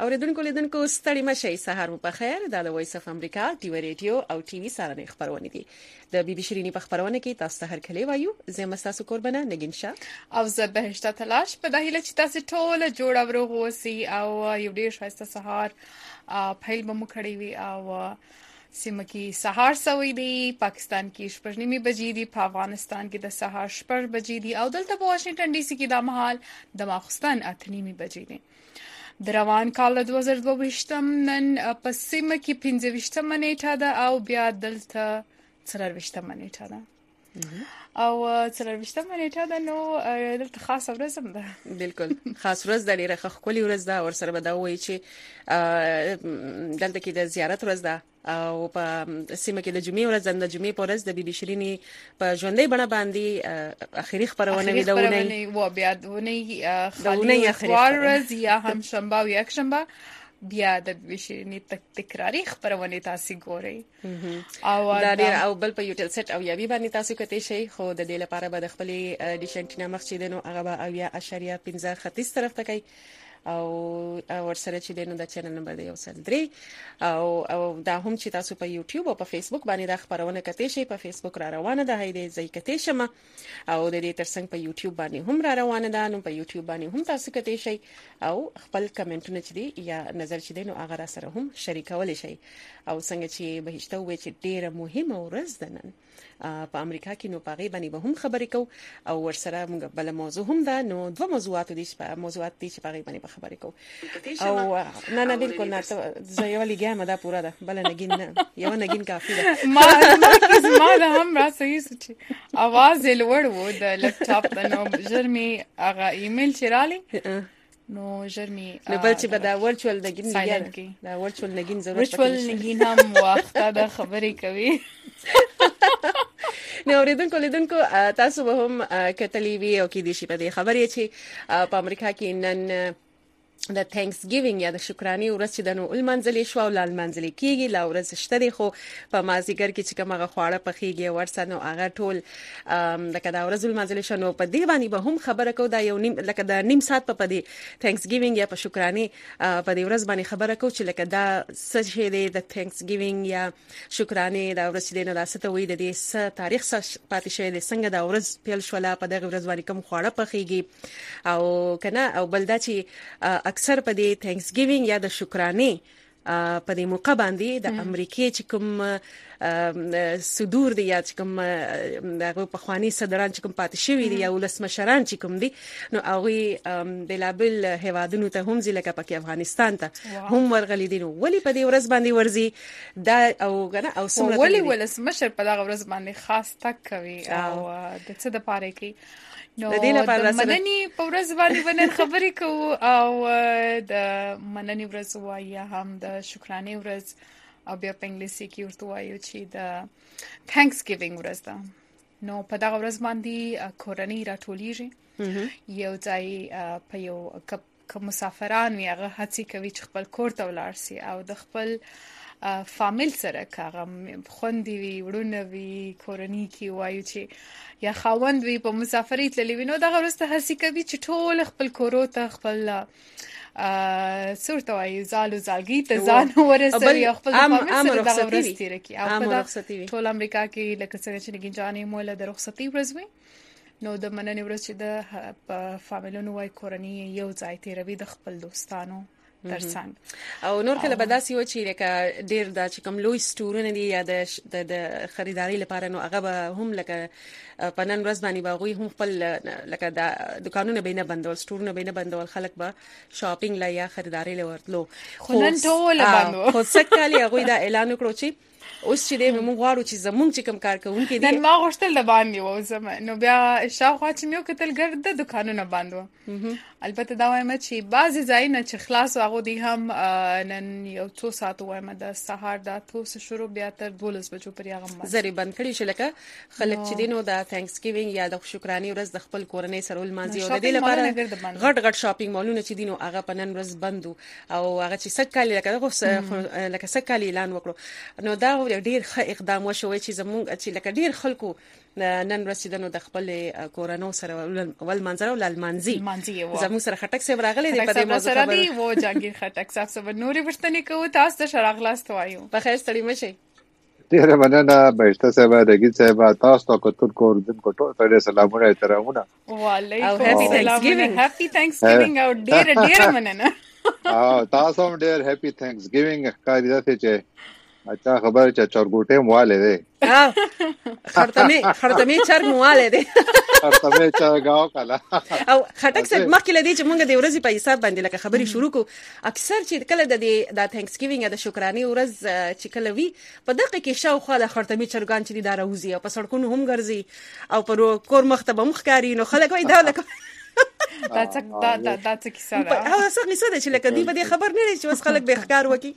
اوریدونکو لیدونکو ستړي مشئ، سهار مو په خیر. دا د وایس اف امریکا ټي وی ریډیو او ټي وی سره خبرونه دي. د بي بي شيريني په خبرونه کې تاسو ته هر کله وایو زه مستاسو قربانه نگین شاه او زه بهشته تلاش په دهیله چې تاسو ټول جوړ او روغ اوسئ او یو ډیر ښایسته سهار پیل به مو کړی وي او سیمه کې سهار سوي دي، پاکستان کې شپږ نیمې بجې دي، په افغانستان کې د سهار شپږ بجې دي او دلته په واشنگټن ډي سي کې د مهال د ماخستن 8 نیمې بجې دي. د روان کال 2022 نن په سیمه کې 25 نیټه ده او بیا دلته 24 نیټه ده او 24 نیټه ده. نو دلته خاصه ورځ هم ده. بالکل خاص ورځ ده، ډیره ښکلې ورځ ده. ور سره به دا وایي چې دلته کې د زیارت ورځ ده او په سیمه کې د جمعې ورځ د جمعې په ورځ د بي بي شيريني په ژوندۍ بڼه باندې اخیری خبرونه وي د ونی و بیا د ونی خالي ورځ یا هم شنبه او یک شنبه بیا د بي بي شيريني تکراری خبرونه تاسو ګورئ او دا ډیر او بل په یوټل سیټ او یا وی باندې تاسو کته شي. خو د دې لپاره به د خپلې ډیشنټینا مخ چې دنو هغه به 0.15 ختیځ طرف ته کوي او ورسره چې دنو د چینل نمبر دی 103 او دا هم چې تاسو په یوټیوب او په فیسبوک باندې د خبرونه کته شي. په فیسبوک را روانه ده هیدې ځای کته شمه او د دې ترڅنګ په یوټیوب باندې هم را روانه ده. نو په یوټیوب باندې هم تاسو کته شي او خپل کمنټونه چې دی یا نظر چې دنو هغه سره هم شریکول شي. او څنګه چې بهشته وې چې ډیره مهمه ورځ ده نن په امریکا کې، نو پاغي باندې به هم خبرې کو او ورسره موږ بل موضوع هم ده. نو دوه موضوعات دي چې پاغي باندې خبرې کو او نه بالکل نه زه یو لګیا مده پورا ده بل نگین نه یو نگین کافی ده. ما ده هم را صحیح سچ आवाज لوړ وو د لپټاپ د نو جرمي هغه ایمیل چرالي نو جرمي نو بل چې به دا ورچوال نگین لګیا دا ورچوال نگین ضرورت ورچوال نگین هم وخت د خبرې کوي. نو اوریدونکو لیدونکو تاسو به هم کتلی وی او کې دي شي په دې خبرې چې په امریکا کې نن د تھینکس گیوینګ یا د شکرانې ورځ چې د نو المنځلې شو او لال منځلې کیږي. لا ورځ شته دی خو په مازیګر کې چې کومه خواړه پخېږي ورسره نو هغه ټول لکه دا ورځ المنځلې شنو په دی باندې به هم خبره کو. دا یو نیم لکه دا نیم ساعت په دې تھینکس گیوینګ یا په شکرانې په دې ورځ باندې خبره کو چې لکه دا څه شی دی د تھینکس گیوینګ یا شکرانې دا ورځ دی نو دا څه ته وایي د دې تاریخ پاتې شوی دی څنګه دا ورځ پیل شوله په دغه ورځ باندې کوم خواړه پخېږي او کنه او بل دا چې اکثر په دې تھینکس گیوینګ یا د شکرانې په دې موقع باندې د امریکای چې کوم صدور دی یا چې کوم دغه په خواني صدران چې کوم پاتې شوی دی یا ولس مشران چې کوم دي نو هغه بلابل هوادونو ته هم ځلکه پکې افغانستان ته هم ورغلي دي. نو ولی په دې ورځ باندې ورزي دا او کنه او سمره ولی ولس مشر په دغه ورځ باندې خاص تک کوي او د څه د پاره کې نو د منني په ورځ باندې ونن خبرې کوو او د منني ورځ وایي هم د شکرانې ورځ او بیا په انګلیسي کې ورته وایو چې د تھینکس گیوینګ ورځ ده. نو په دغه ورځ باندې کورنۍ راټولیږي یو ځای په یو کپ مسافران وي هغه هڅه کوي چې خپل کور ته ولاړ شي او د خپل فامیل سره کاغه خوندې وي وړونه وي کورنۍ کې وایو چې یا خاوند وي په مسافرۍ تللی وي. نو دغه ورځ هڅه کوي چې ټول خپل کورو ته خپل صورت وایي زالو زالګي ته ځان ورسوي یا خپل فامیل سره دغه ورځ تیر کړي او په ټول امریکا کې لکه څنګه چې نگین جانې مولا د رخصتي ورځ وي نو د مننې ورځ چې د فامیلونو وای کورنۍ یو ځای تیروي د خپل دوستانو ترڅنګ او نور کله بداسي و چې لکه ډیر د چې کوم لوی سټورونه دي یا د خریداري لپاره نو هغه به هم لکه په نن ورځ باندې باغوي هم خپل لکه د دکانونه بینه بندول سټورونه بینه بندول خلک به شاپینګ لا یا خریداري لورتلو خو نن ټول بندو خو څه کالي هغه دا اعلان وکړو چې اوس چې دې موږ غواړو چې زمونږ چې کوم کار کوونکي دي نن ما غوښتل د باندې و زما نو بیا شاوخوا چې مې کتل ګرد د دکانونو باندې البته دا وایم چې بعضی ځایونه چې خلاص واغو دي هم نن یو څو ساعت وایم د سهار د 8 شروع بیا تر 12 بجو پرې هغه زری بند کړي چې لکه خلک چې دینو د تھینکس گیوینګ یا د شکرانې ورځ د خپل کورنۍ سره ولمانځي او د دې لپاره غټ شاپینګ مالونه چې دینو هغه په نن ورځ بندو او هغه چې سکه لکه سکه اعلان وکړو نو دا هغه ډیر ښه اقدام وشوي چې زموږ چې لکه ډیر خلکو نن رسیدنو د خپل کورونو سره ول منظر او لالمانزي زموږ سره خټک صاحب راغلي دی په دې موضوع خبره دی و جاګیر خټک صاحب سره نوري پښتني کوو تاسو ته شراغلاست وایو په خیر ستړي مشي ډیره مننه بهشته صاحب دګی صاحب تاسو ته کوتل کوردن کوټو ته سلامونه احترامونه وعلیکم السلام هپی تھینکسګیوینګ او ډیره مننه تاسو هم ډیر هپی تھینکسګیوینګ ښکاری ده چې اچھا خبر چې چرګوټه مواله ده خرطمه چرګ مواله ده خرطمه چرګاو کلا او خټک صاحب مخکې لدی چې مونږ د ورځې په حساب باندې لکه خبري شروع کو اکثر چې کله د تھینکسګیوینګ د شکرانه ورځ چې کله وی په دغه کې شاوخوا د خرطمه چرګان چې د راوځي او په سړکونو هم ګرځي او پر کور مخته مخکاري نو خلک وای دا لکه دا څه کیسه ده او څه کیسه ده چې لکه دی په دې خبر نه لري چې اوس خلک به ښکار وکي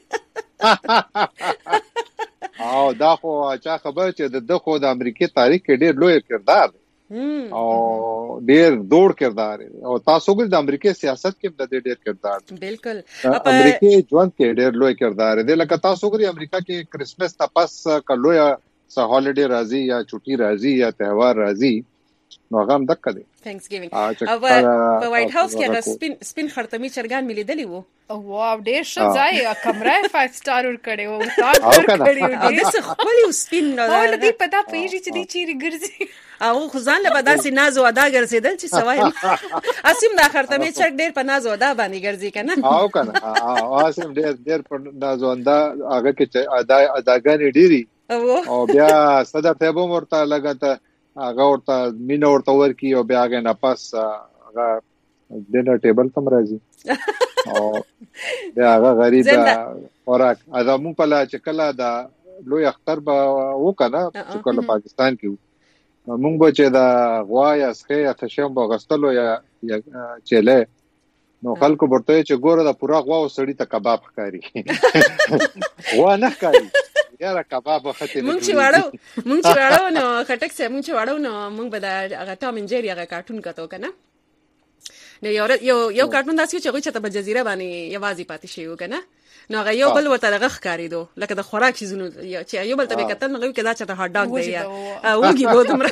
او دا خو چا خبر چې د خو د امریکای تاریخ کې ډېر لوی کردار دی او ډېر دوړ کردار دی او تاسو ګل د امریکای سیاست کې د ډېر کردار دی بالکل امریکای ژوند کې ډېر لوی کردار دی لکه تاسو ګل امریکا کې کرسمس تپاس کلویا سه هالیډے راځي یا چټي راځي یا تهوار راځي نو هغه هم دک دی تھینکسګیوینګ او په وایټ هاوس کې هغه سپین خرطمي چرګان ملي دلی وو واو ډېر ښه ځای کمره 5 سٹار ور کړي وو تا کړی او د څه خپل سپین نو دې پتا پیږي چې دې چیرې ګرځي او خزان له بداسي ناز او ادا ګرځیدل چې سوای اسیم د خرطمي چرګ ډېر په ناز او ادا باندې ګرځي کنه او کنه او اسیم ډېر په ناز او ادا هغه کې اداګانې ډېری او بیا صدر ته به ورته لګاته هغه ورته مين ورته ورکی او بیا هغه نه پاس هغه ډینر ټیبل تم راځي او بیا هغه غریب خوراک ازمو په لا چې کله دا لوی اختر به وکنه چې کله پاکستان کې مونږ به چې دا غوا یا سخه یا تشم به غستلو یا چله نو خلکو ورته چې ګوره دا پورا غوا او سړی ته کباب ښکاری غوا نه ښکاری یاره کباب وخت مونږ چې واړو نو خټک سه مونږ چې واړو نو مونږ به دا هغه ټام اینډ جری هغه کارټون کتو کنه نو یو کارټون داسې چې هغه چې په جزیره باندې یوازې پاتې شي وکنه نو هغه یو بل ورته دغه ښکاری دو لکه د خوراک شیزونو چې یو بل ته کتل نو کې دا چې د هاټ ډاګ دی یا وګي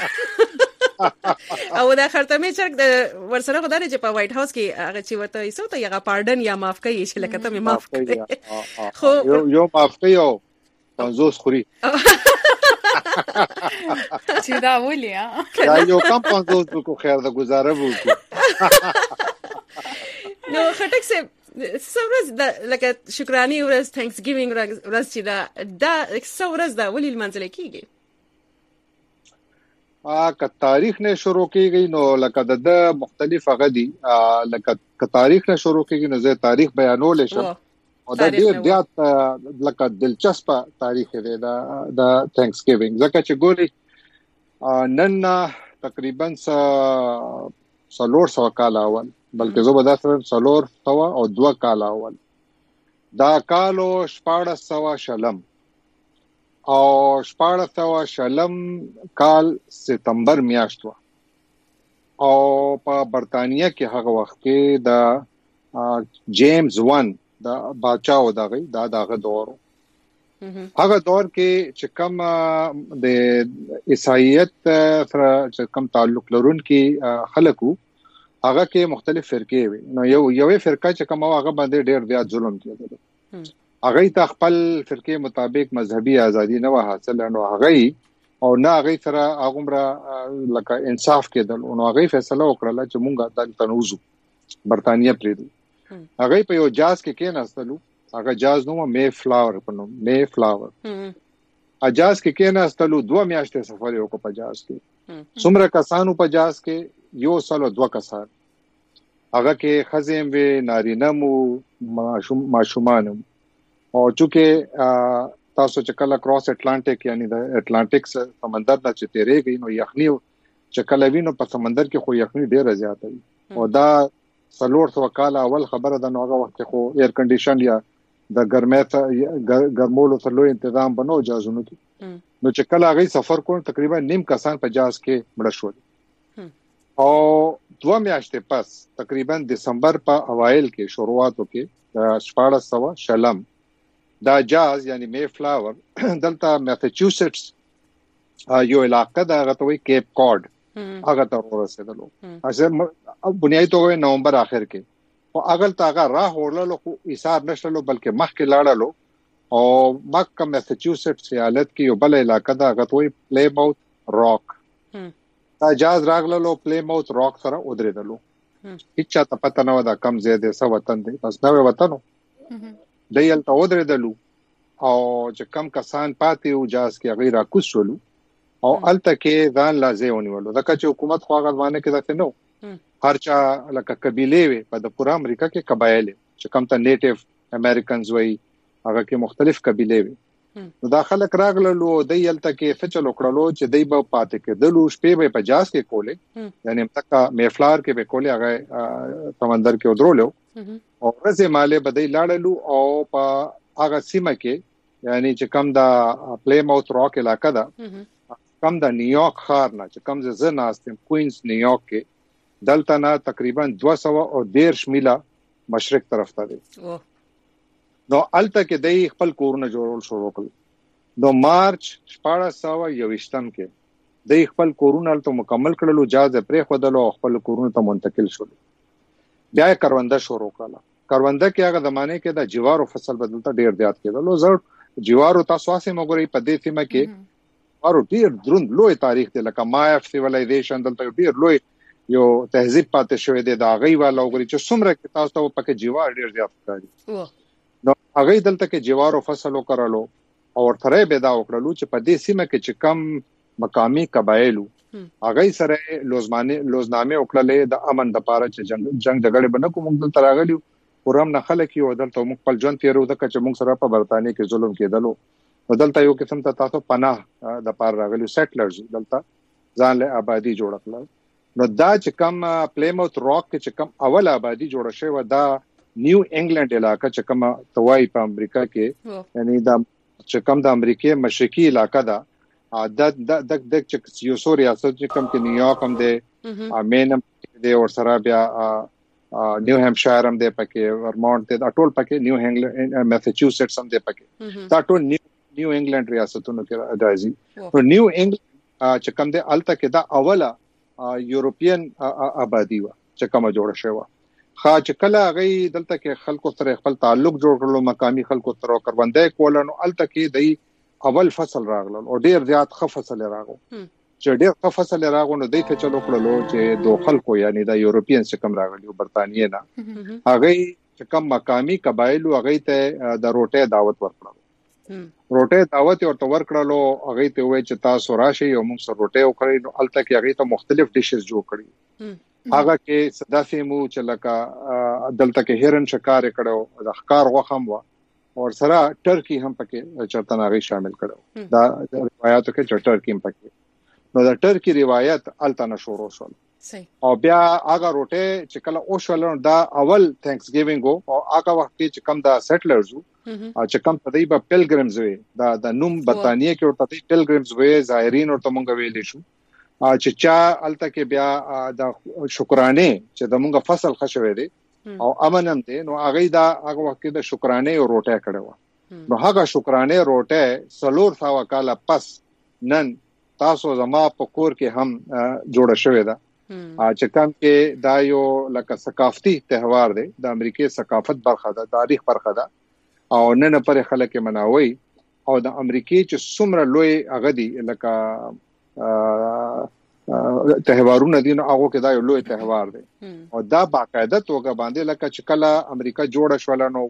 بودم او دا خرطمه چرګ د ورسره غوډه چې په وایټ هاوس کې هغه چې ورته ایسو ته هغه پاردن یا معاف کوي چې لکه ته معاف کوي خو یو معاف کوي 50 خوري چې دا ولیا دا یو کم 50 کو خیر د گزاره وو نو خټک سه سورز د لکه شکرانی ورځ تھینکسګیوینګ ورځ چې دا سورز دا ولې منځل کیږي که تاریخ نه شروع کیږي نو لکه د مختلف غدي لکه تاریخ نه شروع کیږي نو زه تاریخ بیانول شم او دا ډیر زیات لکه دلچسپ تاریخ دی دا تھینکسګیوینګ ځکه چې ګوري نن تقریبا 300 کال اول بلکې زه به دا سره 300 او 2 کال اول دا کالو 1400 شلم او 1400 شلم کال ستمبر میاشت او په برتانیې کې هغه وخت کې دا جیمز 1 دا بچاو دغه دور هغه دور کې چې کوم د عیسایت سره چې کوم تعلق لرونکي خلکو هغه کې مختلف فرقې وي نو یو فرقه چې کوم هغه باندې ډېر زیات ظلم کېدل هغه ته خپل فرقې مطابق مذهبي ازادي نه و حاصل نو هغه او نه هغه سره هغه لکه انصاف کېدل نو هغه فیصله وکړه چې مونږه د تنوزو برتانیې پریدو هغه په یو جاز کې ناستلو هغه جاز نو می فلاور اجاز کې ناستلو 2 میاشتې سفر یو کو په جاز کې څومره کسانو په جاز کې یو سلو 2 کسان هغه کې خزم وی نارینه مو ماشومان او چې تاسو چې کله کراس اټلانټیک یعنی د اټلانټیک سمندر نه چې تیرېږي نو یخني چې کله وینو په سمندر کې خو یخني ډیره زیاته وي او دا 300 کال اول خبره ده نو هغه وخت خو ایر کنډیشن یا د ګرمولو ته لوی تنظیم بنو جازونو کې نو چې کله هغه سفر کول تقریبا نیم کسان په جاز کې مړ شول او 2 میاشتې پس تقریبا دسمبر په اوایل کې شروعاتو کې 1400 شلم دا جاز یعنی می فلاور دلته میساچوسټس یو علاقه دا غتوي کیپ کارد هغه ته ورسېدلو اصل بنیادی توګه نومبر اخر کې او اغل تاغه راه ورلو خو ایثار نشلو بلکې مخکې لاړلو او مکه میساچوسټس ایالت کې یو بل علاقه دا غتوي پلی ماوت راک دا جاز راغلو پلی ماوت راک سره ودرېدلو هیڅ ته پته نه و دا کم زیاده سو وطن دی بس نو وطنو دیل ته ودرېدلو او چې کم کسان پاتې او جاز کې غیر اکوس شولو او الته کې ځان لازم ونیولو دا چې حکومت خو هغه ځوانه کې دا نو هرچا لکه قبيله وي په د پورا امریکا کې قبایل چې کم ته نیټیو امریکنز وي هغه کې مختلف قبيله وي نو دا خلک راغلو دیل ته کې فچل وکړلو چې دای په پاتې کې دلو شپې به په جاز کې کولې یعنی تکا میفلار کې به کولې هغه سمندر کې ودرولو او ورځې مالې بدای لاړلو او په هغه سیمه کې یعنی چې کم دا پلی ماوت راک علاقہ دا کم دا نیویارک ښار نه چې کم زه ناستم کوینز نیویارک کې دلته نه تقریبا 210 میله مشرق طرف ته دی نو الته کې د خپل کورونه جوړول شروع کړل نو مارچ 1421 کې د خپل کورونه ته مکمل کړلو جاز پرې خودلو خپل کورونه ته منتقل شول بیا کرونده شروع کړه کرونده کې هغه زمانه کې د جوارو فصل بدلته ډیر زیات کېدل زړ جوارو تاسو واسه مګوري په دې سیمه کې ورو ډیر دروند لوی تاریخ دی لکه مایا سیویلایزیشن دلته ډیر لوی یو تهذیب پاتې شوی دی دا غي والا وګوري چې څومره کې تاسو ته پکې جوار ډیر زیات ښکاري نو هغه دلته کې جوارو فصل وکړلو او ورته به دا وکړلو چې په دې سیمه کې چې کم مقامی قبایلو هغه سره لوزنامه وکړلې د امن د پاره چې جنگ دغړې بنه کوم دلته راغلیو ورم نه خلک یو دلته موږ خپل ژوند تیرو د چې موږ سره په برتانیې کې ظلم کېدلو دلته یو قسم ته تاسو پناه د پاره راغلیو سیټلرز دلته ځان له آبادی جوړ کړل نو دا چې کم پلیموت راک کې چې کم اول آبادی جوړ شوی و دا نیو انګلند علاقہ چې کوم توای په امریکا کې یعنی دا چې کوم د امریکای مشرقي علاقہ دا د یو سو ریاست چې کوم کې نیویارک هم دی مین هم دی او سره بیا نیو همشایر هم دی پکې ورمونټ دی ټول پکې نیو انګلند میساچوسټس هم دی پکې دا ټول نیو انګلند ریاستونو کې راځي نو نیو انګلند چې کوم دی الته کې دا اوله یورپین آبادی و چې کوم جوړ شوی خاص کله غي دلته کې خلکو سره خپل تعلق جوړ کړلو مقامی خلکو سره کرونده کولنو الته کې د اول فصل راغلو او ډیر زیات ښه فصل راغو چې ډیر ښه فصل راغو نو دای ته چلو کړلو چې دوه خلکو یعنی د یورپین څخه کم راغلیو برتانیې نه هغه چې کم مقامی قبایلو هغه ته د روټه دعوت ورکړل روټه دعوت ورته ورکړلو هغه ته وای چې تاسو راشي او موږ سره روټه وکړئ نو الته کې هغه ته مختلف ډیشز جوړ کړی هغه کې صدافي مو چې لکه دلته کې هرن شکار کړو د ښکار غوخم و او سره ټرکی هم پکې چرته ناغي شامل کړو دا روایتو کې ټرکی هم پکې نو دا ټرکی روایت الته شروع شول او بیا هغه روټه چې کله او شول دا اول تھینکس گیوینګ او هغه وخت چې کم دا سیټلرز چې کم په دې په پلګرمز وي دا د نوم برتانیې کې ورته پلګرمز وي زائرین ورته مونږ ویلې شو چې چا الته کې بیا د شکرانه چې د مونږ فصل خښوي دي او امنم دي نو هغه دا هغه وخت د شکرانه او روټه کړو نو هغه شکرانه روټه سلور ثوا کاله پس نن تاسو زما په کور کې هم جوړ شوی دا چې کوم کې دا یو لکه ثقافتي تهوار دی د امریکای ثقافت برخه ده تاریخ برخه ده او نن پر خلک مناوي او د امریکای چې څومره لوی هغه دی لکه تهوارونه دي نو هغه کې دا یو لوی تهوار دی او دا باقاعده توګه باندې لکه چې کله امریکا جوړ شول نو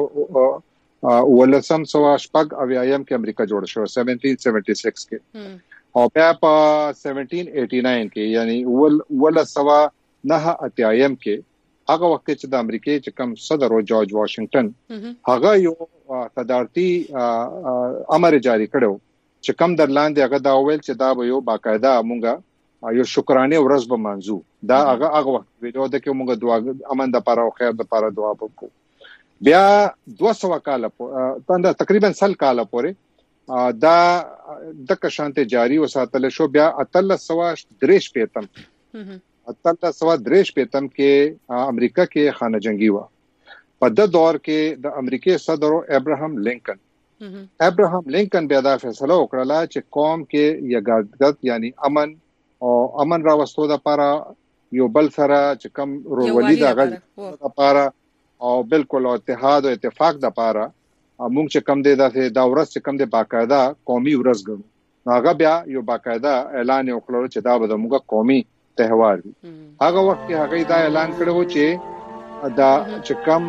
ولسم سوا شپږ اویایم کې امریکا جوړ شو 1776 کې او بیا په 1789 کې یعنی ولسوا نه اتیایم کې هغه وخت چې د امریکای چې کوم صدر او جورج واشنگټن هغه یو صدارتي امر جاری کړو چې کم در لاندې هغه دا ویل چې دا به یو باقاعده مونږه یو شکرانه ورځ به منځو دا هغه وخت ویډیو د کې مونږه دعا امن د پاره او خیر د پاره دعا وکړو بیا 200 کال په تقریبا 100 کال پورې دا د کشانته جاری وساتل شو بیا 1303 پیتم کې امریکا کې خانه جنگي و په د دور کې د امریکای صدر ابراهام لینکن بیا دا فیصله وکړه چې قوم کې یګادت یعنی امن راوستو د لپاره یو بل سره چې کم رولي د غږ لپاره او بالکل اتحاد او اتفاق د لپاره موږ چې کم دی دا ورځ چې کم دی باقاعده قومي ورځ ګڼو. هغه بیا یو باقاعده اعلان وکړ چې دا به موږ قومي تهوار وي. هغه وخت هغه دا اعلان کړو چې دا چې کم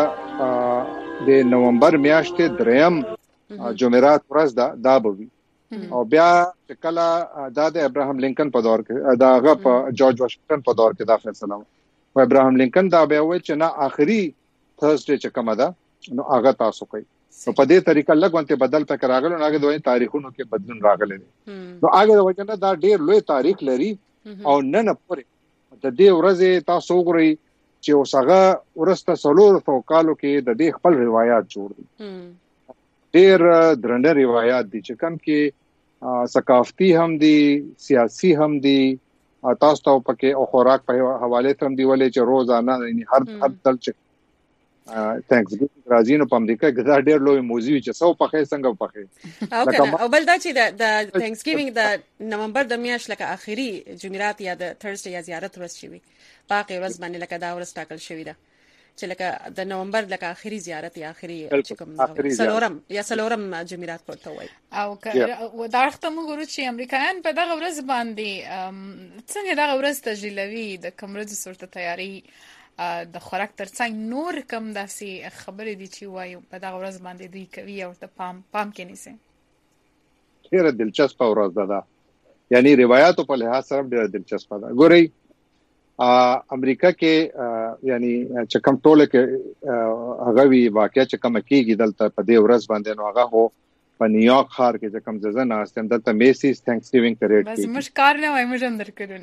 د نومبر میاشتې دریم جمعرات ورځ دا به وي. او بیا چې کله دا د ابراهام لینکن په دور کې دا هغه په جورج واشنگټن په دور کې دا فیصله و ابراهام لینکن دا به وایي چې نه آخري تھرسډے چې کومه ده نو هغه تاسو کوي. نو په دې طریقه لګونته بدل پک راغلو هغه دوی تاریخونو کې بدلون راغلی نو هغه د وجنه دا ډیر لوی تاریخ لري او نن پورې د دې ورځې تاسو وګورئ چې اوسغه ورسته سلور تو کالو کې د دې خپل روایت جوړ دي. ډیر درنه روایت دي چې کوم کې ثقافتي هم دي سیاسي هم دي تاسو ته پکې او خوراک په حواله ته هم دی ولې چې روزانه یعنی هر دل چې تھینکس ګیوینګ راځي نو په امریکا کې دا ډېر لوی موضوع چې څو پخې څنګه پخې او بل دا چې د تھینکس ګیوینګ د نومبر د میاشت لکه اخیری جمعرات یا د تھرسډے یا زیارت ورځ شي باقي ورځ باندې لکه دا ورځ ټاکل شوی ده چې لکه د نومبر لکه اخیری زیارت یا اخیری چې کوم سلورم جمعرات پورته وای او دا وخت موږ ګورو چې امریکایان په دغه ورځ باندې څنګه دغه ورځ تجلیلوي د کمرز صورت تیاری د خوراک ترڅنګ نور کم داسې خبرې دي چې وایو په دغه ورځ باندې دوی کوي او ته پام کې نیسي. ډېر دلچسپ ورځ ده یعنی روایتو په لحاظ سره ډېر دلچسپ ده. ګورئ امریکا کې یعنی چې کوم ټوله کې هغه وی واقعیا چې کوم کېږي دلته په دې ورځ باندې نو هغه هو په نیویارک ښار کې چې کوم ځای نه استم دلته میسیز تھینکس ګیوینګ پریډ بس مش کار نه وای مجم درکړل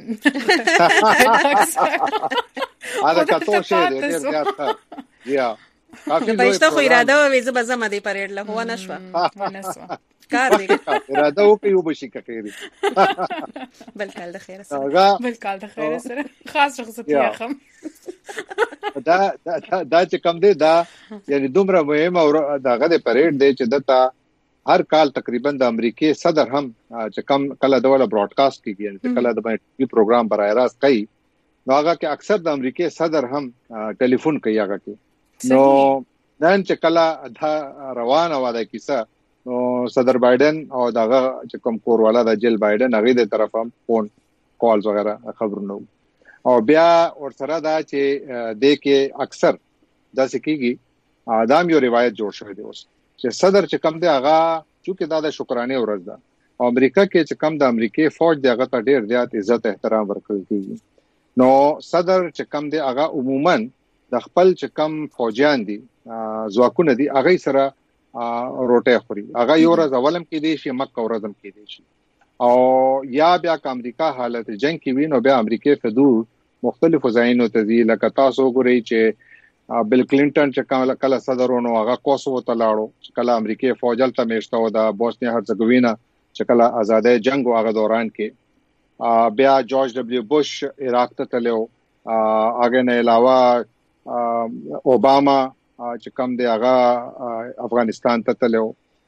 دا کاتو شه دې ډېر زیات یا کافي لوی په اراده وې زما زما دې پریډ له هو نشو کار دې اراده وکي وبشي کخيري بل کال د خیر سره خاص شخصیت یې خم دا چې کوم دی دا یعنی دومره مهم او داغه د پریډ دی چې دتا هر کال تقریبا د امریکای صدر هم چې کم کله دوله براډکاسټ کیږي یعنی کله د ټي وي پروګرام برای راست کوي نو هغه کې اکثر د امریکای صدر هم ټلیفون کوي هغه کې نو نن چې کله دا روانه واده کیسه نو صدر بایدن او دغه چې کوم کوروالا د جیل بایدن هغه د طرف هم فون کالز وغیرہ خبرونه او بیا ورسره دا چې د کې اکثر د سکیږي ادم یو روایت جوړ شوی دی اوس چې صدر چې کم دی هغه چې دا د شکرانه ورځ ده او امریکا کې چې کم د امریکای فوج دی هغه ته ډیر زیات عزت احترام ورکړل کیږي نو صدر چې کم دی هغه عموما د خپل چې کم فوجیان دي ځواکونه دي هغه سره روټه خوري هغه یو ورځ اولم کې دی شي مکه ورځم کې دی شي او یا بیا د امریکا حالت جنگ کې وینو بیا امریکای حدود مختلفو ځایونو ته دی لکه تاسو ګورئ چې بل کلینټن چې کله صدرونو هغه کوسوو ته لاړو چې کله امریکای فوجل ته میشته و د بوسنیا هرڅګوینا چې کله آزادۍ جنگ هغه دوران کې بیا جورج ډبلیو بوش عراق ته تلو هغه نه علاوه اوباما چې کوم دی هغه افغانستان ته تلو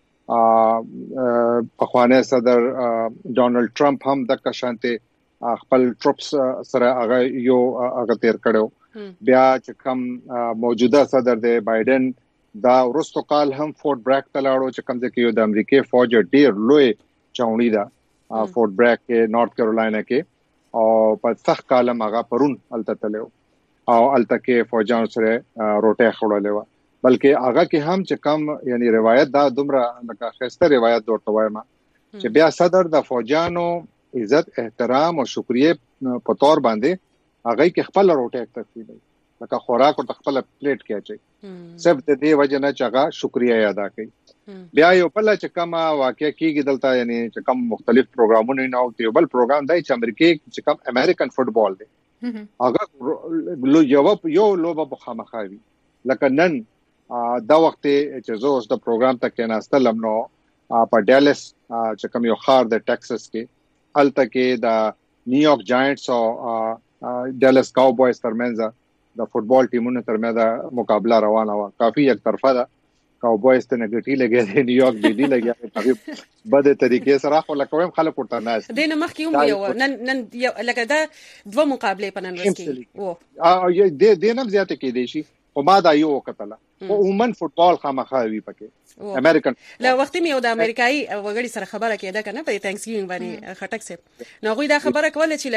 پخوانی صدر ډونالد ټرمپ هم د کشانته خپل ټروپس سره هغه یو هغه تیر کړو بیا چې کوم موجوده صدر دی بایدن دا ورستو کال هم فورت برک ته لاړو چې کوم ځکه یو د امریکای فوج ډیر لوی چاونی دا فورت برک کې نارث کیرولینا کې او په سخت کالم هغه پرون الته تلو او الته کې فوجان سره روټه خړولې و بلکې هغه کې هم چې کم یعنی روایت دا دومره لکه خسته روایت ورته وایم چې بیا صدر د فوجانو عزت احترام او شکریا په تور باندې هغه کې خپل روټه تقسیم لکه خوراک او خپل پلیټ کې اچي سب د دې وجه نه چاغه شکریا ادا کوي بیا یو بل چې کوم واقع کیږي دلته یعنی چې کوم مختلف پروګرامونه نه او یو بل پروګرام دی چې امریکای چې کوم امریکن فوتبال دی هغه یو لوبه بخامخاوي لکه نن دا وخت چې زه اوس د پروګرام ته کې ناستلم نو په ډالس چې کوم یو خار د ټکساس کې الته کې د نیویارک جاینټس او ډالس کاوبویز ترمنځ د فوتبال ټیمونو ترمنځ د مقابله روانه و. کافي یک طرفه ده. کاوبویز ته نګټي لګي دي، نیویارک ډیلی لګي کافي بده طریقې سره خو لکه هم خلک ورته ناس دینه مخکې یو نن لکه دا دوه مقابله په نن ورځ کې وو دینه زیاته کې دي شي او ما دا یو کتله او عموما فوتبال خامخا وی پکې امریکن. لا وخت می یو د امریکایي وګړي سره خبره کېده کنه په تھینکس گیوینګ باندې خټک سه نو غوي دا خبره کوله چې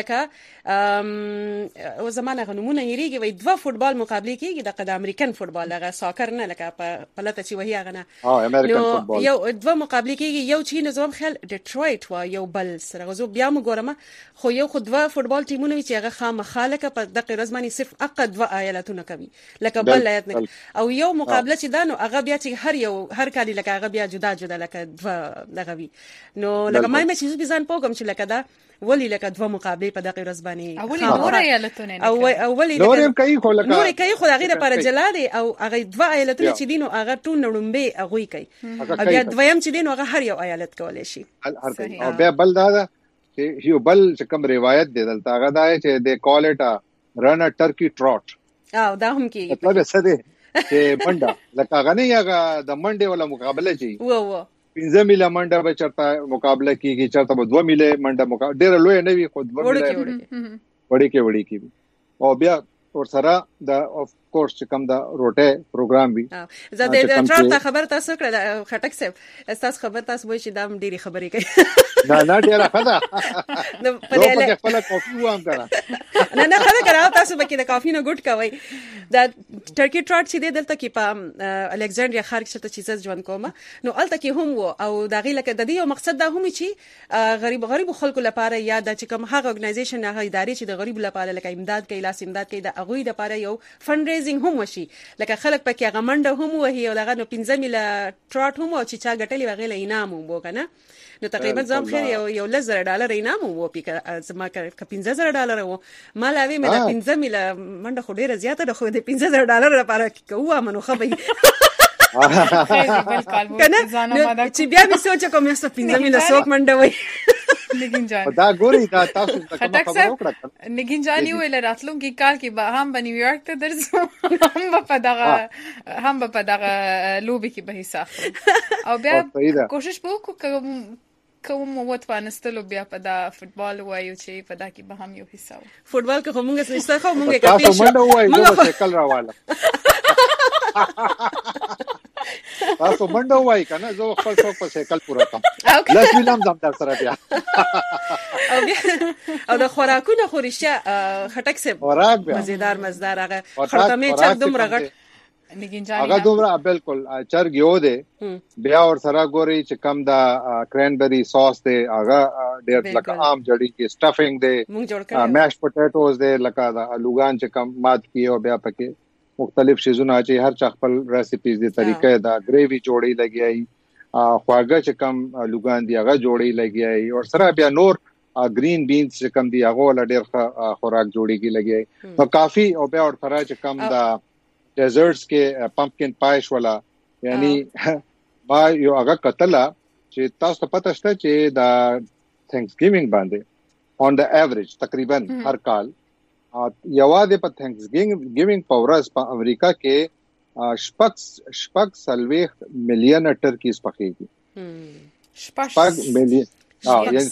لکه او زمانه غنمونه یریږي وای دوه فوتبال مقابله کېږي د امریکن فوتبال لغه ساکر نه لکه په لته چې وهي غنه امریکن فوتبال یو دوه مقابله کېږي یو چې نظام خل ډیټرویت و یو بل سره غزو بیا مو ګورم خو یو خو دوه فوتبال ټیمونه چې هغه خامخاله په دغه رزمانی صرف عقد دوه ایالتونه کوي لکه بل ایالت او یو مقابله چې دانو هغه بیا چې هر کالي لکه هغه بیا جدا لکه دغه وی نو لکه ما چې بيزان پوګم چې لکه دا ولي لکه دوه مقابله په دغه رزبانی اولي نور ایالتونه او اولي نور کوي خو لکه نور کوي خو هغه لپاره جلاله او هغه دوه ایالتونه چې دینو هغه ټول نړمبه هغه کوي بیا دویم چې دینو هغه هر یو ایالت کولای شي او بیا بل دا چې یو بل چې کوم روایت دی دلته هغه دا چې د کال اټ رن ا ټرکی ټراټ او دا هم کیږي مطلب څه دی چې منډه لکه غنی هغه د منډه ولا مقابله چي و 15 میله منډه به چرته مقابله کیږي چرته به 2 میله منډه مقابله ډېر لوی نه وي خو 2 میله وړي کې او بیا ور سره د اف کورس چې کوم دا روټه پروګرام وي زه د ټراټ خبر تاسو کړل خټک صاحب تاسو خبر تاسو وایي چې دا ډېری خبرې کوي نه ډېره خدا نو په خپل کافي وام کړه نه خدا کراو تاسو به کې د کافي نه ګډ کوي دا ټرکی ټراټ چې دلته کې په الکسانډریا خارج شته چې ځوان کومه نو الته کې هم وو او دا غي لکه د دې یو مقصد دا هم چې غریب خلکو لپاره یا د چې کوم هغه اورګنایزیشن هغه ادارې چې د غریب لپاره لکه امداد کوي لاس امداد کوي د هغه لپاره یو فند ریزینګ هم وشي لکه خلک پکې هغه منډه هم وهي او دغه نو 15 میله ټراټ هم او چې چا ګټلې وغیله انعام وو کنه نو تقریبا زم خیر یو $1,000 انعام وو پکې زما ک $15,000 وو مالاوي مې د 15 میله منډه خو ډیره زیاته ده خو د $15,000 لپاره کوه منو خبي کنه چې بیا مې سوچ کوم یو 15 میله سوک منډه وای نگین جان دا ګوري دا تاسو ته کوم خبر وکړه نگین جان یو ول راتلونکي کال کې به هم په نیویارک ته درځو هم په دغه لوبي کې به حصہ او بیا کوشش وکړو کوم وخت وانستلو بیا په دا فوتبال وایو چې په دا کې به هم یو حصہ فوتبال کې هم موږ څه خو موږ کې تاسو منډه وایو نو سیکل راواله تاسو منډه وای کنه زه خپل څوک په سیکل پورا کوم لاس ویلم زم در سره بیا او د خوراکونه خوريشه خټک سه مزیدار مزدار هغه خرطمه چا دومره غټ نگین جان هغه دومره بالکل چرګ یو دی بیا ور سره ګوري چې کم دا کرینبری ساس دی هغه ډېر لکه عام جړی کې سټفینګ دی میش پټیټوز دی لکه دا الوګان چې کم مات کیو بیا پکې مختلف شیزونه چې هر چا خپل ریسیپیز دي طریقې دا گریوی جوړی لګیای خواږه چې کم لوګان دی هغه جوړی لګیای او سره بیا نور گرین بینز چې کم دی هغه ول ډېر خوراک جوړیږي لګیای نو کافی او بیا اور سره چې کم دا ډیزرټس کې پمپکن پایش ولا یعنی ما یو هغه کتلا چې تاسو ته پته شته چې دا تھینکس گیوینګ باندې اون د ایوریج تقریبا هر کال یواده په تھینکس گیوینګ په ورځ په امریکا کې شپږ سلويخ مليون ټرکیز پخېږي شپږ مليون یعنی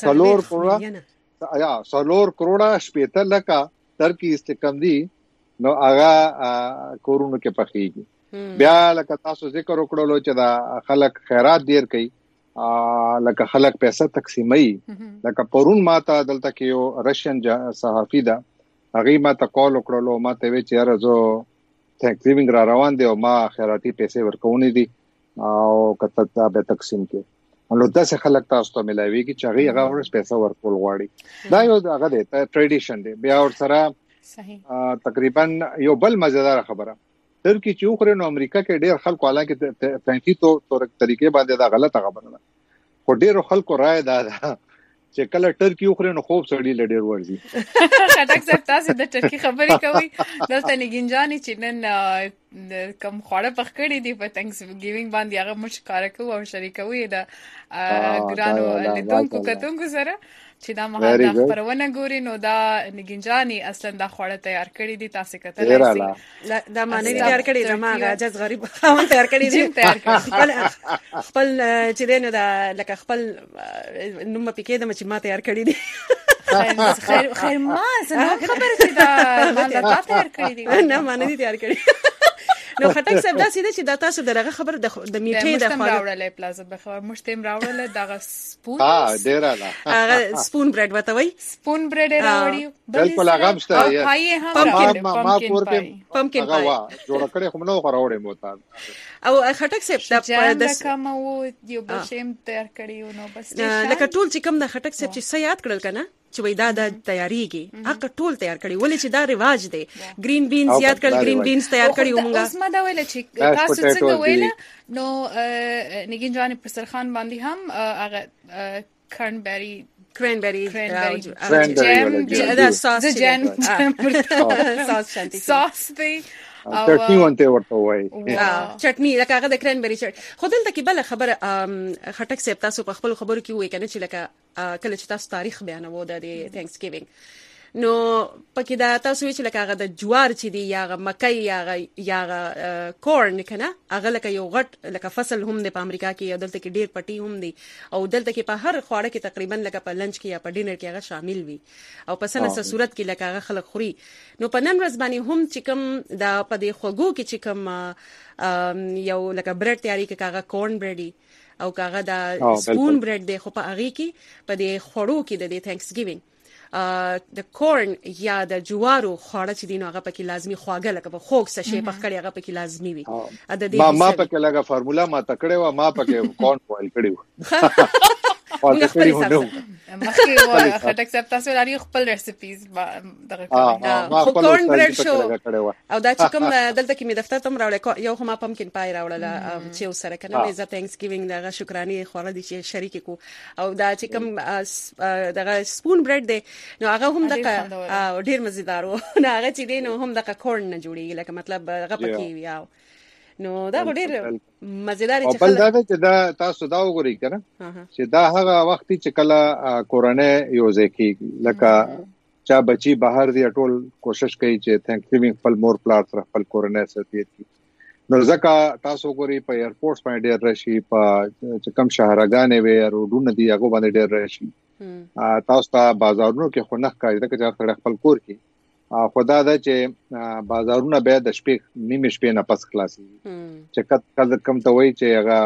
څلور کروڑه شپېته لکه ټرکیز ته کم دي نو هغه کورونو کې پخېږي بیا لکه تاسو ذکر وکړلو چې دا خلک خیرات ډیر کوي لکه خلک پیسې تقسیمي لکه پرون ماته دلته کې یو رشین صحافي دا هغه ماته کال وکړلو ماته وی چې راځو تھینکس گیوینګ را روان دی او ما خیراتي پیسې ورکونې دي او کته به تقسیم کې نو داسې خلک تاسو ته ملایويږي چې هغه ورس پیسې ورکول غواړي دا یو هغه دی ټریډیشن دی بیا ور سره صحیح تقریبا یو بل مزیدار خبره ترکی چې اوخره نو امریکا کې ډېر خلکو حالانکه فانسی طریقې باندې دا غلطه خبره ده خو ډېر خلکو رائے ده چې کله ټرکی اوخره نو خوب سړی لډیر ورځي خټک صاحب تاسو د ټرکی خبرې کوي دلته نگین جان چې نن کم خوړه پخکړې دي په تھینکس ګیوینګ باندې هغه مش کارکو او شریکوي د ګرانو لیدونکو کتونکو سره چې دا مهال د خبرونه ګوري نو دا نګینجانی اصلا دا خوړه تیار کړې دي تاسو کتلای شئ دا معنی تیار کړې ده ما عجز غریب خاون تیار کړې دي خپل چې دینو دا لکه خپل نوم پکې د چې ما تیار کړې دي خیر ما څنګه خبره چې دا ما تیار کړې دي نه معنی تیار کړې نو خټک صاحب دا سیده چې دا تاسو دغه خبر د میټې د راوړلې پلازه به خبر مشتم راوړل دغه سپون ډیر اعلی هغه سپون برډ وتوي سپون برډ راوړی بالکل هغه مشته پای هم پمکن پای جوړ کړې خو نو راوړې موته او خټک صاحب د کوم یو بشم تیار کړیو نو بس لکه ټول چې کوم د خټک صاحب چې سیاد کړل کنه چې وای دا د تیاریږي هغه ټول تیار کړی ولې چې دا رواج دی گرین بینز یاد کړل گرین بینز تیار کړی ومغه اوس ما دا ویل چې تاسو څنګه ویل نو نګینجانی پرسرخان باندې هم هغه کرنبری دا ساس شانتي ساس دی چټنی ونته ورته وای چټنی لکه هغه د کرنبری چټ خو دلته کې بل خبره خټک صاحب تاسو په خپل خبرو کې وای کنه چې لکه کله چې تاسو تاریخ بیانوو د تھینکس ګیوینګ نو پکې دا تاسو چې لکه هغه د جوار چې دی یا مکای یا کورن کنه هغه لکه یو غټ لکه فصل هم د امریکا کې یا دلته کې ډیر پټي هم دي او دلته کې په هر خواړه کې تقریبا لکه په لنچ کې یا په ډینر کې هغه شامل وي او په سنه صورت کې لکه هغه خلک خوري نو په نن ورځ باندې هم چې کوم دا په دې خوګو کې چې کوم یو لکه برډ تیاری کې هغه کورن برډي او هغه دا سپون برډ دی خو په هغه کې په دې خوړو کې د تھینکس ګیوینګ د کورن یا د جوارو خوړه چې دینو هغه پکې لازمی خواږه لکه په خوګ څه شی پخکړی هغه پکې لازمی وي ما پکې لګه فارمولا ما تکړه و ما پکې کورن بوایل کړی و مخکې خټک صاحب تاسو لري خپل ریسپیز دغه کورن برډ شو او دا چې کوم دلته کې می دفتر تم راوړل یو هم پمکن پای راوړل چې سره کنه مې ز تھینکس ګیوینګ دغه شکرانه خوړه دي چې شریک کو او دا چې کوم دغه سپون برډ دی نو هغه هم دغه ډیر مزیدار و نو هغه چې دی نو هم دغه کورن نه جوړیږي لکه مطلب هغه پکې وي نو دا ډیر مزیدار چې خپل دا چې دا تاسو دا وګورئ کنه چې دا هغه وخت چې کله کورونه یو ځکه لکه چا بچي بهر دی ټول کوشش کوي چې تھینکس ګیوینګ خپل مور پلاټ سره خپل کورونه ستیت کی نو ځکه تاسو وګورئ په ایرپورټس باندې ډیر راشي په چې کم شهرګانې وي روډونه دی هغه باندې ډیر راشي تاسو ته بازارونو کې خنخ کوي دا چې خپل کور کې خدا دا چې بازارونه به د شپې نیمه شپې نه پس خلاصي چې کله کم ته وای چې هغه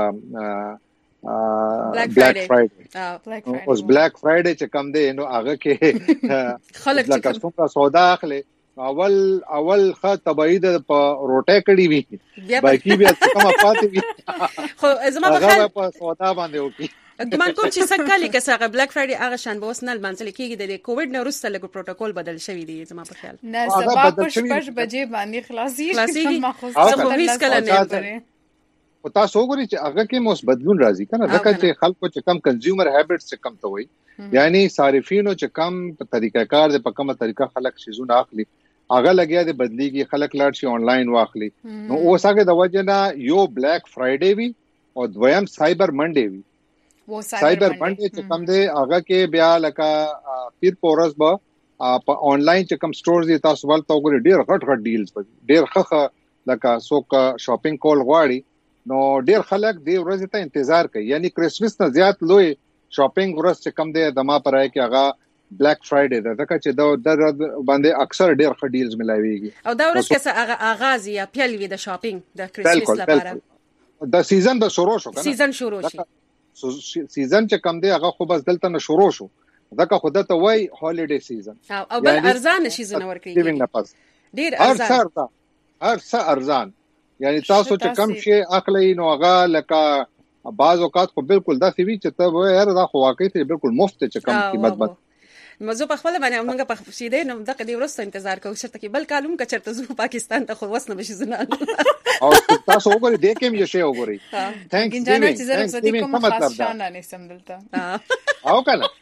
بلیک فرایډے اوس بلیک فرایډے چې کم دی نو هغه کې خلک لکه څنګه سودا اخلي اول خه تبعید په روټه کړي وي باقي بیا کومه پاتې وي خو زما په خیال په سودا باندې وکي ګمان کوم چې سکه لیکه هغه بلیک فرایډے هغه شان به اوس نه منځل کېږي د کووډ نه وروسته لګو پروتوکول بدل شوی دی زما په خیال نه سبا پښ بجې باندې خلاصي ماخذ خو هیڅ کله نه او تاسو وګورئ چې هغه کې موس بدلون راځي کنه ځکه چې خلکو چې کم کنزیومر هابټس چې کم ته وي یعنی صارفینو چې کم طریقہ کار د په کومه طریقه خلک شیزونه اخلي هغه لګیا د بدلیږي خلک لاړ شي آنلاین واخلي نو اوس هغه د وجه نه یو بلیک فرایډے وی او دویم سایبر منډے وی سایبر منډے چې کم دی هغه کې بیا لکه پیر پورس به په آنلاین چې کم سٹورز دي تاسو ولته وګورئ ډیر غټ ډیلز ډیر خخه لکه څوک شاپینګ کول غواړي نو ډیر خلک دی ورځ ته انتظار کوي یعنی کرسمس نه زیات لوی شاپینګ ورځ چې کم دی د ما پرای کې هغه بلیک فرایډے دا ځکه چې د باندې اکثر ډیر ښه ډیلز ملایويږي او دا ورځ کې هغه آغاز یا پیل وی د شاپینګ د کرسمس لپاره د سیزن به شروع شو کنه سیزن شروع شي سیزن چې کم دی هغه خو بس دلته نه شروع شو ځکه خو دته وای هالیډے سیزن او بل ارزان شي زنه ورکړي ډیر ارزان هر څه ارزان یعنی تاسو چې کم شي اخلي نو هغه لکه بعض اوقات خو بالکل داسې وی چې ته وای دا خو واقعي ته بالکل مفت چې کم قیمت بد مزه په خپل باندې موږ په شیدې نو دغه دی ورسته انتظار کوو چې ته کې بل کالم کچرته زو پاکستان ته خو وسنه بشي زنه او تاسو وګورئ د کوم یو شی وګورئ تھینکس ګیوینګ چې زه کوم خاص شان نه سم دلته او کنه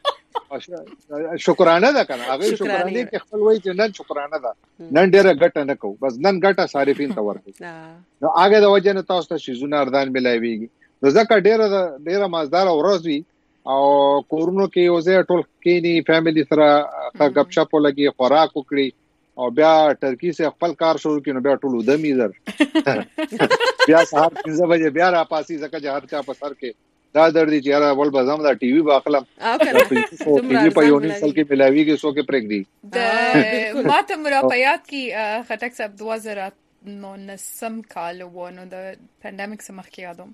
شکرانه ده کنه هغه شکرانه کې خپل وای چې نن شکرانه ده نن ډیره ګټه نه کو بس نن ګټه صارفین ته ورکړي نو هغه د وجه نه تاسو ته شیزونه اردان ملایويږي نو ځکه ډیره مازدار ورځ وي او کورونو کې اوسه ټول کېنی فیملی سره غپ شپ لګي خوراک وکړي او بیا ټرکی سے خپل کار شروع کینو بیا ټول ودمی در بیا سهار 5 بجې بیا را پاسي ځکه چې هر چا په سر کې دا درځي چې یاره ول بزم دا ټي وي باخلم ټي وي په یو نیم سال کې ملاويږي سو کې پرېګ دی د ماته مراپیات کی خټک صاحب 2009 کال وونه د پاندیمک سمخ کې یادوم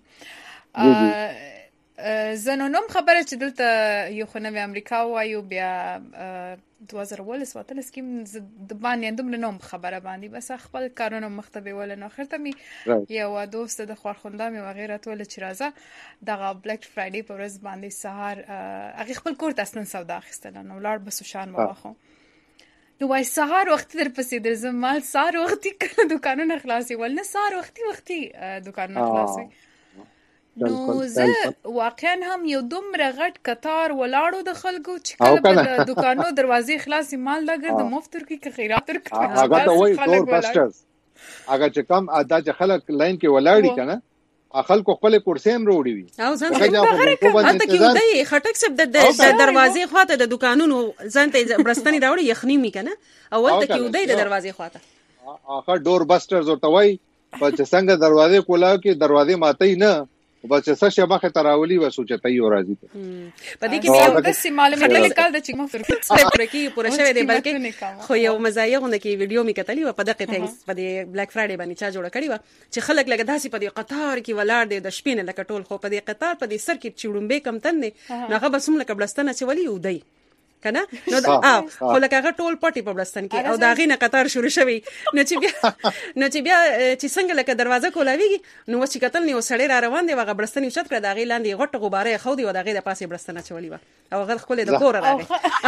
زنونم خبره چې دلته یو خنوي امریکا وایو بیا 2018 وتل سکیم د باندې دومره نوم خبره باندې بس خپل کارونه مختبه ول نو اخر ته می یو دوست د خورخوندا می وغیرہ ټول چې راځه دغه بلیک فرایډي په ورځ باندې سهار هغه خپل کور تاسو سودا اخیستل نو لاړ بس شان واخو نو وای سهار وخت در پسې د زمال سهار وختي کله دکانونه خلاصي ول نه سهار وختي دکانونه خلاصي نو زه واقعا هم یو دومره غټ قطار ولاړو د خلکو چې کله په دکانو دروازې خلاصي مال لګر د مفتر کې خیرات ورکړي هغه ته وای ډور بسټرز هغه چې کم ادا چې خلک لاین کې ولاړی کنه خلکو خپل کورسیم روړي وي او ځان ته کې ودی خټک سب د دروازې خواته د دکانونو ځان ته برستنی راوړي یخنی می کنه اول ته کې ودی د دروازې خواته هغه ډور بسټرز ورته وای چې څنګه دروازې کولاو کې دروازې ماتای نه بس څه شي مخه تراولي وسو چې تای راځي په دې کې یو د سیماله مې کال د چې مو تر پرکی پوره شوی دی بلکې خو یو مزایغونه کې ویډیو می کتلی و په دغه ټینګز په دې بلیک فرایډي باندې چا جوړ کړی و چې خلک لګا داسي په دې قطار کې ولاړ دي د شپې نه لکه ټول خو په دې قطار په دې سر کې چړومبه کم تن نه هغه بسوم لکه بلستانه چې ولي ودی کنه نو خو لکه هغه ټول پټي په بلستان کې او دا غینه قطار شروع شوی نو چې بیا چې څنګه لکه دروازه کولاویږي نو چې قتل نه وسړی را روان دی هغه بلستان یو چت کړ دا غی لاندې غټ غباره خو دی و دا غی د پاسه بلستان چولی و او هغه خپل د کور راغی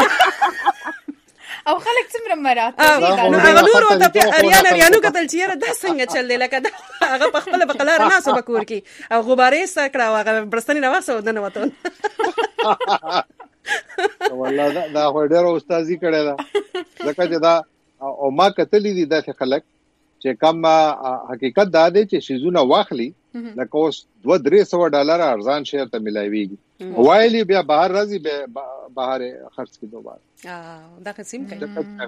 او خلک څومره مرات نو هغه نور ته اریانو کتل چې دا څنګه چل دی لکه هغه په خپل بقلار ناسو بکور کې او غباره سکړه هغه بلستان راوسو دنه وته والله دا خو ډېر استادي کړه دا ځکه چې دا او ما کتلې دي د خلک چې کم حقیقت دا دی چې شیزونه واخلي لکه اوس $200-300 ارزان شهر ته ملایويږي وایلی بیا بهر راځي بهر خرڅ کی دوباره دا قسم کوي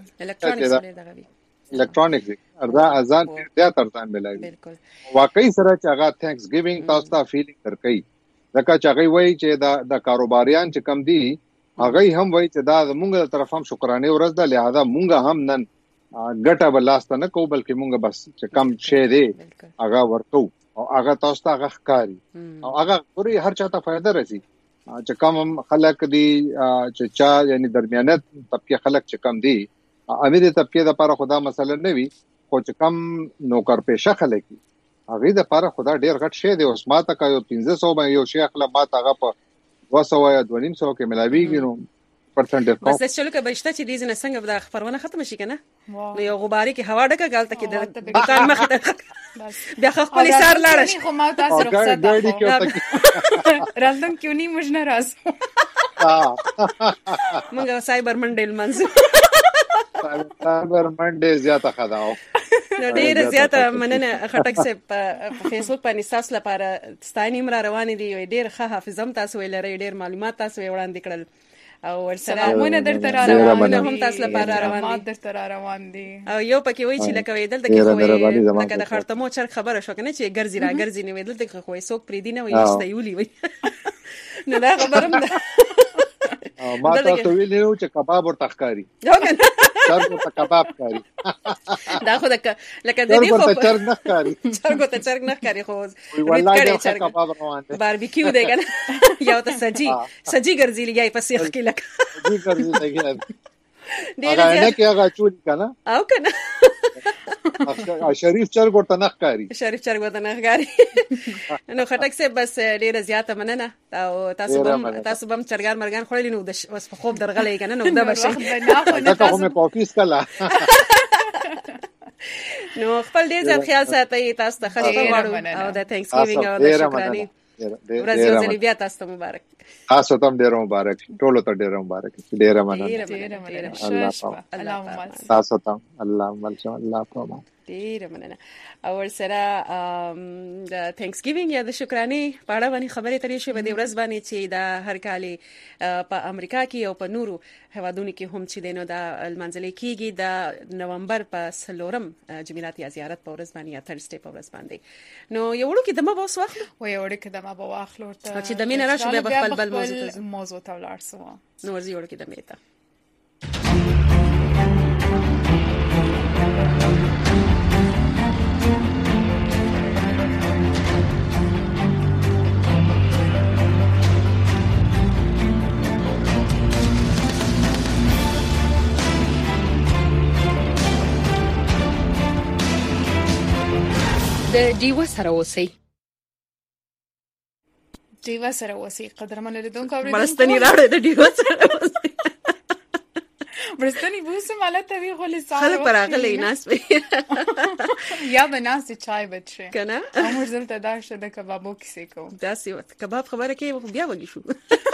الکترونیکس ارزان زیات ارزان ملایوي بالکل واقعي سره چې هغه تھینکس ګیوینګ تاسو ته فیلینګ درکې ځکه چې هغه وایي چې د کاروباریان چې کم دي هغه هم وایي چې دا زمونږ تر طرف هم شکرانه ورځ ده لہذا مونږ هم نن ګټه بلاسته نه کو بلکې مونږ بس چې کم شې دی هغه ورکو او هغه تاسو ته هغه ښکاری او هغه پوری هر چاته فائدہ رسی چې کم خلک دي چې چا یعنی درمیانه طبقه خلک چې کم دي امیر طبقه د لپاره خدا مسله نه وي خو چې کم نوکر پیشه خلک هغه د لپاره خدا ډیر غټ شی دی اوس ماته کا یو 1500 باندې یو شیخ له ماته هغه په 200 یا 250 کې ملاویږي نو پرسنټ ډیسکاونټ بس چې لکه بشته چې دې نه څنګه د خبرونه ختم شي کنه نو یو غباري کې هوا ډکه غلطه کې د دکان مخ ته بیا خپل سار لاړ شي خو ما تاسو رخصت راندم کیو نی مجنه راز موږ سایبر منډل منځ سایبر منډه زیاته خداو نو ډیر زیاته مننه خټک سه په فیسبوک باندې تاسو لپاره ستاینې مر روان دي ډیر ښه حافظم تاسو ویلره ډیر معلومات تاسو وړاندې کړل او ورسره مونږ درته روان هم تاسو لپاره روان دي او یو پکې وای چې لکه ویدل ته کې خو لکه د خرطمو چر خبره شو کنه چې ګرځي را ګرځي نه ویدل ته خو څوک پری دی نه وي استایولي وي نو دا خبرم ده ما تاسو ویلو چې کباب ورته ښکاری چرګ ته کباب ښکاری دا خو لکه د دې خو چرګ نه ښکاری چرګ نه ښکاری خو ولله کباب روان دي باربیکیو دی کنه یو ته سجی ګرځي لګي په سیخ کې لکه سجی ګرځي لګي ډیر نه کې هغه چول کنه او کنه شریف چرګ ورته نه ښکاری نو خټک سه بس ډیره زیاته مننه او تاسو بم چرګان مرګان خورلی نو اوس په خوب درغلې کنه نو دا بشي دا کومه په افیس کلا نو خپل ډیر ځل خیال ساتي تاسو ته خلک غواړو او د تھینکس ګیوینګ او د شکرانه ورځ یو ځل بیا تاسو ته مبارک. تاسو ته ډیر مبارک، ټول ته ډیر مبارک. ډیر مننه. الله تاسو ته الله ملشه الله پاما. ډیر مننه. او سره د تھینکس ګیوینګ یا د شکرانه په اړه باندې خبرې ترې شوې د ورځ باندې چې د هر کال په امریکا کې او په نورو هوادونو کې هم چې دینو د المنځلې کېږي د نومبر په 4 جمعرات یا زیارت په ورځ باندې یا تھرسډے په ورځ باندې. نو یو وړو کې دمه به واخلو و یو وړو کې دمه به واخلو ته چې د مینه راشه به خپل بل موضوع ته ولاړ سو. نو ورځي وړو کې دمه ته د ډیو سره اوسئ. ډیو سره اوسئ. قدرمن لیدونکو اوریدونکو مرستنی راړې د ډیو سره اوسئ. مرستنی بوسه مالته وی خو لسانه خلک پراغله ناس وي یا بناس چای بچي کنه امر زلته دا شته د کبابو کیسه کوم داسې وخت کباب خبره کوي بیا وږي شو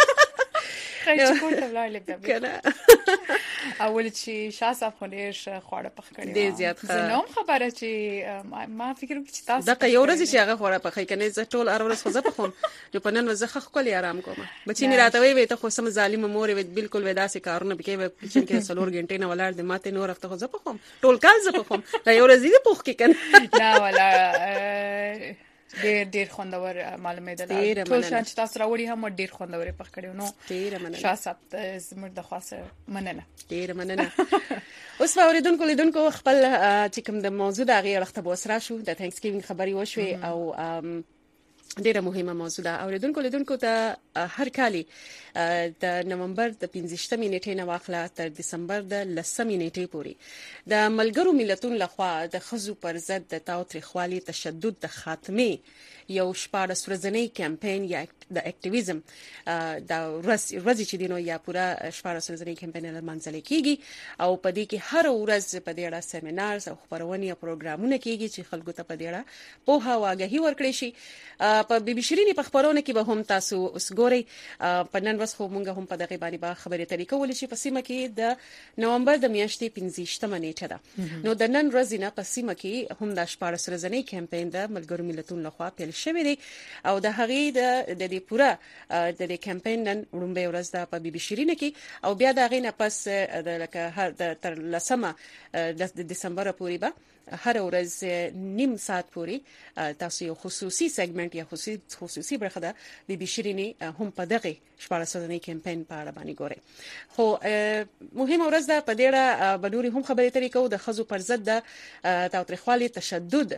خیلی کوټه ولاړ لګا کنه اول چې شاسه خولیر خوړه پخ کړی دی زیات زنوم خبره چې ما فکر وکړ چې تاسو دغه یو ورځ چې هغه خوړه پخې کنه زه ټول ارورس خو زه پخوم جو پنن وزه خو کلی آرام کوم بچی نه راته وي ته خو سم ظالم مور وي بالکل ودا سي کارونه بکې چې کې سلور غنټې نه ولاړ د ماته نور هفته خو زه پخوم ټول کال زه پخوم دا یو ورځ دې پخ کې کنه نه ولا ډیر خوندور معلومه ده ټول شان چې تاسو راوړي هم ډیر خوندور پخ کړو نو ډیر مننه شاسب زموږ د خاصه مننه ډیر مننه. اوس اوریدونکو لیدونکو خپل چې کوم د موضوع د غیر اړخ ته بوسرا شو د تھینکس ګیوینګ خبري وشوي او ډیره مهمه موضوع ده. اوریدونکو لیدونکو ته هر کال د نومبر د 15 نیټې نه واخله تر دسمبر د 10 نیټې پورې د ملګرو ملتونو لخوا د خزو پر ضد د تاوتریخوالي تشدد د خاتمه یو 14 ورځنی کمپاین یا د اکټیویزم د ورځ چې دینو یا پورا 14 ورځنی کمپاین لمنځل کیږي او په دې کې هر ورځ په دې اړه سیمینارز او خبرونه او پروګرامونه کیږي چې خلکو ته په دې اړه په هواګهي ورکړي شي. په بي بي شيريني په خبرونه کې به هم تاسو اوس ګوري په نن ورځ خو مونږ هم په دغه باندې به خبرې طریقه ولې شي په سیمه کې د نومبر د میاشتې 15 نیټه ده. نو د نن ورځ نه په سیمه کې هم د 14 ورځنی کمپاین د ملګرو ملتونو لخوا پیل شوی دی او د هغې د دې پورا د دې کمپاین نن وړاندې ورځ د په بي بي شيريني کې او بیا د غینه پس د لکه هر تر لسمه د دسمبر پورې به هر ورځ نیم ساعت پورې تاسو یو خصوصي سیګمنټ یا خصوصي برخه ده بي بي شيريني هم په دغه 14 ورځنی کمپاین په اړه باندې ګوري. خو مهمه ورځ ده په دې اړه بنوري هم خبرې ترې کوو د خزو پر ضد د تاوتریخوالي تشدد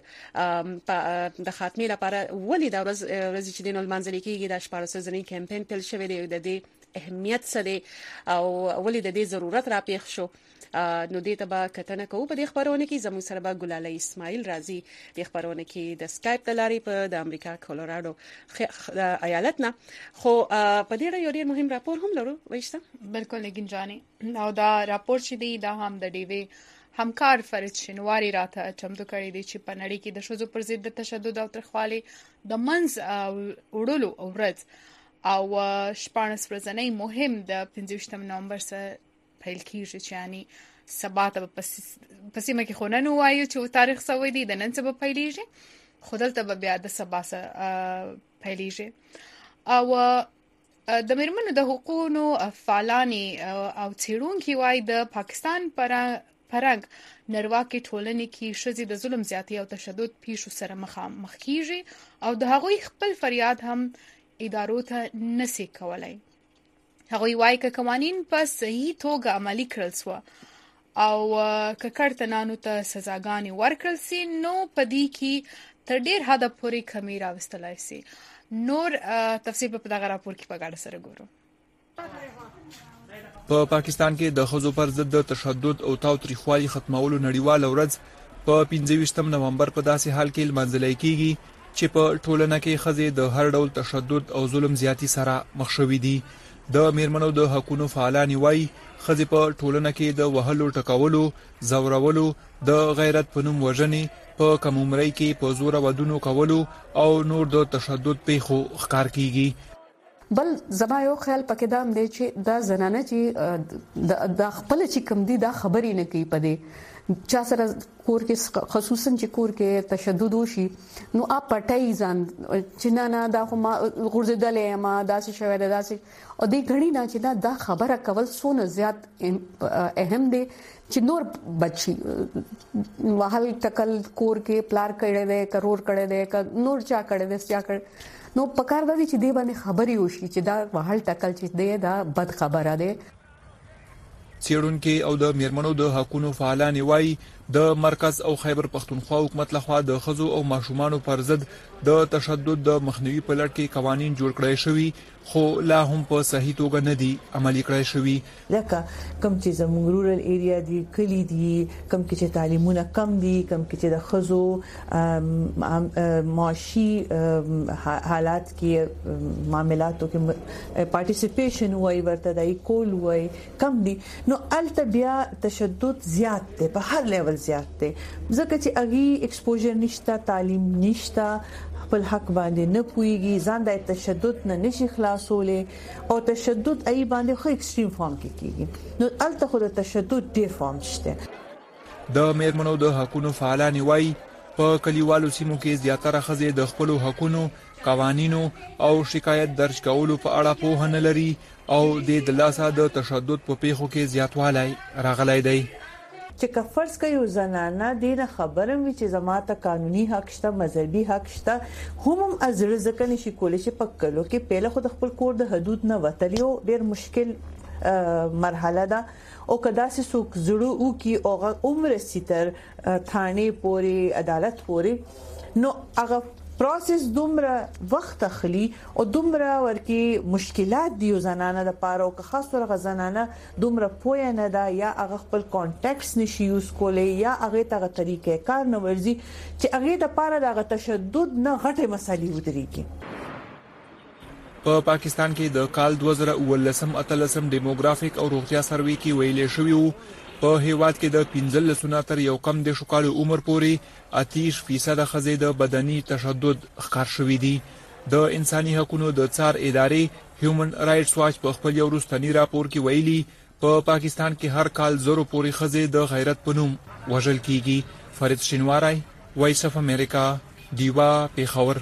د خاتمه لپاره ولې د ورځ چې دینو المنځلي کېږي د 14 ورځنی کمپاین پیل شوی دی د دې اهمیت څه دی او ولې د دې ضرورت را پیښ شو. نو دې ته به کتنه کوو په دې خبرونه کې زموږ سره به ګلاله اسماعیل راځي د خبرونه کې د سکایپ د لارې په د امریکا کولوراډو ایالت نه. خو په دې اړه یو ډېر مهم راپور هم لرو وایسته بالکل لګین جاني او دا راپور چې دی دا هم د ډیوی همکار فرید شینواری راته چمتو کړی دی چې په نړۍ کې د شذو پر ضد د تشدد او تریخوالي د منځ وړلو ورځ او 14 ورځنی مهم د 15 نومبر سره پیل کیږي چې یعنی سبا ته پسې مکه خونن وایو چې تاریخ سوي دی د نن څه په پیلېږي خو دلته به بیا د سبا سره پیلېږي. او د میرمنو د حقوقو فعالانی او څېړونکو وايي د پاکستان پرنګ نړیوالې ټولنې کې شذې د ظلم زیاتی او تشدد پیښو سره مخ کیږي او د هغوی خپل فریاد هم ادارو ته نسی کولای. هغوی وايي چې قوانین په صحیح توګه عملي کړل سو او کړتنانو ته سزاګانې ورکړل سي نو په دې کې تر ډیر حد پورې کمی راوستلای سي. نور تفصیل په دغه راپور کې په ګډه سره ګورو. په پاکستان کې د خزو پر ضد تشدد او تاوتریخوالي ختمولو نړیواله ورځ په 15 نومبر په داسې حال کې لمانځل کېږي چې په ټولنه کې خزې د هر ډول تشدد او ظلم زیاتی سره مخ شوې دي. د میرمنو د حقوقو فعالانی وايي خزې په ټولنه کې د وهلو ټکولو زورولو د غیرت په نوم وژنې په کم عمرۍ کې په زور ودونو کولو او نور د تشدد پیښو ښکار کیږي. بل زما یو خیال پکې دا هم دی چې دا زنانه چې د خپل چې کم دي دا خبرې نه کوي پدې چا سره کور کې خصوصا چې کور کې تشدد وشي نو اپ پټای ځان چې نه دا خو ما غورځېدلې ما داسې شوی داسې او دې غړي نه چې دا خبره کول سونه زیات اهم دي چې نور بچي وحل تکل کور کې پلار کړي دي کرور کړي دي نور چا کړي دي چا کړي نو پکار دا چې دې باندې خبري وشي چې دا وحل تکل چې دی دا بد خبره ده. څېړونکي او د میرمنو د حقوقو فعالان وایي د مرکز او خیبر پختونخوا حکومت لخوا د ښځو او ماشومانو پر ضد د تشدد د مخنیوي په لړ کې قوانین جوړ کړای شوي خو لا هم په صحیح توګه نه دي عملي کړای شوي. لکه کم چې زموږ رورل ایریا دي کلی دي کم کې چې تعلیمونه کم دي کم کې چې د ښځو معاشي حالات کې معاملاتو کې پارټیسیپیشن وای ورته دای کول وای کم دي نو الته بیا تشدد زیات دی په هر لیول زیات دی ځکه چې اغي ایکسپوژر نشته تعلیم نشته خپل حق باندې نه پويږي ځان د تشدد نه نشي خلاصولې او تشدد ای باندې خو ایکستریم فارم کې کیږي نو الته خو د تشدد ډیر فارم شته. د میرمنو د حقوقو فعالان وایي په کلیوالو سیمو کې زیاتره ښځې د خپل حقوقو قوانینو او شکایت درج کولو په اړه پوهه نه لري او د لاسه د تشدد په پیښو کې زیاتوالی راغلی دی. چې کفرس کوي زنانه دینه خبرم وی چې زماته قانوني حق شته مذهبي حق شته هم از رزق نشي کولای چې پکلو کې پهله خود خپل کور د حدود نه وتلیو ډیر مشکل مرحله ده او کدا سه سوق زړو او کی او عمر ستر ثانه پوري عدالت پوري نو هغه پروسس دومره وخت اخلي او دومره ورکی مشکلات دی زنانه د پاره او خاص طور زنانه دومره پوهه نه ده یا هغه خپل کانټیکټس نشي یوز کولای یا هغه ته طریقې کار نه ورزي چې هغه د پاره د تشدد نه غټه مسالې ودرېږي. په پاکستان کې د کال 2013-اتلسم ډیموګرافیک او روغتیا سروې کې ویلې شوی وو په هیواد کې د 15 تر یو کم د شکالو عمر پورې 30% ښځې د بدني تشدد ښکار شوې دي. د انساني حقوقو د څار ادارې هیومن رائټس واچ په خپل یو وروستنی راپور کې ویلي په پاکستان کې هر کال زرو پورې ښځې د غیرت په نوم وژل کیږي. فرید شینواری، وایس اف امریکا، دیوا، پیښور.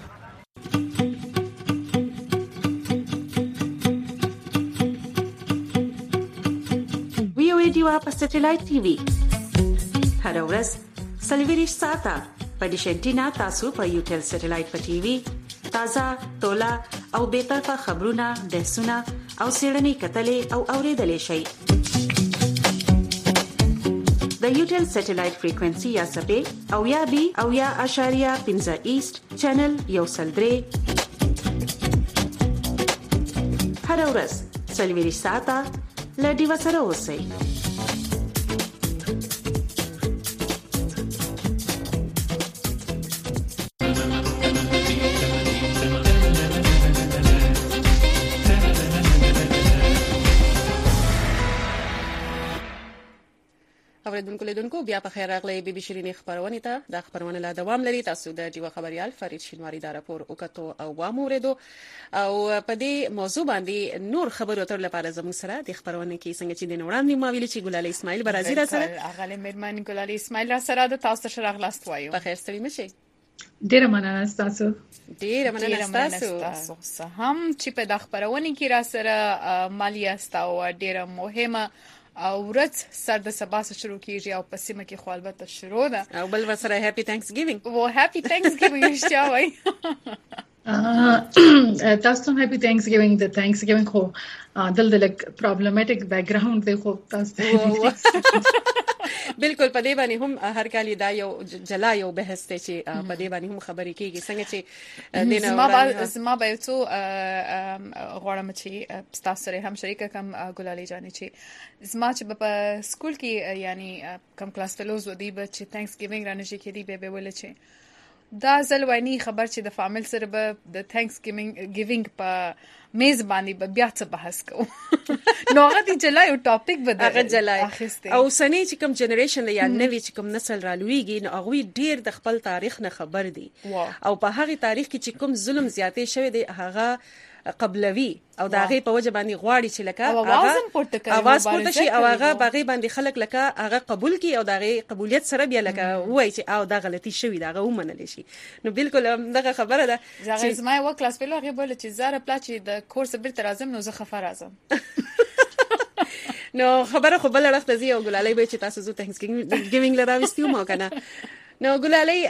دیوا په سټلایټ ټي وي هر ورځ سلویریش ساته په ډیشنټینا تاسو په یوټل سټلایټ په ټي وي تازه تولا او به طرفه خبرونه بحثونه او سیړنی کتلې او اوریدلې شي د یوټل سټلایټ فریکوئنسي یا سپې او یا بي او یا اشاریه 15 ایست چینل یو سلدري هر ورځ سلویریش ساته لدی وسره اوسئ. اوریدونکو لیدونکو بیا په خیر راغلی بي بي شيرين خبرونه ته د خبرونه لا دوام لري تاسو د دیو خبريال فرید شینواری دا راپور وکړو او واموریدو او په دې موضوع باندې نور خبرو تر لپاره زموږ سره د خبرونه کې څنګه چې د وړاندې ما ویل چې ګلالي اسماعیل برازي را سره اغله مېرمن ګلالي اسماعیل را سره د تاسو سره غلاست وایو. په خیر ستړي مشي. ډیره مننه تاسو. ډیره مننه تاسو. هم چې په د خبرونه کې را سره مالیا ستاو ډیره مهمه او ورځ سر د سبا شروع کیږي او په سیمه کې خپلبته شروع ده او بل ورسره هپی تانکس ګیوینګ او هپی تانکس ګیوینګ اشتیاوي تاسو هم هپی تانکس ګیوینګ د تانکس ګیوینګ خو دل لک پرابلماتیک بیک ګراوند دی خو تاسو بالکل په دې باندې هم هر کال دا یو جلا یو بحث ته چې په دې باندې هم خبرې کیږي څنګه چې زما به څو غواړم چې تاسو سره هم شریک کوم ګلالي جانې چې زما چې په سکول کې یعنی کم کلاس فلوز ودی به چې تانکس ګیوینګ رانه شي کې دی به ول چې دا ځلوانی خبر چې د فامیل سره به د تھینکس ګیوینګ په میز باندې بیا څه بحث کوو نو هغه دی جلای او ټاپک به هغه جلای او سنې چې کوم جنریشن یا نوې چې کوم نسل را لویږي نو هغه ډیر د خپل تاریخ نه خبر دي او په هغه تاریخ کې چې کوم ظلم زیاتې شوی دی هغه قبلوي او دا غي په وجه باندې غواړي چې لکه اواز پورته شي او هغه باغی باندې خلک لکه هغه قبول کی او دا غي قبولیت سره بیا لکه وای چې او دا غلطي شوی دا غو منل شي نو بالکل دغه خبره ده چې زما یو کلاس په لغه بوله چې زاره پلاچ د کورس بیرته راځم نو زه خفه راځم نو خبره خو بل رخت زی او ګلالي به چې تاسو زو تھینکس ګیوینګ لراوستیو ما کنه نو ګلالي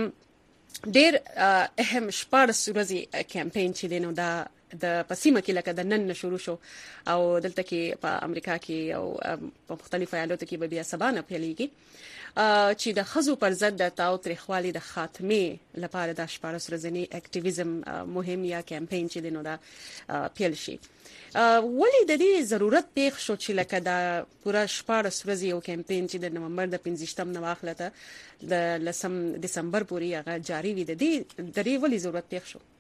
ډیر اهم شپږ ورځې کمپاین چې دینو دا د پسیمه کې لکه د نن شروع شو او دلته کې په امریکا کې او په مختلفو ایالتونو کې به بیا سبانه پیلېږي چې د خزو پر ضد د تاوتریخوالي د خاتمه لپاره د شپږ ورځې اکټیویزم مهم یا کمپاین چې دینو دا پیل شي ولې د دې ضرورت پیښ شو چې لکه دا پورا شپږ ورځې یو کمپاین چې د نومبر د 15 نه واخلته د 10 دسمبر پورې هغه جاری وي د دې ولې ضرورت پیښ شو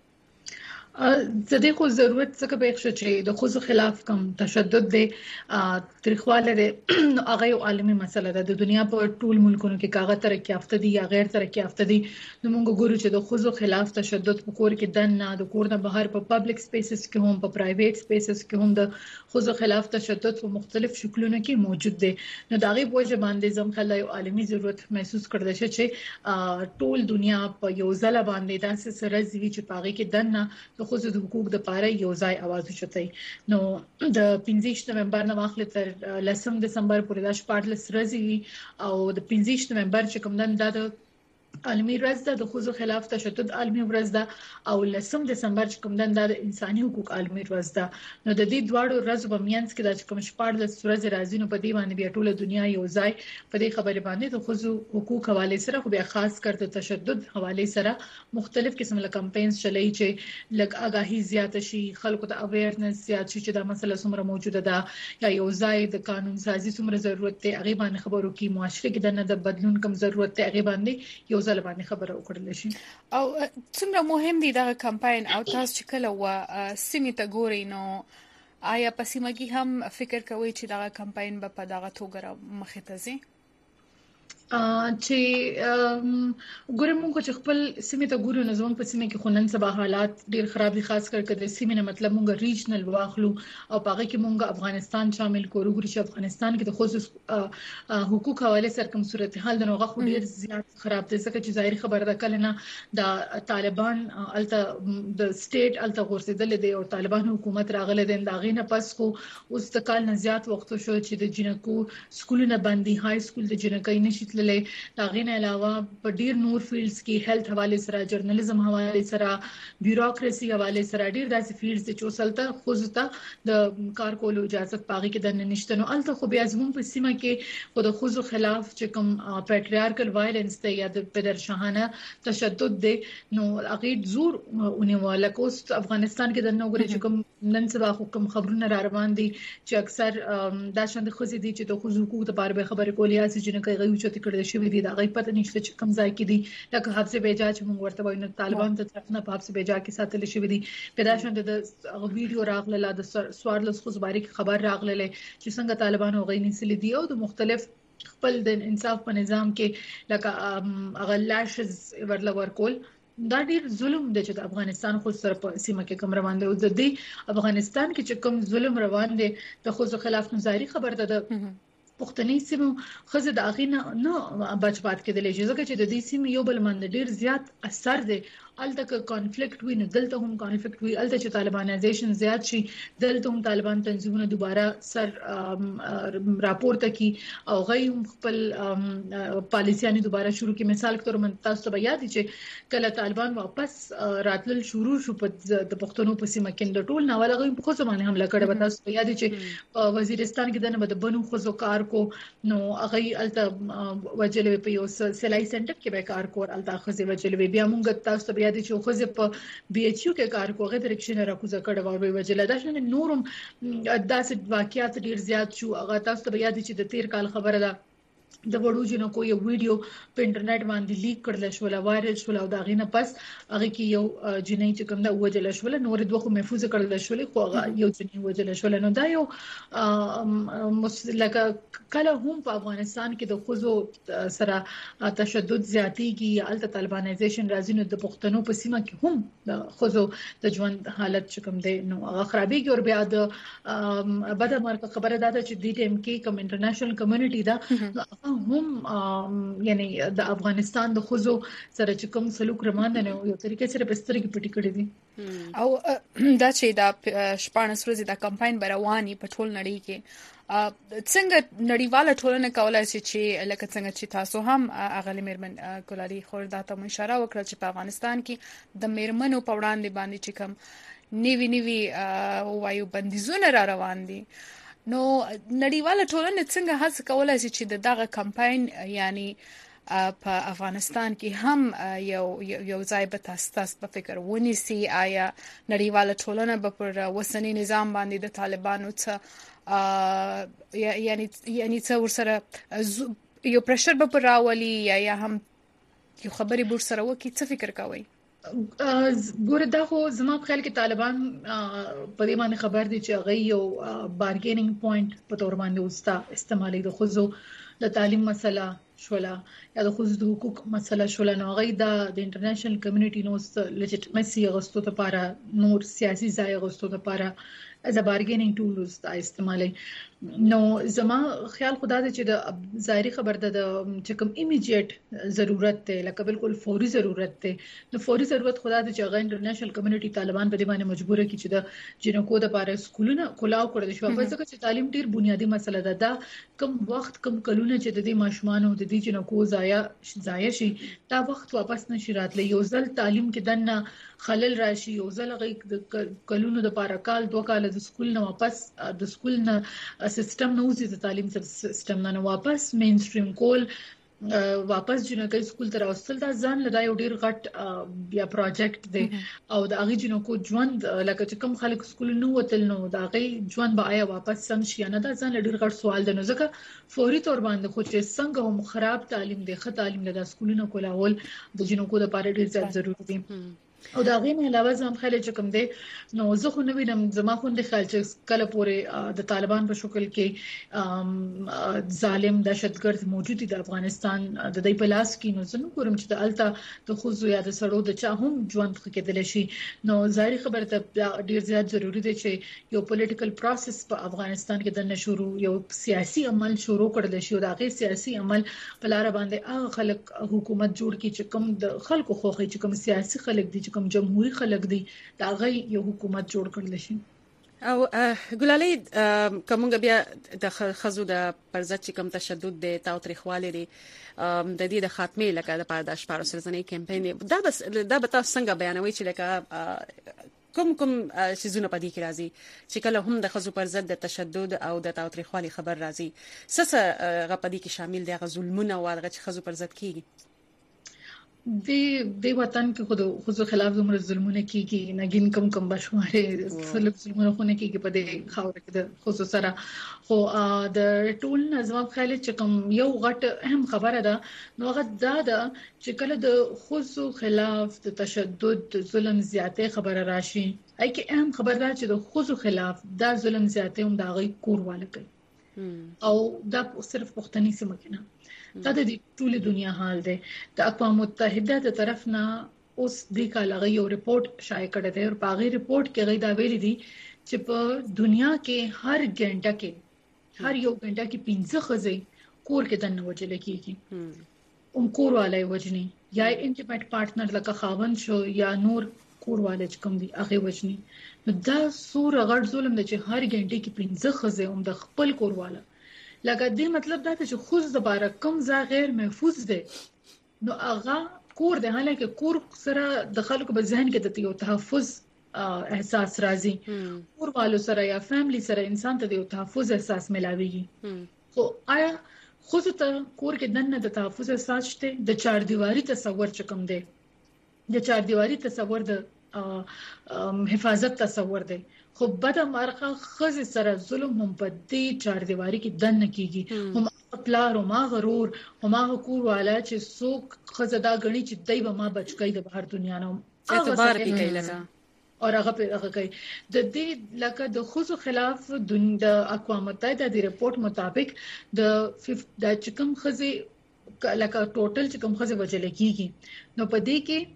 زده خو ضرورت څه به ښه چې د خوځو خلاف کم تشدد دی تاریخواله دی هغه یو عالمي مسله ده د دنیا په ټول ملکونو کې کاغه ترقی یافته دي یا غیر ترقی یافته دي نو موږ ګورو چې د خوځو خلاف تشدد په کور کې دنه د کور نه بهر په پبلک سپیسز کې هم په پرایویټ سپیسز کې هم د خوځو خلاف تشدد په مختلف شکلونو کې موجود دي نو دا غي بوجه باندې زم خلای یو عالمي ضرورت محسوس کړل شي چې ټول دنیا په یو ځل باندې داسې سره زوی چې پاغي کې دنه د خصوصي حقوق د پاره یو ځای आवाज اوچتای نو د 15 نومبر نه واخل تر 10 دسمبر پورې د 14 ورځې او د 15 نومبر چې کوم نن د عالمي ورځ ده د خصوصي خلاف تشدد عالمي ورځ ده او 10 دسمبر چې کوم نن د انساني حقوق عالمي ورځ ده نو د دې دواړو ورځو په میانس کې د کوم 14 ورځې راځي نو په دې باندې بیا ټول دنیا یو ځای په دې خبره باندې د خصوصي حقوق حواله سره خو بیا خاص کر د تشدد حواله سره مختلف قسم له کمپاینز چلای چې لګ آگاهی زیات شي خلکو ته اویرنس زیات شي چې دا مسله څومره موجوده ده یا یو ځای د قانون سازي څومره ضرورت دی هغه باندې خبرو کې معاشره کې د بدلون کم ضرورت دی هغه باندې یو ځل باندې خبره وکړل شي او څومره مهم دی دا کمپاین او تاسو چې کله و سیمه ته ګورئ نو آیا په سیمه کې هم فکر کوئ چې دا کمپاین به په دغه توګه مخې ته ځي چې ګورم موږ چې خپل سیمه ته ګورو نو زموږ په سیمه کې خونن سبا حالات ډیر خراب دي خاص کر کده سیمه نه مطلب موږ ریجنل واخلو او پاره کې موږ افغانستان شامل کړو ګوري چې افغانستان کې د خصوص حقوق حواله سره کوم صورتحال د نوغه خو ډیر زیات خراب دي ځکه چې ظاهري خبره ده کله نه د طالبان الته د سټیټ الته غورځیدل دي او طالبان حکومت راغله دي دا غینه پس خو اوس د کال نه زیات وخت شو چې د جنکو سکولونه باندې های سکول د جنکای نشي دا غینه علاوه په ډیر نور فیلډز کې هیلث حواله سره جرنالیزم حواله سره بیوروکراسي حواله سره ډیر داسې فیلډز چې وسلته خوځته د کار کولو اجازه پاغي کې د نشته نو الته خو بیا زموږ په سیمه کې خو د خوځو خلاف چې کوم پیټریارکل وایلنس ته یا د پدرشاهانه تشدد دی نو هغه زور ونیواله کوست افغانستان کې د نوګری چې کوم نن سبا حکم خبرونه را روان دي چې اکثر دا شاند خوځي دي چې د خوځو حقوق لپاره به خبرې کولې اسې جنکه غوي چې کړل شوی دی دا غي پته نشته چې کوم ځای کې دي لکه حبس بیجا چې موږ ورته وایو طالبان ته طرف نه حبس بیجا کې ساتل شوی دي پیدا شوند د ویډیو راغله د سوارلس خبري خبر راغله چې څنګه طالبان او غي نسل دي او د مختلف خپل د انصاف په نظام کې لکه اغلاشز ورلور کول دا ډیر ظلم دی چې د افغانستان خو سره په سیمه کې کوم روان دی او د دې افغانستان کې چې کوم ظلم روان دی د خو خلاف نظاری خبر ده پښتني سیمو خزه د اغینه نه بچپات کېدلې ځکه چې د دې سیمې یو بل من ډیر زیات اثر دی الته کنفلیکټ ویني دلته هم کنفلیکټ وی الته چې طالبانایزیشن زیات شي دلته هم طالبان تنظیمونه دوباره سر راپورته کی او غي خپل پالیسیانه دوباره شروع کی مثال تور من تاسو ته یاد چې کله طالبان واپس راتلل شروع شو په د پښتنو په سیمه کې د ټول ناول غي په خو زمانه حمله کړه به تاسو یاد چې وزیرستان کې د بدبنو خو کار کو نو هغه الته وجلې په یو سلای سنټر کې به کار کول الته خزه وجلې بیا مونږ تاسو بیا د چوخزه په بي ایچ یو کې کار کوغه ډایرکشن راکوزه کړه او وجلې دا شنه نورم داسې واقعیات ډیر زیات شو هغه تاسو بیا د چې د 13 کال خبره ده د وړو جنکو یو ویډیو په انټرنیټ باندې لیک کړل شو، وایرل شو، او دا غینه پس هغه کې یو جنۍ چې کوم دا وجل شو، نور دوه خو محفوظ کړل شو، خو هغه یو جنۍ وجل شو. نو دا یو لکه کله هم په افغانستان کې د خوځو سره تشدد زیاتېږي، الته طالبانایزیشن راځي، نو د پښتنو په سیمه کې هم د خوځو د ژوند حالت چې کوم دی نو هغه خرابېږي. او بیا د بده مرګ خبره ده چې د ټیم کې کوم انټرنیشنل کمیونټي دا هم یعنی د افغانستان د خوځو سره چې کوم سلوک روان نه یو طریقې سره بسترګې پټې کړې دي. او دا چې دا شپږ ورځې دا کمپاین برواني په ټول نړۍ کې څنګه نړیواله ټولنه کولای شي چې لکه څنګه چې تاسو هم اغلی میرمن ګلالي خوردا ته اشاره وکړه چې په افغانستان کې د میرمنو په وړاندې باندې چې کوم نیوی وایو بندیزونه را روان دي، نو نړیواله ټولنه څنګه هڅه کولای شي چې دغه کمپاین یعنی په افغانستان کې هم یو ځای به تاسو په فکر ونیسي؟ آیا نړیواله ټولنه به پر وسنی نظام باندې د طالبانو څخه یعنی څه ورسره یو پرشر به پر راولي یا هم یو خبرې بور سره وکړي؟ څه فکر کوئ؟ ګوره دا خو زما په خیال کې طالبان په دې باندې خبر دي چې هغه یو بارګینینګ پوینټ په تور باندې استعمالي د خوځو د تعلیم مسله شولا یا د خوځو د حقوق مسله شولا، نو هغه د انټرنیشنل کمیونټي نو لیجټیمیسي غوښتو لپاره نور سیاسي ځای غوښتو لپاره از ا بارګینینګ ټولز دا استعمالي. نو زما خیال خدا دې چې د ظاهري خبر د چې کوم ایمیډیټ ضرورت ته لکه بالکل فوري ضرورت ته، نو فوري ضرورت خدا دې چې هغه انټرنیشنل کمیونټي طالبان په دې باندې مجبور کی چې د جنکو د لپاره سکولونه کلاو کړل شي، په ځکه چې تعلیم ډیر بنیادی مسله ده. دا کم وخت کم کلونه چې د دې ماشومان او د دې جنکو ضایع شي دا وخت واپس نشي راتلی. یو ځل تعلیم کې دنه خلل راشي، یو ځل هغه د کلونو د لپاره کال دوه کال د سکول نه واپس د سکول نه سیستم نه وځي، د تعلیم سیستم نه واپس مین سټریم کول، واپس جنکې سکول ته راوستل، دا ځان له یو ډیر غټ بیا پروجیکټ دی. او د هغه جنکو ژوند لکه چې کوم خلک سکول نه وتل نو دا هغه ژوند به آیا واپس سم شي نه، دا ځان له ډیر غټ سوال دی. نو ځکه فوري تور باندې خو چې څنګه هم خراب تعلیم دی، ښه تعلیم د سکولونو کولول د جنکو لپاره ډیر زیات ضروري دی. او دا غي نه علاوه زم خلک چې کوم دي نو زه خو نه وینم، زما خو د خیال چې کله پورې د طالبان په شکل کې ظالم دهشتګرد موجود دي د افغانستان د دې په لاس کې، نو زه نو کوم چې د الته د خوځو یا د سړو د چا هم ژوند کېدل شي. نو ظاهري خبره ته ډیر زیات ضروری دی چې یو پولیټیکل پروسس په افغانستان کې د نشورو یو سیاسي عمل شروع کړل شي، او دا غي سیاسي عمل په لار باندې هغه خلک حکومت جوړ کړي چې کوم د خلکو خوخي چې کوم سیاسي خلک دي، کوم جمهوریت خلک دي، دا غي یو حکومت جوړ کړل شي. او ګلالي کومه بیا د خزو د پرځت چې کوم تشدد د تاوتریخواله دي د دې د خاتمه لکه د پاره د شپږ سرزنې کمپاین دا بس دا به تاسو څنګه بیانوي چې لکه کوم شیزونه پدې کې راځي چې کله هم د خزو پرځت د تشدد او د تاوتریخواله خبر راځي څه غپدې کې شامل دي، غ ظلمونه او هغه چې خزو پرځت کیږي د وطن کې خو خلاف زموږ ظلمونه کیږي، نګین کم بشماره خلک ظلمونه خو نه کیږي په دې خاور کې د خصوص سره. خو د ټول نظام خیال چې کوم یو غټ اهم خبره ده نو هغه دا ده چې کله د خصوص خلاف د تشدد د ظلم زیاتې خبره راشي، اې کې اهم خبره ده چې د خصوص خلاف دا ظلم زیاتې هم دا غي کورواله کوي، او دا صرف پښتني سیمه کې نه، دا د ټول دنیا حال دی. د اقوام متحده د طرف نه اوس د کال یو ریپورت شایع کړی دی، او په هغه ریپورت کې غي دا ویلي دي چې په دنیا کې هر غنټه کې هر یو غنټه کې 15 خزې کور کې دنه وجل کیږي، کور والے وجني یا انټیمیټ پارټنر لکه خاوند شو یا نور کور والے کوم دي هغه وجني. نو دا سور غړ ظلم دی چې هر غنټه کې 15 خزې هم د خپل کور والا لکه دې مطلب دا چې خوځ د بار کم ځای غیر محفوظ دي، نو هغه کور د حالکه کور سره د خلکو په ذهن کې د یو تحفظ احساس راځي، کور والو سره یا فیملی سره انسان ته د یو تحفظ احساس ملاويږي. خو آیا خوځ ته کور کې دنه د تحفظ احساس شته؟ د چار دیواری تصور چکم دی، د چار دیواری تصور د حفاظت تصور دی، خو بده مرغه خزه سره ظلم هم په دې چار دیواری کې دن کیږي هم پلار او ما غرور او ما کور والا چې څوک خزه دا غني چې دای به ما بچی د بهر دنیا نه اعتبار پی کوي لکه اور هغه کوي د دې لکه د خزو خلاف د اقوام متحده د ریپورت مطابق د چکم خزه لکه ټوټل چې کوم خزه وجل کیږي نو په دې کې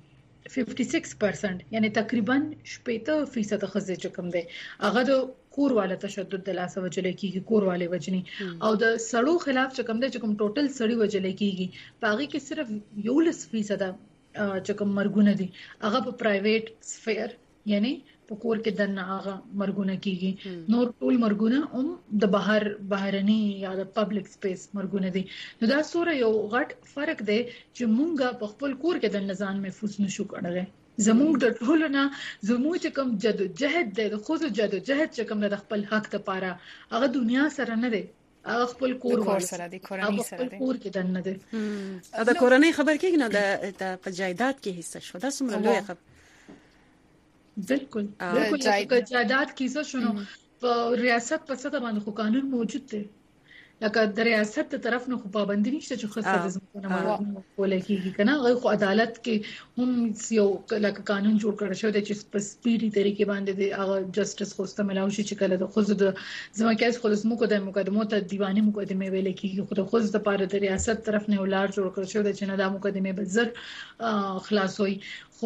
56% یعنی تقریبا 70% خزه چې کوم دی هغه د کور والا تشدد د لاس وجل کیږي کور والے وجني او د سړو خلاف چې کوم دی چې کوم ټوټل سړی وجل کیږي باقي کې صرف 11% چې کوم مرګونه دي هغه په پرایویټ سفیر یعنی په کور کې دنه هغه مرګونه کیږي نور ټول مرګونه د بهرني یا د پبلک سپیس مرګونه دي نو دا سوره یو غټ فرق دی چې مونږه په خپل کور کې د نظام محفوظ نشو کړل زموږ د ټولو نه زموږ چې کوم جدوجہد دی د خود جدوجہد چې کوم د خپل حق لپاره هغه دنیا سره نه دی هغه خپل کور سره دی کورنۍ سره دی کور کې دنه دی دا کورنۍ خبر کېږي نو د په جایداد کې حصہ شو دا څومره لوی خبر بالکل جائیداد کیسه شنو په ریاست په سطح باندې خو قانون موجود دی لکه د ریاست ته طرف نه خو پابندي نشته چې خاصه د زمونږ کولای کیږي کنه هغه خو عدالت کې هم یو لکه قانون جوړ کړی شو چې په سپیډي طریقې باندې د هغه جسټس خوسته ملاوي چې کله د خود د زمکه خو د زمکو د مقدمو ته دیواني مقدمه ویل کیږي خو د خود د لپاره د ریاست طرف نه ولار جوړ کړی شو چې نه د مقدمه به زر خلاصوي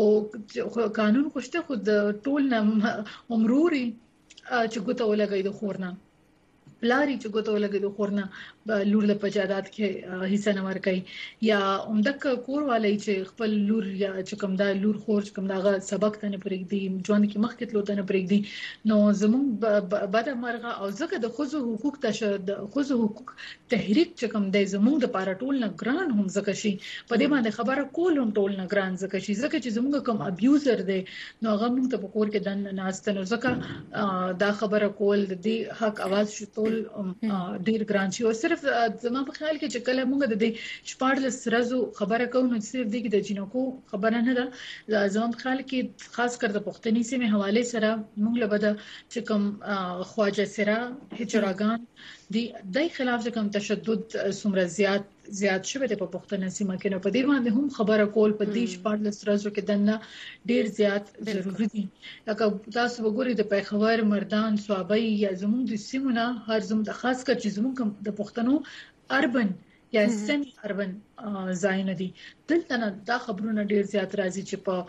خو قانون خوشته خود ټول نه عمروري چې ګوته ولګي د خورنه پلاری چې ګوتو لګي د خورنه لور له پجادات کې حصہ نه ورکي یا عمدک کور والی چې خپل لور یا چې کوم دا لور خور چې کوم دا سبق ته نه پرېږدي ژوند کې مخ کې تلوته نه پرېږدي نو زموږ بعد مرغه او ځکه د خزو حقوق د خزو حقوق تحریک چې کوم د زموږ د پاره ټول نه ګران هم ځکه شي په دې باندې خبره کول هم ټول نه ګران ځکه شي ځکه چې زموږ کوم ابیوزر دی نو هغه موږ ته په کور کې دن ناشته نو ځکه دا خبره کول د دې حق आवाज شته ډیر ګران شي او صرف زما په خیال کې چې کله موږ د دې شپارلس رزو خبره کوو نو صرف د جنکو خبره نه ده زما په خیال کې خاص کر د پښتني سیمه حواله سره موږ له بده چې کوم خواجه سره هجراګان د خلاف چې کوم تشدد سمره زیات شوه د پښتني سیمه کې نو په دې باندې هم خبره کول په دې شپارلس رزو کې دنه ډیر زیات ضروری دي لکه تاسو وګورئ د پیښور مردان صوابۍ یا زموږ د سیمونه هر زموږ د خاص کر چې زموږ د پښتنو اربن یا سیمی اربن ځایونه دي دلته نه دا خبرونه ډیر زیات راځي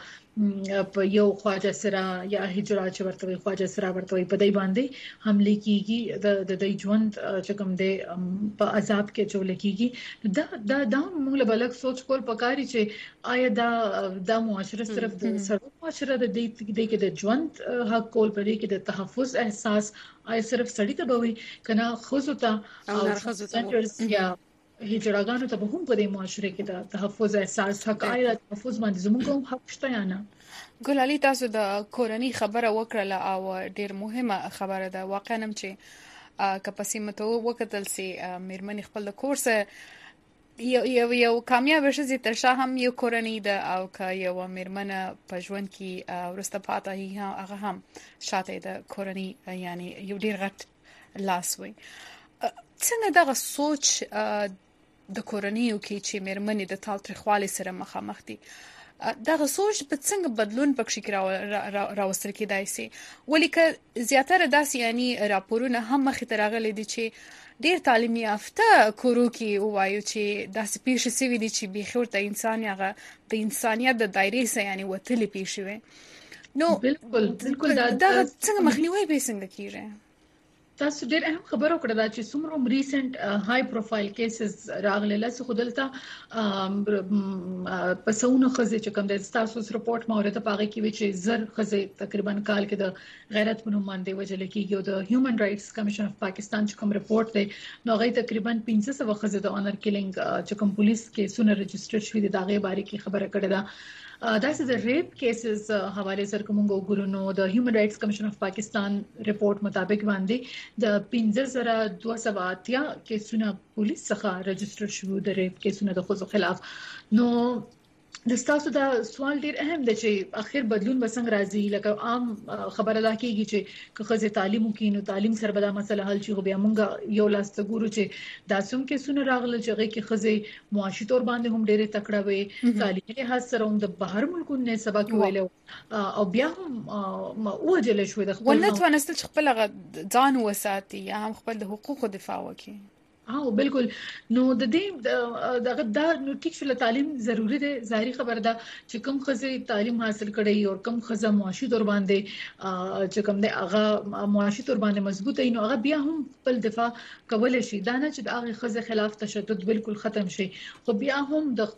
چې په یو خواجه سره یا هجرا چې ورته خواجه سره ورته په دای باندې حمله کیږي د دای ژوند چې کوم دی په عذاب کې چول کیږي دا موږ له بلک سوچ کول پکاري چې آیا دا معاشره صرف د سړو معاشره د دې کې د ژوند حق کول پرې کې د تحفظ احساس آیا صرف سړی ته بوي کنه خو ته او سنټرز یا هجراګانو ته به هم په دې معاشره کې د تحفظ احساس حق آیا تحفظ باندې زموږ حق شته یا نه ګلالي تاسو د کورنۍ خبره وکړه او ډیر مهمه خبره ده واقعا هم چې کپاسیمته وکتل سي مېرمن خپل کورس یو کامیاب شې تر شاه هم یو کورنۍ ده او که یو مېرمن په ژوند کې ورسته پاتې هغه هم شاته د کورنۍ یعنی یو ډیر غټ لاس وي څنګه دغه سوچ د کورنۍ کې چې مېرمنې د تاوتریخوالي سره مخامخ دي دغه سوچ په څنګه بدلون پکې راوستل کېدای شي ولیکه زیاتره داسې یعنی راپورونه هم مخې ته راغلي دي چې ډیر تعلیم یافته کورو کې وایي چې داسې پیښې سوي دي چې بيخي ورته انسان هغه د انسانيت د دایرې سره یعنی وتلې پیښې وي نو بالکل دا څنګه مخنیوي به څنګه کیږي تاسو ډېر اهم خبرو کړه چې څومره ریسنت های پروفایل کیسز راغلي لاسه خودلته پسونه خزه چې کوم د تاسو رپورت مورته پاغه کې وی چې زر خزه تقریبا کال کې د غیرت په نوم باندې وجل کېږي او د هیومن رائټس کمیشن اف پاکستان چې کوم رپورت دی نو غي تقریبا 1500 خزه د اونر کیلینګ چې کوم پولیس کې سونه رجسټر شوی د دغه باره کې خبره کړه دا دا د ریپ کیسز حواله سره کومو ګورونو د هیومن رائټس کمیشن اف پاکستان رپورت مطابق باندې د 15280 کیسونه پولیس څخه رجسټر شوه د ریپ کیسونه د خزو خلاف نو د تاسو دا سوال ډیر اهم دی چې اخر بدلون بسنګ راځي لکه عام خبره ده کیږي چې که خزه تعلیم وکینو تعلیم سره به دا مسله حل شي. بیا مونږ یو لاس ته ګورو چې داسوم کې سونه راغله چې هغه کې خزه معاشي تور باندې هم ډیره تکړه وي تعلیمي لحاظ سره هم د بهر ملکونو نه سبق ویلو او بیا هم وجل شوې د خپل ولنت ونستل خپل ځان وساتي یا هم خپل د حقوقو دفاع وکړي. بالکل نو د دې دغه دا نو ټیک شول تعلیم ضروری دی. ظاهري خبر ده چې کوم خزه تعلیم حاصل کړي او کوم خزه معاشي تور باندې چې کوم دی هغه معاشي تور باندې مضبوطه نو هغه بیا هم خپل دفاع کول شي. دا نه چې د هغه خزه خلاف تشدد بالکل ختم شي خو بیا هم د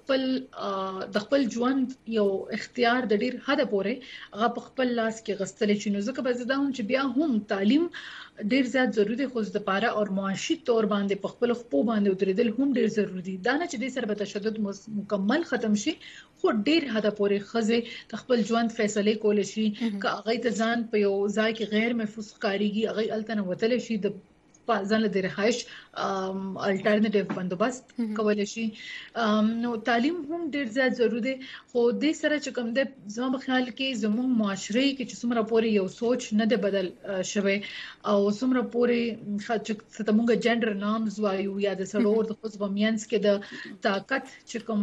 خپل ژوند یو اختیار د ډیر حد پورې هغه په خپل لاس کې غستل شي. نو ځکه به زده هم چې بیا هم تعلیم ډیر زیات ضروری دی خو د لپاره او معاشي تور باندې په خپل خپو باندې ودرېدل هم ډیر ضروری دي. دا نه چې د سر به تشدد مکمل ختم شي خو ډیر حد پورې خزه خپل ژوند فیصله کول شي که هغه ته ځان په یو ځای کې غیر محفوظ کاریږي هغه التنه وتل شي د ځان له رهایش الټرنیټیو بندوبست کول شي. نو تعلیم هم ډیر زیات ضروری دی خو د سره چې کوم د زما په خیال کې زموږ معاشره کې چې څومره پورې یو سوچ نه دی بدل شوی او څومره پورې چې تمونګ جندر نامز وایو یا د سړور د خصوص بمینس کې د طاقت چې کوم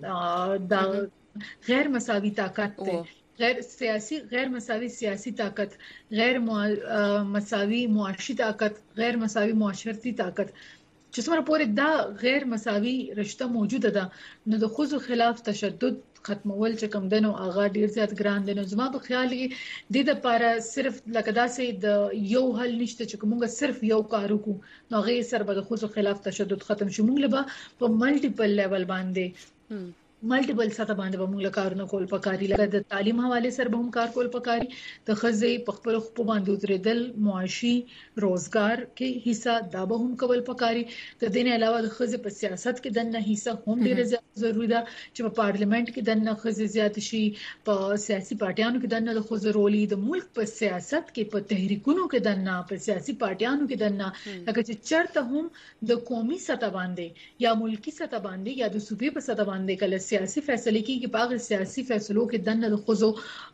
د غیر مساوي طاقت دی غیر مساوي سیاسي طاقت غیر مساوي معاشي طاقت غیر مساوي معاشرتي طاقت چې څومره پورې دا غیر مساوي رشته موجوده ده نو د خصوص خلاف تشدد ختمول چې کوم دنو اغا ډیر زیات ګران دي. نو زما په خیال کې د دې لپاره صرف لکه داسې د یو حل نشته چې موږ صرف یو کار وکړو نو غي سر به د خصوص خلاف تشدد ختم شي. موږ له په ملټیپل لیول باندې ملټیپل سطح باندې به موږ کارونه کول پکاري لکه د تعلیم حواله سره به هم کار کول پکاري د خزه په خپل خپل باندې ودرېدل معاشي روزګار کې حصہ دا به هم کول پکاري. د دې نه علاوه د خزه په سیاست کې دنه حصہ هم ډیر ضروری ده چې په پارلیمنت کې دنه خزه زیات شي په سیاسي پارټیانو کې دنه د خزه رولي د ملک په سیاست کې په تحریکونو کې دنه په سیاسي پارټیانو کې دنه لکه چې چرته هم د قومي سطح باندې یا ملکی سطح باندې یا د صوبې په سطح باندې کله سیاسي فیصله کیږي په هغه سیاسي فیصلو کې دنه د خزو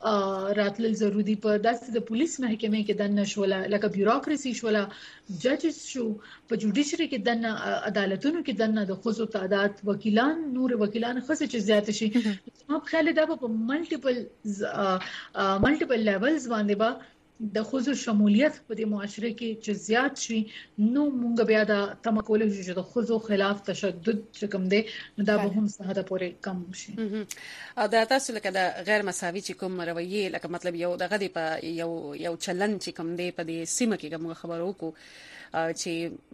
راتل ضروری په داسې د پولیس محکمې کې دنه شولا لکه بیوروکراسي شولا ججز شو په جوډیشري کې دنه عدالتونو کې دنه د خزو تعداد وکیلان نور وکیلان خصه چې زیات شي. ما خیال دا په ملټیپل لیولز باندې با د خصوص شمولیت په دې معاشره کې چې زیات شي نو مونږ بیا دا تمکول چې د خصوص خلاف تشدد چې کوم دی دا به هم ساده پورې کم شي. دا تاسو لکه د غیر مساوي چې کوم رویه لکه مطلب یو دغه دی په یو چلن چې کوم دی په دې سیمه کې کوم خبرو کو چې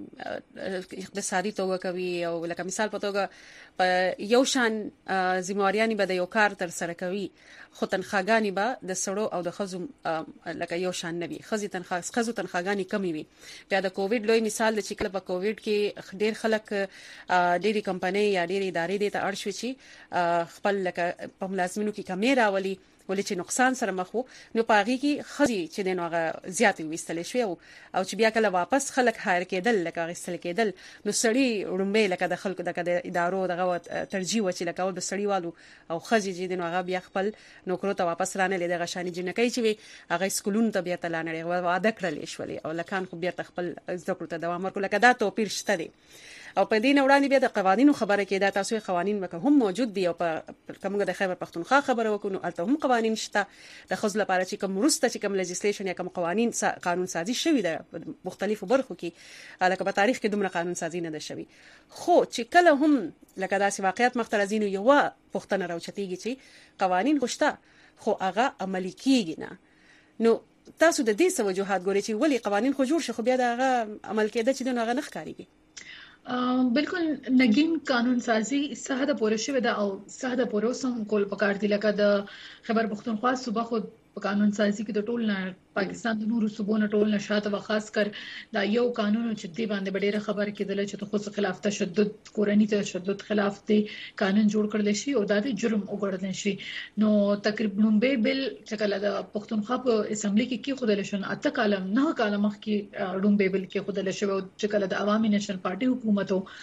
اقتصادي توګه کوي او لکه مثال په توګه په یو شان ذمہواریانی به د یو کار تر سره کوي خو تنخواګانی به د سړو او د خزو لکه یو شان نه وي. خزي تنخواګانی کمی وي. بیا د کووډ لوی مثال د چې کله په کووډ کې ډیر خلک ډيري کمپنۍ یا ډيري ادارې د ته اړ شو چې خپل لکه په ملازمینو کې کمی راولي ولې چې نقصان سره مخ وو نو پاغي کې خزي چې د نوغه زیات وستل شو او چې بیا کله واپس خلک هایر کېدل لکه غسل کېدل نو سړی رومبه لکه د خلکو د ادارو دغه ترجیح و چې لکه د سړی والو او خزي چې د نوغه بیا خپل نوکرو ته واپس رانه لیدل غشاني جنکې چې هغه سکولون ته بیا تلانه واده کړل شولې او لکان خو بیا خپل ذکر ته دوام ورکول لکه دا توپیر شته دي. او په دې وړاندې بیا د قوانینو خبره کې دا تاسو قوانین مکه هم موجود دي او په کومه د خیبر پختونخوا خبره وکړو البته هم قوانین شته د خزل لپاره چې کوم روسته چې کوم لیجسلیشن یا کوم قوانین قانون سازي شوی ده مختلفو برخو کې لکه په تاریخ کې دومره قانون سازي نه ده شوی خو چې کله هم لکه داسې واقعیت مختلزینو یو پښتنه راوچتيږي چې قوانین خوشته خو هغه عملي کیږي نه. نو تاسو د دې سوجوهات ګورئ چې ولی قوانین خو جوړ شي خو بیا دا عمل کېده چې دغه نه ښکاریږي. بالکل نګین قانون سازي ساده پوره شوی دا او ساده پوره سم کول پکار دي لکه د خیبر پختونخوا صوبه خود په قانون سازي کې د ټول نه پاکستان د نورو صوبو نه ټول نشاته و خاص کر دا یو قانون چې دی باندې ډېره خبر کېدل چې د خصوص خلاف تشدد کورنی تشدد خلاف دی قانون جوړ کړل شي او دا د جرم وګڼل شي. نو تقریبا لومبه بل چې کله د پختونخوا په اسمبلی کې خودل شون اته کالم نه کالم مخ کې لومبه بل کې خودل شو چې کله د عوامي نېشنل پارټي حکومت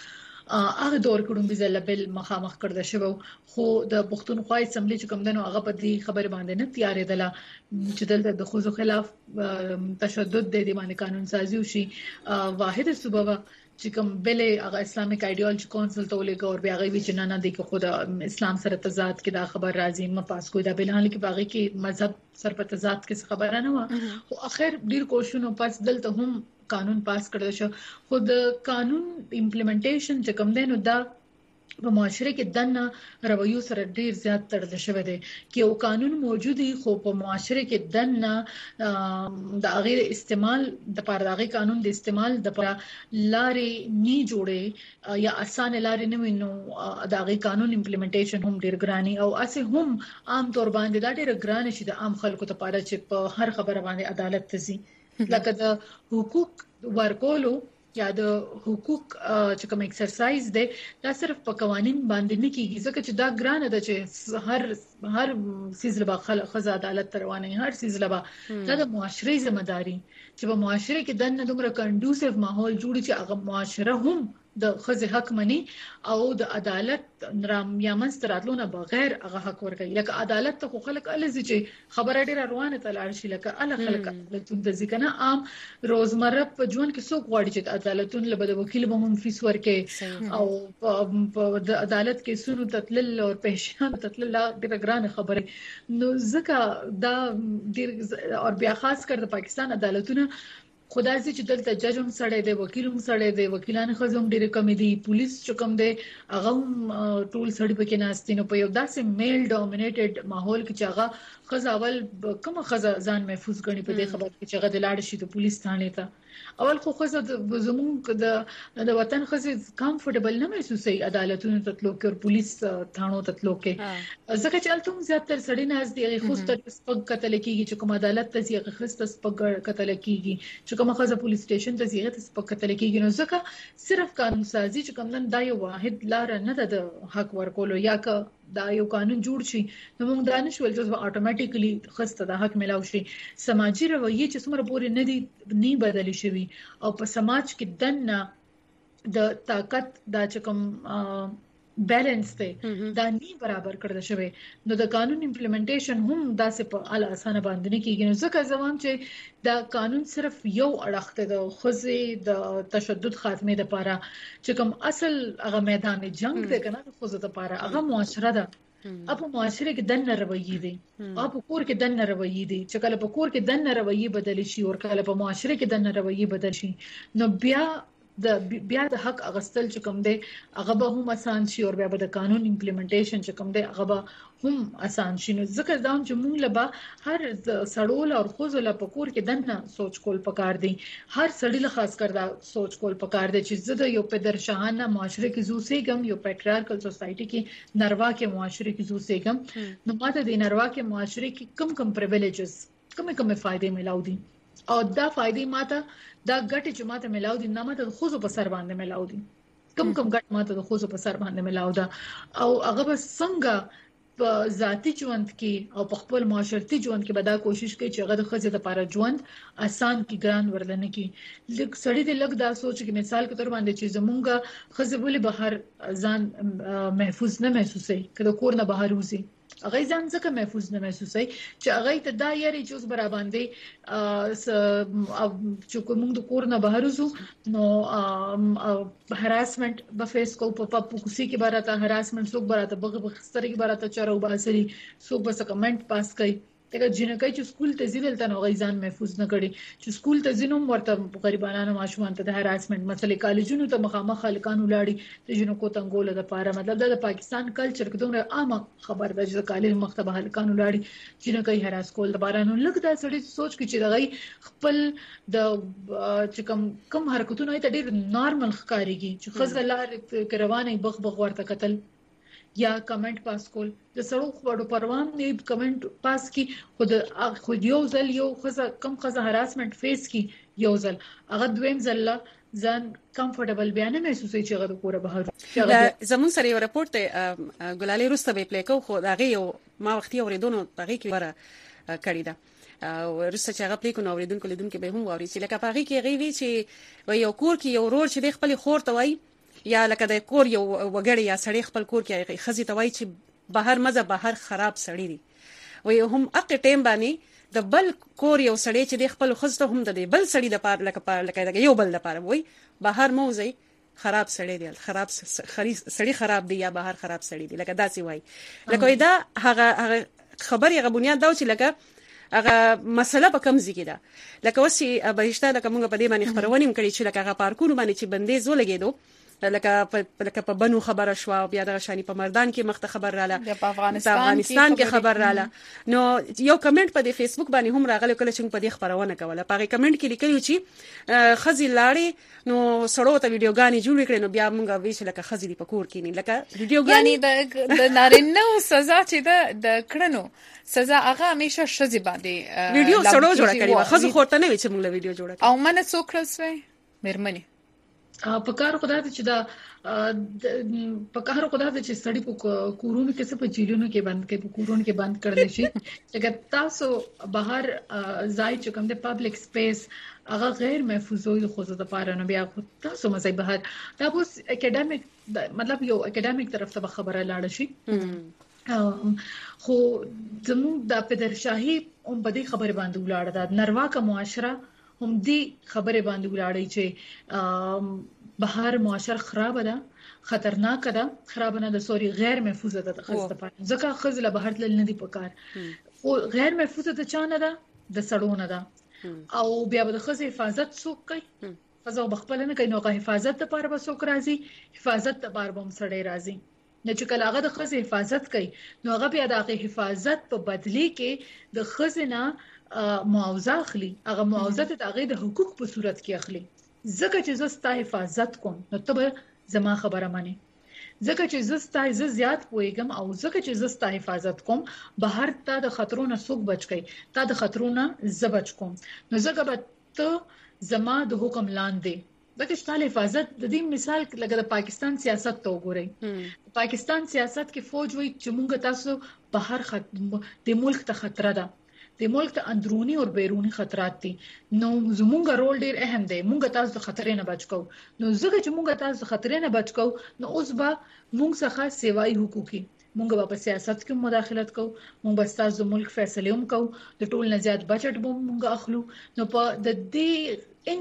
هغه دور کډون بزله بل مخامخ کړل شو خو د پښتونخوا اسمبلی چې کوم دنو هغه په دې خبر باندې نه تیارې دله چې دلته د خوځو خلاف تشدد د باندې قانون سازي وشي واحد صوبه چې کوم بل هغه اسلامیک ایډیالوژي کونسل ته ولګو او بیا غوي چې نه د خود اسلام سره تضاد کې دا خبر راځي م پاس کوی دا بل حال کې باغی کې مذهب سره په تضاد کې خبره نه و او اخر ډیر کوششونو پس دلته هم قانون پاس کړل شو خود قانون امپلیمنټیشن چې کوم دینو دا په معاشره کې دنه رویو سره ډیر زیات تړل شوی دی چې یو قانون موجودي خو په معاشره کې دنه د غیر استعمال د پرداغي قانون د استعمال د پر لارې نه جوړي یا اسانه لارې نه وینو د غیر قانون امپلیمنټیشن هم ډیر ګراني او اسه هم عام طور باندې دا ډیر ګران شي د عام خلکو ته پاره چې په هر خبره باندې عدالت تزي لکه د حقوق ورکولو یا د حقوق چې کوم ایکسرسایز دی دا صرف په قوانين باندې نه کیږي ځکه چې دا ګرانه ده چې هر سیز لبا خزه عدالت روانه هر سیز لبا دا د معاشري ځمداري چې په معاشره کې دنه دومره کنډوسیو ماحول جوړ چې هغه معاشره هم د خزه حق مني او د عدالت نرام یا منستراتلونه بغیر هغه حق ورکړي لکه عدالت ته خلک الزي چې خبره ډیره روانه تلل شي لکه ال خلک د ځکنه عام روزمره په ژوند کې څوک غواړي چې عدالتون له بده وکیل به هم فیس ورکړي او په عدالت کې سونو تتلل او پېښان تتلل ډیره ګرانه خبره نو ځکه دا ډیر او بیا خاص کر د پاکستان عدالتونه خدای دې چې دلته جج هم سړی دی وکیل هم سړی دی وکیلان خزم ډېر کم دي پولیس چکم دی هغه ټول سړی پکې ناشتي نو په یو داسې میل ډومینیټډ ماحول کې چې هغه خزاول کوم خزا ځان محفوظ غني په دې خبر کې چې هغه د لاړ شي د پولیس ثانې ته اول خو خزه زموږ د وطن خزه کمفورټبل نه محسوسي عدالتونو ته تلو کې او پولیس ثانو ته تلو کې ځکه چې الته زیاتره سړی نه از دی خو ست سپګ قتل کیږي چې کوم عدالت ته زیغه خسته سپګ قتل کیږي کومه خزه پولیس سټیشن ته زیغه سپکتل کېږي نو ځکه صرف قانون سازي چې کوم نن دا یو واحد لار نه ده د حق ورکولو یا که دا یو قانون جوړ شي نو موږ دا نشول چې اتوماتیکلی خسته د حق ملاوي شي سماجی رویه چې څومره پورې نه دي نه بدلی شوی او په سماج کې دنه د طاقت دا چې کوم بیلنس ته دا نه برابر کړل شوی نو د قانون امپلیمنټیشن هم داسې په اعلی اسانه باندې نه کیږي نو ځکه زموږ چې دا قانون صرف یو اړخ ته د خزې د تشدد خاتمه لپاره چې کوم اصل هغه میدان جنگ دی کنه د خزې لپاره هغه معاشره ده اپ معاشره کې دنه رویې دي اپ کور کې دنه رویې دي چې کله په کور کې دنه رویې بدل شي او کله په معاشره کې دنه رویې بدل شي نو بیا د حق اغستل چې کوم دی هغه به هم آسان شي او بیا به د قانون امپلیمنټیشن چې کوم دی هغه به هم آسان شي نو ځکه دا چې موږ لبا هر سړول او خوځول په کور کې دنه سوچ کول پکار دي هر سړی له خاص کر دا سوچ کول پکار دي چې زه د یو پدرشاهانه معاشره کې زوسېګم یو پیټریارکل سوسایټي کې نروا کې معاشره کې زوسېګم نو ماته د نروا کې معاشره کې کم پریویلیجز کم فائدې ملاو دي او دا فائدې ماته دا ګټه چې ماته ملاو دي نه ماته خو په سر باندې ملاو دي کم ګټه ماته د خو په سر باندې ملاو ده او هغه به څنګه په ذاتی ژوند کې او په خپل معاشرتي ژوند کې به دا کوشش کوي چې هغه د خزې لپاره ژوند آسان کی ګران ورلنه کی لکه سړی د لګ دا سوچ کې مثال کې تر باندې چې زمونږه خزې بوله بهر ځان محفوظ نه محسوسي کله کور نه بهر وځي هغه ځان څخه محفوظ نه محسوسي چې هغه ته دا یاري چې اوس برابر باندې چې کوم د کور نه بهر وځو نو هراسمنت به فیس کو په کوسي کې براته هراسمنت څوک براته بغه بخستر کې براته چارو باسري څوک بس کمنټ پاس کوي دغه جنکای چې سکول ته ځیدل ته نو غیزان محفوظ نه کړي چې سکول ته ځینوم ورته غریبانو ماشومان ته د هراسمنت مسلې کالجونو ته مخامخ خلکانو لاړي د جنکو تنګول د پاره مطلب د پاکستان کلچر کې دومره عام خبر ده چې کالج مختبه خلکانو لاړي جنکای هراس کول د بارانو لګ دا سړی سوچ کې چې دغه خپل د چې کم حرکتونه ته ډیر نارمل ښکاریږي چې خزلار روانه بغ ورته قتل یا کمنټ پاس کول د سړو خبرو پروان نه کمنټ پاس کی خود یو ځل یو کم خزه هراسمنت فیس کی یو ځل هغه دویم ځل ځان کمفورټبل بیان محسوسوي چې هغه کوره بهر زمون سره یو راپورټ ګلالي روسته به پلی کو خو هغه یو ما وختي اوریدونو هغه کې وره کړی دا او روسته چې هغه پلی کو نو اوریدونکو لیدونکو به هم اوري چې لکه هغه کې غوي چې یو کور کې یو رور چې خپل خور ته وای یا لکه د کور یو وګړی یا سړی خپل کور کې خزي توای چې بهر مزه بهر خراب سړی دی وي هم اق ټیم باندې د بل کور یو سړی چې د خپل خزته هم د بل سړی د پاره لکه یو بل د پاره وي بهر موزي خراب سړی دی خراب سړی خراب دی یا بهر خراب سړی دی لکه داسې وای لکه دا هغه خبر یې بنیاد دا چې لکه هغه مسله په کم ځای کې ده لکه وسی بهشته لکه موږ په دې باندې خبرونه کړې چې لکه هغه پارکونو باندې چې بندیز ولګېدو لکه په بنو خبره شو بیا د شانی په مردان کې مخته خبر رااله په افغانستان کې خبر رااله نو یو کمنټ په فیسبوک باندې هم راغلی کله چې په دې خبرونه کوله په کمنټ کې لیکلی چې خزي لاړې نو سړو ته ویډیوګانې جوړ کړي نو بیا موږ ویل لکه خزي په کور کې نه لکه ویډیوګانې د نارینه سزا چې د کړنو سزا هغه همیشه شذ باندې ویډیو سړو جوړ کړي وا خزي خورته نه وي چې موږ ویډیو جوړ کړو او منه څوک رسوي مېرمنې په کار خدای ته چې دا په کار خدای ته چې سړی په کورونو کې څه په جیلونو کې بند کې په کورونو کې بند کړل شي چې تاسو بهر ځای چې کوم د پبلک سپیس هغه غیر محفوظ وي خو د پاره نو بیا تاسو مزه بهر دا اوس اکیډمیک مطلب یو اکیډمیک طرف ته خبره لاړ شي خو زموږ د پدرشاهي هم په دې خبره باندې ولاړ ده نروا کا معاشره هم دې خبره باندې ولاړی چې بهر معاشر خراب ده خطرناک ده خراب نه ده سوري غیر محفوظ ده د خزه په ځکه خزله بهر تل نه دی پکار او غیر محفوظ ده چا نه ده د سړو نه ده او بیا به د خزه حفاظت څوک کوي خزه بخپل نه کوي نو که حفاظت لپاره به څوک راځي حفاظت لپاره به هم سړی راځي نه چې کله هغه د خزه حفاظت کوي نو هغه بیا د حفاظت په بدلی کې د خزنه معاوضه اخلي هغه معاوضه ته هغه د حقوق په صورت کې اخلي ځکه چې زستا حفاظت کوم نو ته زما خبره مانی ځکه چې زستا زیات پويګم او ځکه چې زستا حفاظت کوم بهر ته د خطرونو څوک بچ کی تا د خطرونو زبچ کوم نو ځکه به ته زما د حکم لاندې دغه شتاله حفاظت د دې مثال لکه د پاکستان سیاست ته وګورئ پاکستان سیاست کې فوج وي چې مونږ تاسو بهر د ملک ته خطر ده د ملک ته اندرونی او بیرونی خطرات دي نو زموږ رول ډیر اهم دی مونږ تاسو د خطرې نه بچ کو نو ځکه چې مونږ تاسو د خطرې نه بچ کو نو اوس به مونږ څخه سیوای حقوقي مونږ په سیاست کې مداخلت کو مونږ به تاسو د ملک فیصله هم کو د ټول نه زیات بجټ به مونږ اخلو نو په د دې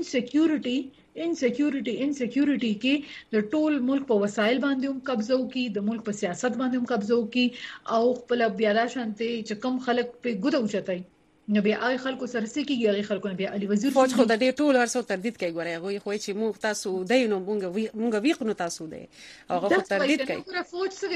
انسیکیورټي کې د ټول ملک په وسایل باندې هم قبضه وکي د ملک په سیاست باندې هم قبضه وکي او خپل بیا را شانتي چې کم خلک په ګډه اوچتای نو بیا هغه خلکو سره سکیږي هغه خلکو بیا علي وزیر فوج خو د دې ټول هرڅو تردید کوي ګورای هغه خو چې موږ تاسو دینو موږ ویقنو تاسو دی هغه خو تردید کوي فوج څنګه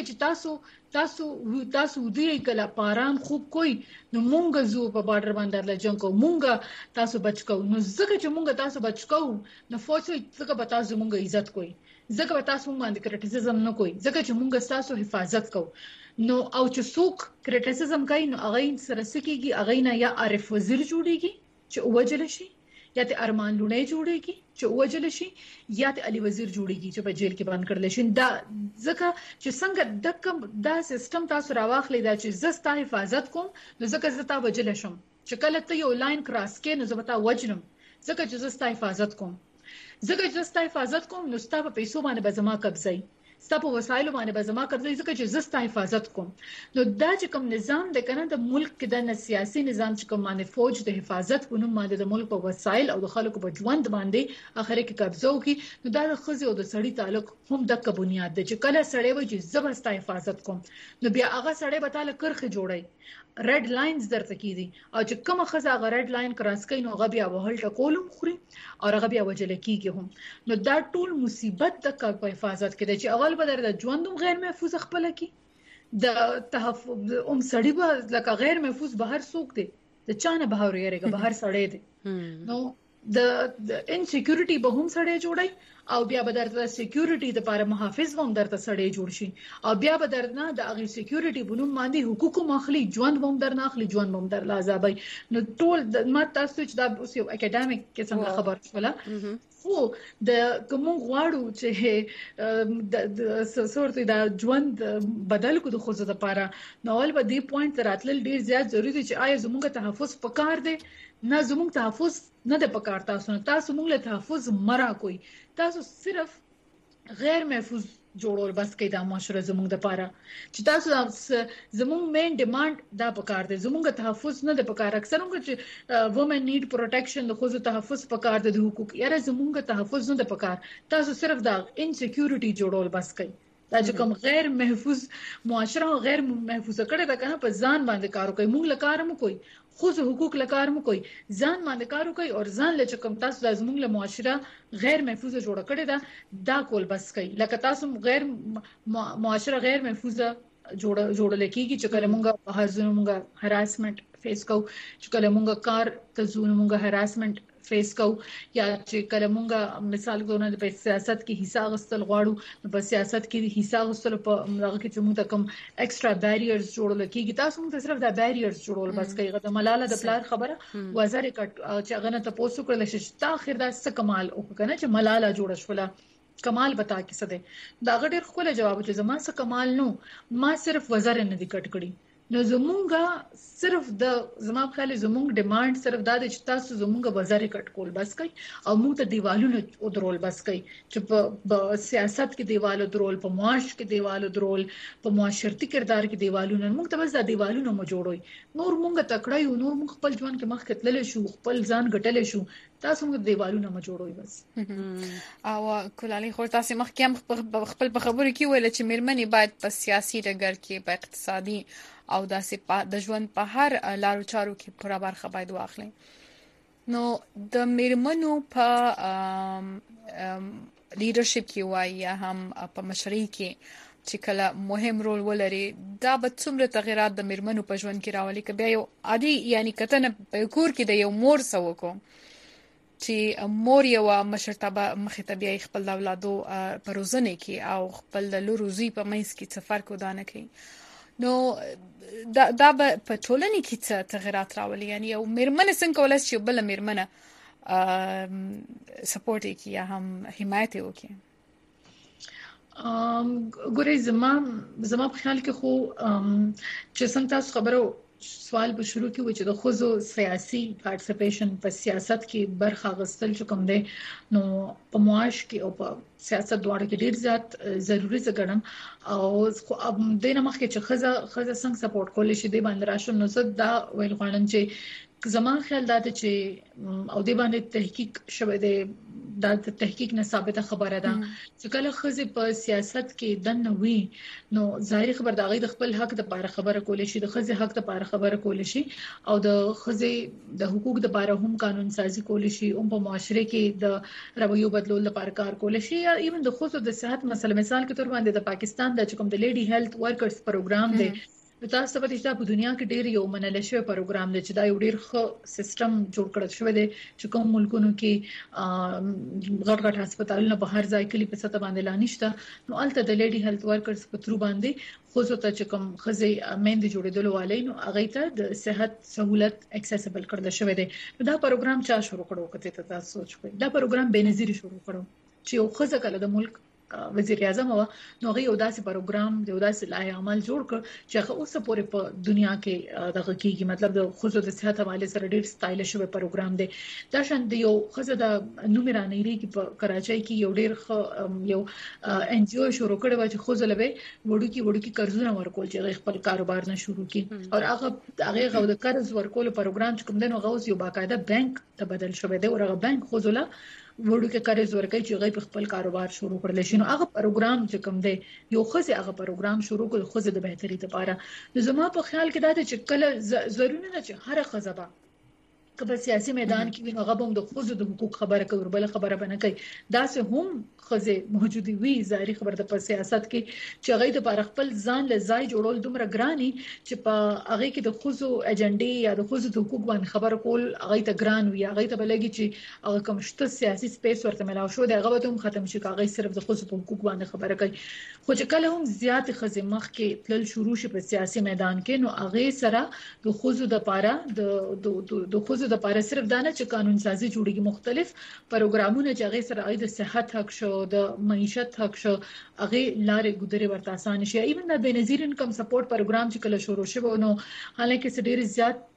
چې تاسو دې کله پارام خوب کوئی نو مونږ زو په بارډر باندې لجن کو مونږ تاسو بچ کو نو ځکه چې مونږ تاسو بچ کو نو فوج څنګه به تاسو مونږ عزت کوي ځکه به تاسو باندې کریټیسزم نه کوي ځکه چې مونږ تاسو حفاظت کو نو او چې څوک کریټیسزم کوي نو هغه سره سکیږي هغه نه یا عارف وزیر جوړیږي چې وجل شي یا ته ارمان لونه جوړیږي چې وجل شي یا ته علي وزیر جوړیږي چې په جیل کې بند کړل شي دا ځکه چې څنګه د کوم دا سیستم تاسو راواخلې دا چې زستا حفاظت کوم نو ځکه زتا وجل شم چې کله ته یو لاین کراس کې نو زبتا وجنم ځکه چې زستا حفاظت کوم ځکه چې زستا حفاظت کوم نو ستا په پیسو باندې به زما قبضه ستاسو وسایل باندې به زما قبضه ځکه چې زستا حفاظت کوم نو دا چې کوم نظام د کنه د ملک کې د سیاسي نظام چې کوم باندې فوج د حفاظت په نوم باندې د ملک په وسایل او د خلکو په ژوند باندې اخر کې قبضه وکي نو دا د خزي او د سړی تعلق هم د بنیاد دی چې کله سړی وي چې زبستا حفاظت کوم نو بیا هغه سړی به تعالی کرخه جوړي ریډ لاینز درته کیدي او چې کومه خزه هغه ریډ لاین کراس کوي نو هغه بیا وهل ټکولم خوري او هغه بیا وجل کیږي هم نو دا ټول مصیبت د په حفاظت کې دی چې اول به د ژوندوم غیر محفوظ خپل کی د تحفظ سړی به لکه غیر محفوظ بهر سوق دی د چانه بهر یریږي بهر سړی دی نو د انسیکیورټي به هم سړی جوړي او بیا به درته سکیورټي د لپاره محافظ هم درته سړی جوړ شي او بیا به درنه د هغه سکیورټي بنوم باندې حقوق مخلي ژوند هم درنه اخلي ژوند هم در لازمي نو ټول ما تاسو چې دا اوس یو اکیډمیک کې څنګه خبر شوله خو د کوم غواړو چې د صورت د ژوند بدل کو د خوځه لپاره نو ول به دې پوینټ راتل ډیر زیات ضروری دي چې آیا زموږ تحفظ پکار دی نه زموږ تحفظ نه د پکار تاسو موږ له تحفظ مرا کوئی تاسو صرف غیر محفوظ جوړول بس کې د معاشره زموږ د پاره چې تاسو زموږ مین ډیماند دا پکار دی زموږ تحفظ نه د پکار اکثر موږ چې وومن نیډ پروټیکشن د خو تحفظ پکار د حقوق یاره زموږ تحفظ نه د پکار تاسو صرف دا انسیکیورټي جوړول بس کې دا چې کوم غیر محفوظ معاشره او غیر محفوظ کړي دا کنه په ځان باندې کار کوي موږ لکارم کوي خو حقوق لکارم کوي ځان باندې کار کوي او ځان لچ کوم تاسو د زموږ له معاشره غیر محفوظ جوړ کړي دا کول بس کوي لکه تاسو غیر معاشره غیر محفوظ جوړل کیږي چې کله موږ په هرځونو موږ هراسمنت فیس کو چې کله موږ کار ته ځو موږ هراسمنت فیس کو یا چې کله موږ مثال کوو په سیاست کې حصہ غوښتل غواړو په سیاست کې حصہ غوښتل په هغه کې چې موږ کوم ایکسترا بیریرز جوړول کیږي تاسو موږ صرف دا بیریرز جوړول بس کوي د ملاله د پلار خبره وزیر کټ چې هغه ته پوسو کړل شي تا اخر دا څه کمال او کنه چې ملاله جوړ شوله کمال بتا کې څه دی دا غډیر خو له جواب چې زما څه کمال نو ما صرف وزیر نه دی کټ کړی نو زمونږه صرف د زما په خیال زمونږ ډیماند صرف دا د چې تاسو زمونږه بازار کټ کول بس کوي او موږ ته دیوالونو او درول بس کوي چې په سیاست کې دیوالو درول په معاش کې دیوالو درول په معاشرتي کردار کې دیوالونو موږ ته بس دا دیوالونو مو جوړوي نور موږ تکړه یو نور موږ خپل ژوند کې مخ کتلل شو خپل ځان غټل شو تاسو موږ دیوالونو مو جوړوي بس او کولالي خو تاسو مخکې خپل په خبرو کې ویل چې مېرمنې باید په سیاسي ډګر کې په اقتصادي او داسې د ژوند په هر لارو چارو کې پوره برخه باید واخلي نو د میرمنو په لیډرشپ کې وایي هم په مشرۍ کې چې کله مهم رول ولري دا به څومره تغیرات د میرمنو په ژوند کې راولي که بیا یو عادي یعنی کتنه په کور کې د یو مور سو کو چې مور یو مشرتابه مخې ته بیا خپل اولادو په روزنه کې او خپل لوروزي په مېس کې سفر کو دانه کوي نو دا په ټولنه کې څه تغیرات راولي یعنی یو میرمن څنګه کولای شي بل میرمنه سپورټ کوي یا هم حمایت وکړي ګورې زما په خیال کې خو چې څنګه تاسو خبرو سوال به شروع کی و چې د خوځو سیاسي پارټیسیپیشن په سیاست کې برخه غوښتل چې کوم دی نو په معاش کې او په سیاست دواړو کې ډیر زیات ضروری ځګړم او د نه مخکې چې خزه څنګه سپورټ کولای شي د باندې راشم نو زه دا ویل غواړم چې زما خیال دا چې او د باندې تحقیق شوه دی دا تحقیق نه ثابته خبره ده چې کله خزه په سیاست کې دنه وي نو ظاهري خبر دا غي د خپل حق د لپاره خبره کولای شي د خزه حق د لپاره خبره کولای شي او د خزه د حقوق د لپاره هم قانون سازي کولای شي او په معاشره کې د رویو بدلول لپاره کار کولای شي یا ایون د خصوص د صحت مسله مثال کې تور باندې د پاکستان د کوم د لیډي هیلث ورکرز پروګرام دی تاسو په دې چې په دنیا کې ډېر یو منل شوی پروګرام دی چې دا یو ډېر ښه سیستم جوړ کړی شوی دی چې کوم ملکونو کې غټ هسپتالونه په هر ځای کې په سطح باندې لا نشته نو الته د لیډي هیلث ورکرز په تر باندې خصوصا ته چې کوم خزي مېند جوړېدل والي نو هغه ته د صحت سہولت اکسیسیبل کړل شوی دی دا پروګرام چا شروع کړو کته تاسو سوچ کوئ دا پروګرام بنظیر شروع کړو چې یو خزه کله د ملک وزیر اعظم نو هغه یو داسې پروګرام یو داسې لای عمل جوړ کړ چې هغه اوسه پورې په دنیا کې دغه کېږي مطلب د خصوص د صحت حواله سره ډېر سټایلش وی پروګرام دی دا شان دی یو خزه د نومرانېری کې په کراچۍ کې یو ډېر یو ان جی او شروع کړو چې خوځل به وړوکی قرضونه ورکول چې خپل کاروبار نه شروع کړي او هغه د قرض ورکول پروګرام چې کوم دنو غوښ یو باقاعده بانک ته بدل شوی دی او هغه بانک خوځوله وړوکی قرض ورکړي چې غي خپل کاروبار شروع کړل شي نو هغه پروګرام چې کوم دی یو خزه هغه پروګرام شروع کړ خزه د بهتري لپاره زما په خیال کې دا چې کله ضروري نه چې هر خزه کله سیاسي میدان کې وینو غوښم د خزو د حقوق خبره کوي بل خبره بنه کوي دا سه هم خزه موجودي وي ظاهري خبر د په سیاست کې چې غي د پر خپل ځان له ځای جوړول دومره ګراني چې په هغه کې د خزو اجنډي یا د خزو د حقوق باندې خبر کول هغه ته ګران وي هغه ته بلګي چې هغه کوم شته سیاسي سپیس ورته ملاو شو د هغه هم ختم شي هغه صرف د خزو په حقوق باندې خبره کوي خو چې کله هم زیات خزه مخ کې تل شروع شي په سیاسي میدان کې نو هغه سره د خزو د پاره د خزو د پاره صرف دانه چې قانون سازي جوړیږي مختلف پروګرامونه چې هغه سره د صحت حق شو د معیشت حق شو هغه لارې ګذرې ورته آسان شي ایون د بنظیر انکم سپورټ پروګرام چې کله شروع شو نو حالانکه ډېر زیات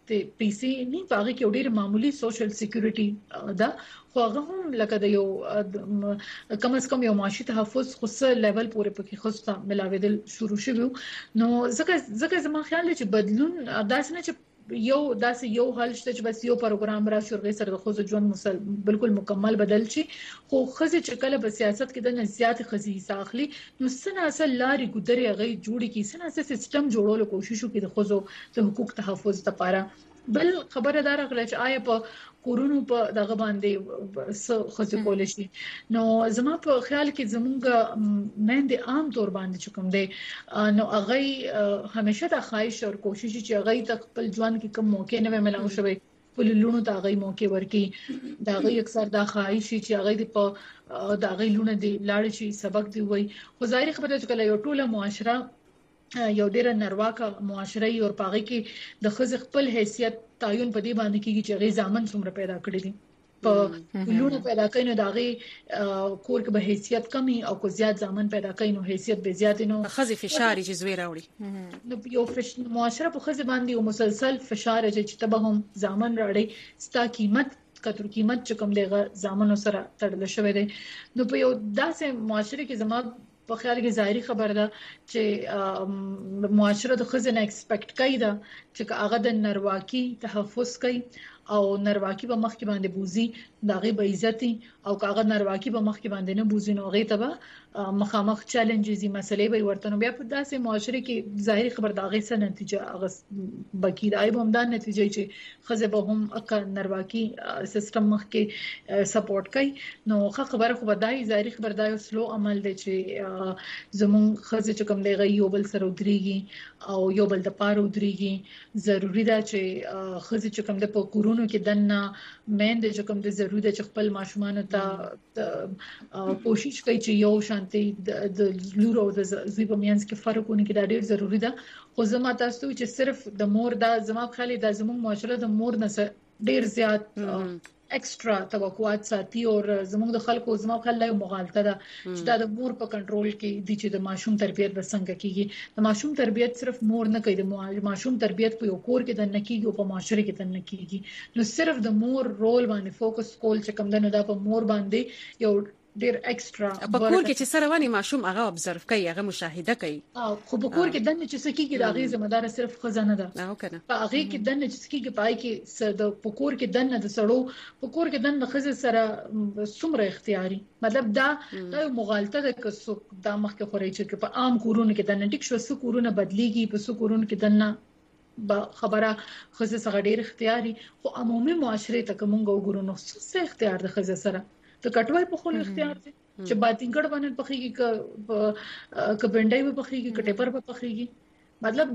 د پیسې نه باغی کې ډېر معمولی سوشل سکیورټي دا خو هغه هم لکه د یو کم از کم یو معاشي تحفظ خو څه لیول پورې پکې خوسته ملاویدل شروع شوه نو ځکه زما خیال دی چې بدلون داسې نه چې یو حل شته چې بس یو پروګرام راشي او غیر سره د خو ژوند بالکل مکمل بدل شي خو خزه چې کله په سیاست کې د نزيات خزي ساخلي نو سنا اصل لاري ګذري غي جوړي کی سنا سیستم جوړولو کوشش وکړي د خو د حقوق تحفظ لپاره بل خبردار غل چې آیا په کورونو په دغه باندې خزه کول شي نو زما په خیال کې زمونږ مند عام طور باندې کوم دی نو هغه همیشه د خواهش او کوشش چې هغه د خپل ژوند کې کوم موقع نه ملاو شوی په لونو ته هغه موقع ورکي دا هغه اکثر د خواهش چې هغه په دا هغه لونه دی لاړ شي سبق دی وای خو ظاهر خبره چې کله یو ټوله معاشره یو ډیره نرواکه معاشره او پاغي کې د خزه خپل حیثیت تعین په دې باندې کې چې غي ځامن څومره پیدا کړی دي په لونه پیدا کینو داغي کور کې به حیثیت کمی او کو زیات ځامن پیدا کینو حیثیت به زیات نو خزه فشار چې زوی راوړي نو یو معاشره په خزه باندې یو مسلسل فشار چې تبه هم ځامن راړي ستا قیمت کتر قیمت چې کوم دیغه ځامن سره تړل شوی دی نو په یو داسې معاشره کې زما په خیال کې ظاهري خبر ده چې معاشره د خزنه ایکسپیکټ کوي دا چې هغه د نرواکی تحفظ کوي او نرواکی په مخ کې باندې بوزي داغه به عزتي او هغه نرواکی په مخ کې باندې نه بوزي نو هغه ته مخامخ چیلنجز دي مسلې به ورته نو بیا په داسې معاشره کې ظاهري خبر داغه سره نتیجه هغه بکیدای به هم دا نتیجه چې خزه به هم اکه نرواکی سیستم مخ کې سپورټ کوي نو خبره خو بدای ظاهري خبر دای سلو عمل دي چې زمون خزه چې کوم دی یو بل سره ودرېږي او یو بل د پاره ودرېږي ضروری ده چې خزه چې کوم د په کورونو کې دنه مین د کوم د ضرورت چې خپل ماشومان ته کوشش کوي چې یو شانتي د لورو د زوی په میانس کې فرقونه کې دا ډېر ضروری ده خو زما تاسو چې صرف د مور دا زما خالي د زموږ معاشره د مور نه ډېر زیات ایکسترا توقعات ساتي او زموږ د خلکو زما خلک یو مغالطه ده چې دا د مور په کنټرول کې دي چې د ماشوم تربيت وسنګ کیږي د ماشوم تربيت صرف مور نه کوي د ماشوم تربيت په یو کور کې د نکیږي او په معاشره کې د نکیږي نو صرف د مور رول باندې فوکس کول چې کوم دنه دا په مور باندې یو ډیر ایکسترا په کور کې چې سره ونی ماشوم هغه ابزرو کوي هغه مشاهده کوي خو په کور کې دنه چې سکیږي د هغه ذمہ دار صرف خزانه ده او کنه په هغه کې دنه چې سکیږي پای کې د په کور کې دنه د سړو په کور کې دنه خزه سره څومره اختیاري مطلب دا یو مغالطه ده که څوک دا مخ کې خوري چې په عام کورونو کې دنه ټیک شو څو کورونه بدليږي په څو کورونو کې دنه خبره خزه سره ډیر اختیاري خو عمومي معاشره ته کومه وګورو نو څه اختیار د خزه سره د کټوای په خپل اختیار دي چې باتینګړ باندې پخېږي ک بنډای په پخېږي کټپر په پخېږي مطلب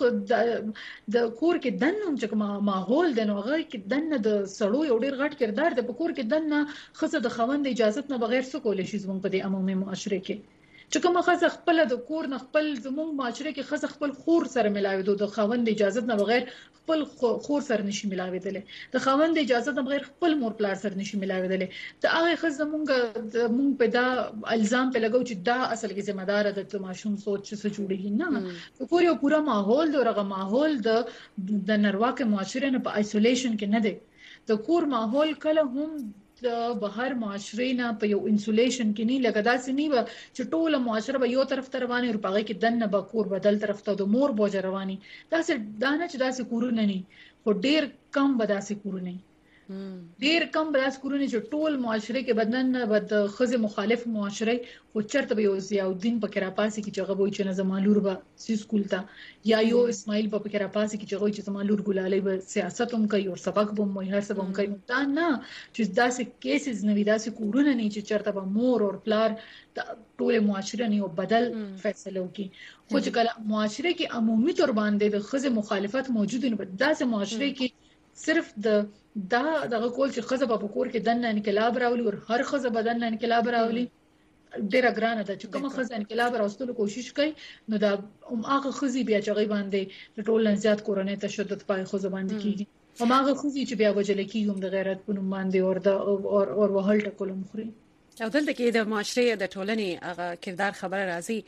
د کور کې دنه چې ماحول د نوغه کې دنه د سړو یو ډیر غټ کردار د کور کې دنه خزه د خوند اجازه نه بغیر څه کولای شي زموږ په دې عمومي معاشره کې چې کومه خزه خپل د کور نه خپل زموږ معاشره کې خزه خپل خور سره ملاوي د خوند اجازه نه بغیر خپل خور سره نشي ملاويدل د خوند اجازه نه بغیر خپل مور پلار سره نشي ملاويدل ته هغه خزه مونږ په دا الزام په لګو چې دا اصل کې ذمہ دار ده د ماشوم سوچ څه جوړیږي نه کور یو پورا ماحول دغه ماحول د نرواکه معاشره نه په آیسولیشن کې نه دی د کور ماحول کله هم د بهر معاشره نه په یو انسولیشن کې نه لګدا سني و چې ټوله معاشره به یو طرف ته رواني او په هغه کې دنه به کور بدل طرف ته د مور بوج رواني دا څه دانه چې دا څه کورونه نه خو ډیر کم به دا څه کورونه ډیر کم براس کورونه چې ټول معاشره کې بدنن بد خزه مخالف معاشره خو چرته به یو ضیاءالدین پکې را پاسي کې چې غوي چې نه زمالور به سی سکول ته یا یو اسماعیل په پکې را پاسي کې چې غوي چې زمالور ګلالي به سیاست هم کوي او سبق به مو هر څه هم کوي دا نه چې داسې کیسز نه وي داسې کورونه نه چې چرته به مور او پلار ټول معاشره نه بدل فیصله وکي خو چې کله معاشره کې عمومي تور باندې د خزه مخالفت موجود نه داسې معاشره کې صرف دغه کول چې خزه په کور کې دنه انقلاب راولي او هر خزه بدن انقلاب راولي ډیره ګرانه ده چې کومه خزه انقلاب راوستلو کوشش کوي نو دا هغه خزي بیا چې غي باندې د ټول زیات کورونه تشدد پای خزه باندې کیږي او هغه خزي چې بیا وجل کیږي د غیرت په نوم باندې او وهل ټکول مخري او دلته کې د معاشره د ټولنې هغه کردار خبره راځي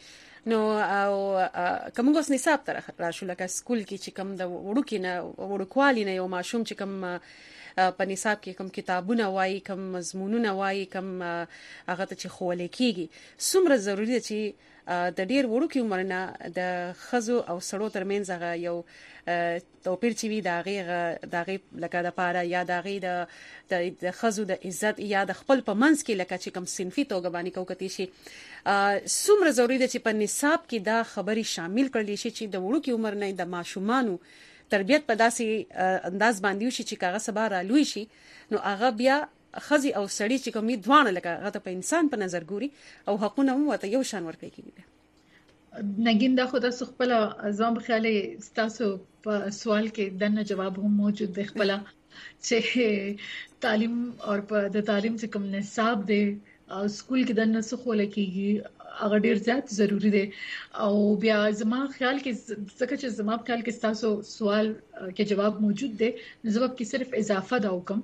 نو او کوم اوس نصاب تر راشو لکه سکول کې چې کوم د وړوکوالي نه یو ماشوم چې کوم په نصاب کې کوم کتابونه وایي کوم مضمونونه وایي کوم هغه ته چې خولې کیږي څومره ضروری دی چې د ډیر وړوکی عمر نه د خزو او سړو ترمنځ هغه یو توپیر چې وي داغه لکه د پاره یا داغه د خزو د عزت یا د خپل په منځ کې لکه چې کوم صنفي توګه باندې کوکتی شي څومره ضروری دی چې په نصاب کې دا خبري شامل کړل شي چې د وړوکی عمر نه د ماشومانو تربيت په داسې انداز باندې شي چې کاغه سبا را لوي شي نو هغه بیا خزي او سړی چې کومې دوانه لکه هغه په انسان په نظر ګوري او حقونه مو ته یو شان ورکړي کیږي نګین دا خو د خپل ځم خیالي ستاسو په سوال کې دنه جواب هم موجود دی خپل چې تعلیم او په د تعلیم چې کوم نصاب دی او سکول کې دنه څه خول کېږي هغه ډیر زیات ضروری دی او بیا زما خیال کې څنګه چې زما خیال کې تاسو سوال کې جواب موجود دی جواب کې صرف اضافه دا وکم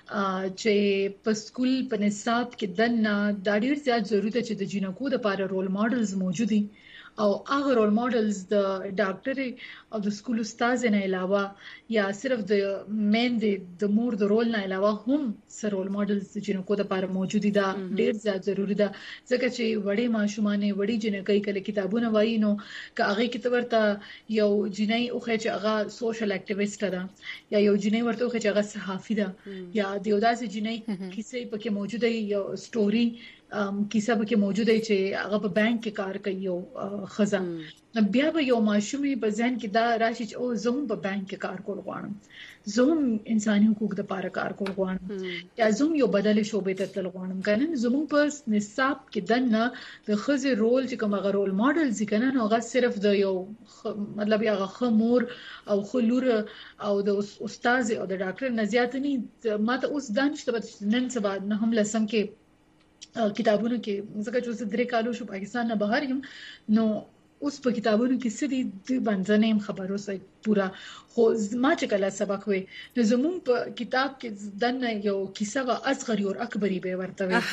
چې په سکول په نصاب کې دنه د ډیر زیات ضرورت چې د جنکو د لپاره رول ماډلز موجود دي او هغه رول ماډلز د ډاکټر او د سکول استاد نه علاوه یا صرف د مین د مور د رول نه علاوه هم سره رول ماډلز د جنکو د لپاره موجود دي دا ډیر زیات ضروری ده ځکه چې وړي ماشومان وړي جنکې کله کتابونه وایي نو که هغه کې ورته یو جنۍ اوخه چې هغه سوشل اکټیویسټ ده یا یو جنۍ ورته اوخه چې هغه صحافي ده یا د یو داسې جنۍ کیسه پکې موجوده یو سټوري کیسه پکې موجوده چې هغه په بانک کې کار کوي او خزه بیا به یو ماشومي په ځین کې دا راشي چې او زه هم په بانک کې کار کول غواړم زه هم انساني حقوق د لپاره کار کول غواړم یا زه هم یو بدل شوبې ته تل غواړم کنه زموږ په نصاب کې دنه د خزه رول چې کوم هغه رول ماډل ځکه نه هغه صرف د یو مطلب هغه خمور او خلور او د استاد او د ډاکټر نه زیات نه ماته اوس دانشته نن سبا نه هم لسم کې کتابونو کې ځکه چې اوس درې کالو شو پاکستان نه بهر یم نو اوس په کتابونو کې سړي د باندې خبرو سره پورا خو ما چې کله سبق وې نو زموږ په کتاب کې دنه یو کیسه وا اصغری او اکبری به ورته وي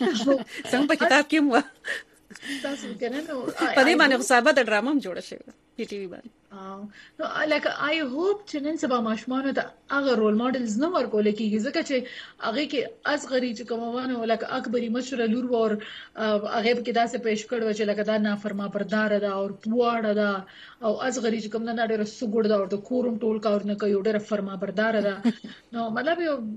څنګه په کتاب کې مو تاسو کنه نو په دې باندې خصابه د ډرامه هم جوړه شوی په ټي وي باندې نو لکه آی هوپ چې نن سبا ماشومان ته هغه رول ماډلز نه ورکول کېږي ځکه چې هغه کې اصغری چې کومونه لکه اکبری مشره لور ور هغه کې داسې پېښ کړو چې لکه دا نافرما بردار ده او پواړه ده او اصغری چې کوم نه ډېر سګړ ده او د کورم ټول کار نه کوي ډېر فرما بردار ده نو مطلب یو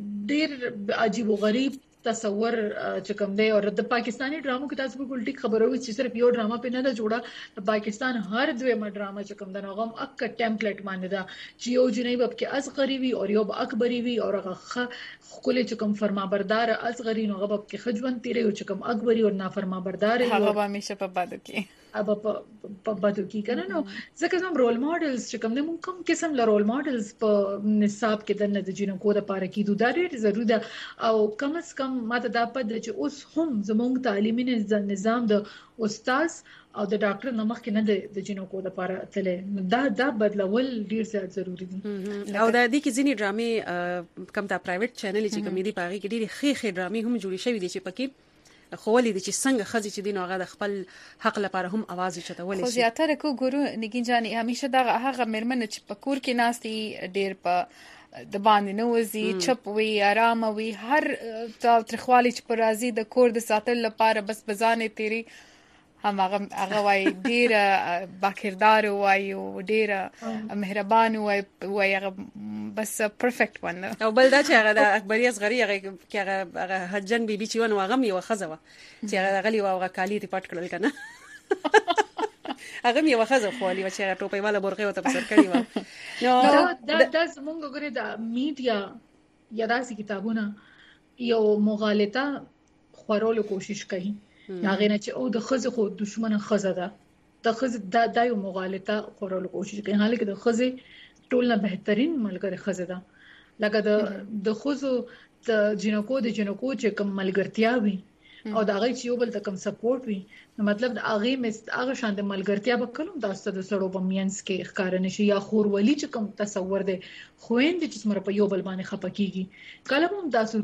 ډېر عجیب او غریب تصور چې کوم دی او د پاکستانی ډرامو کې تاسو بالکل ټیک خبره وي چې صرف یو ډراما په نه ده جوړه د پاکستان هر دویمه ډراما چې کوم د نوغم اک ټمپلیټ باندې ده چې یو جنۍ باب کې اصغری وي او یو اکبری وي او هغه خپل چې کوم فرمانبردار اصغری نو هغه باب کې خجوان تیرې او چې کوم اکبری او نافرمانبردار هغه به همیشه په بادو کې اب په بدو کې کنه نو ځکه زموږ رول ماډلز چې کوم د کوم قسم له رول ماډلز په نصاب کې د جنکو د لپاره کېدو دا ډېر ضروري ده او کم از کم ماته دا پد چې اوس هم زموږ تعلیمي نظام د استاد او د ډاکټر نمخ کې نه د جنکو د لپاره تل دا بدلول ډېر زیات ضروری دي او د دې کې ځینې ډرامې کم تا پرایویټ چینل چې کوم دي پاره کې ډېر ښه ډرامې هم جوړې شوې دي چې پکې خولې دي چې څنګه خزي چې دین هغه د خپل حق لپاره هم आवाज چتولې شي خو زیاتره کو ګورو نګین جاني همیشه دا هغه مرمن چې په کور کې ناستي ډېر په د باندې نوځي چپ وي آرام وي هر ترخوالي چې پر راضي د کور د ساتل لپاره بس بزانه تیری هم هغه وای ډیر باکردار وای او ډیر مهربان وای هغه بس پرفیکټ ون او بل دا چې هغه د اکبری اصغری هغه حجن بیبي چې ونه هغه یو خزوه چې هغه غلی او کالی تی پټ کړل کنه هغه یو خزه خولي چې هغه ټوپې والا برغه وته پر کړی و نو دا زمونږ غره د میډیا یا داسې کتابونه یو مغالطه خورولو کوشش کوي هغه نه چې او د خزه خو دشمن خزه ده د خزه د یو مغالطه خورولو کوشش کوي حالکه د خزه ټول نه بهترین ملګری خزه ده لکه د خزو د جنکو چې کوم ملګرتیا وي او دا غي چې یو بل ته کم سپورټ وي نو مطلب دا هغه شان د ملګرتیا به کلم تاسو د سړو په مینس کې ښکار نشي یا خورولي چې کوم تصور دی خويند چې سمره په یو بل باندې خپکیږي کله هم تاسو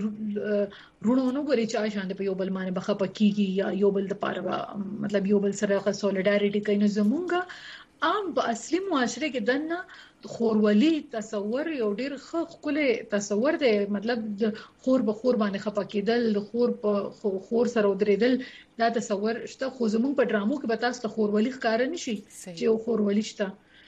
رونو غوري چې شان په یو بل باندې بخپکیږي یا یو بل د پاره مطلب یو بل سره سولیډاریټي کوي نو زمونږه عام په اصلي معاشره کې دنه خورولي تصور یو ډیر خپل تصور دی مطلب د خور به خور باندې خپکیدل خور په خور سره ودریدل دا تصور شته خو زمونږ په ډرامو کې به تاسو خورولي ښکار نشي چې یو خورولي شته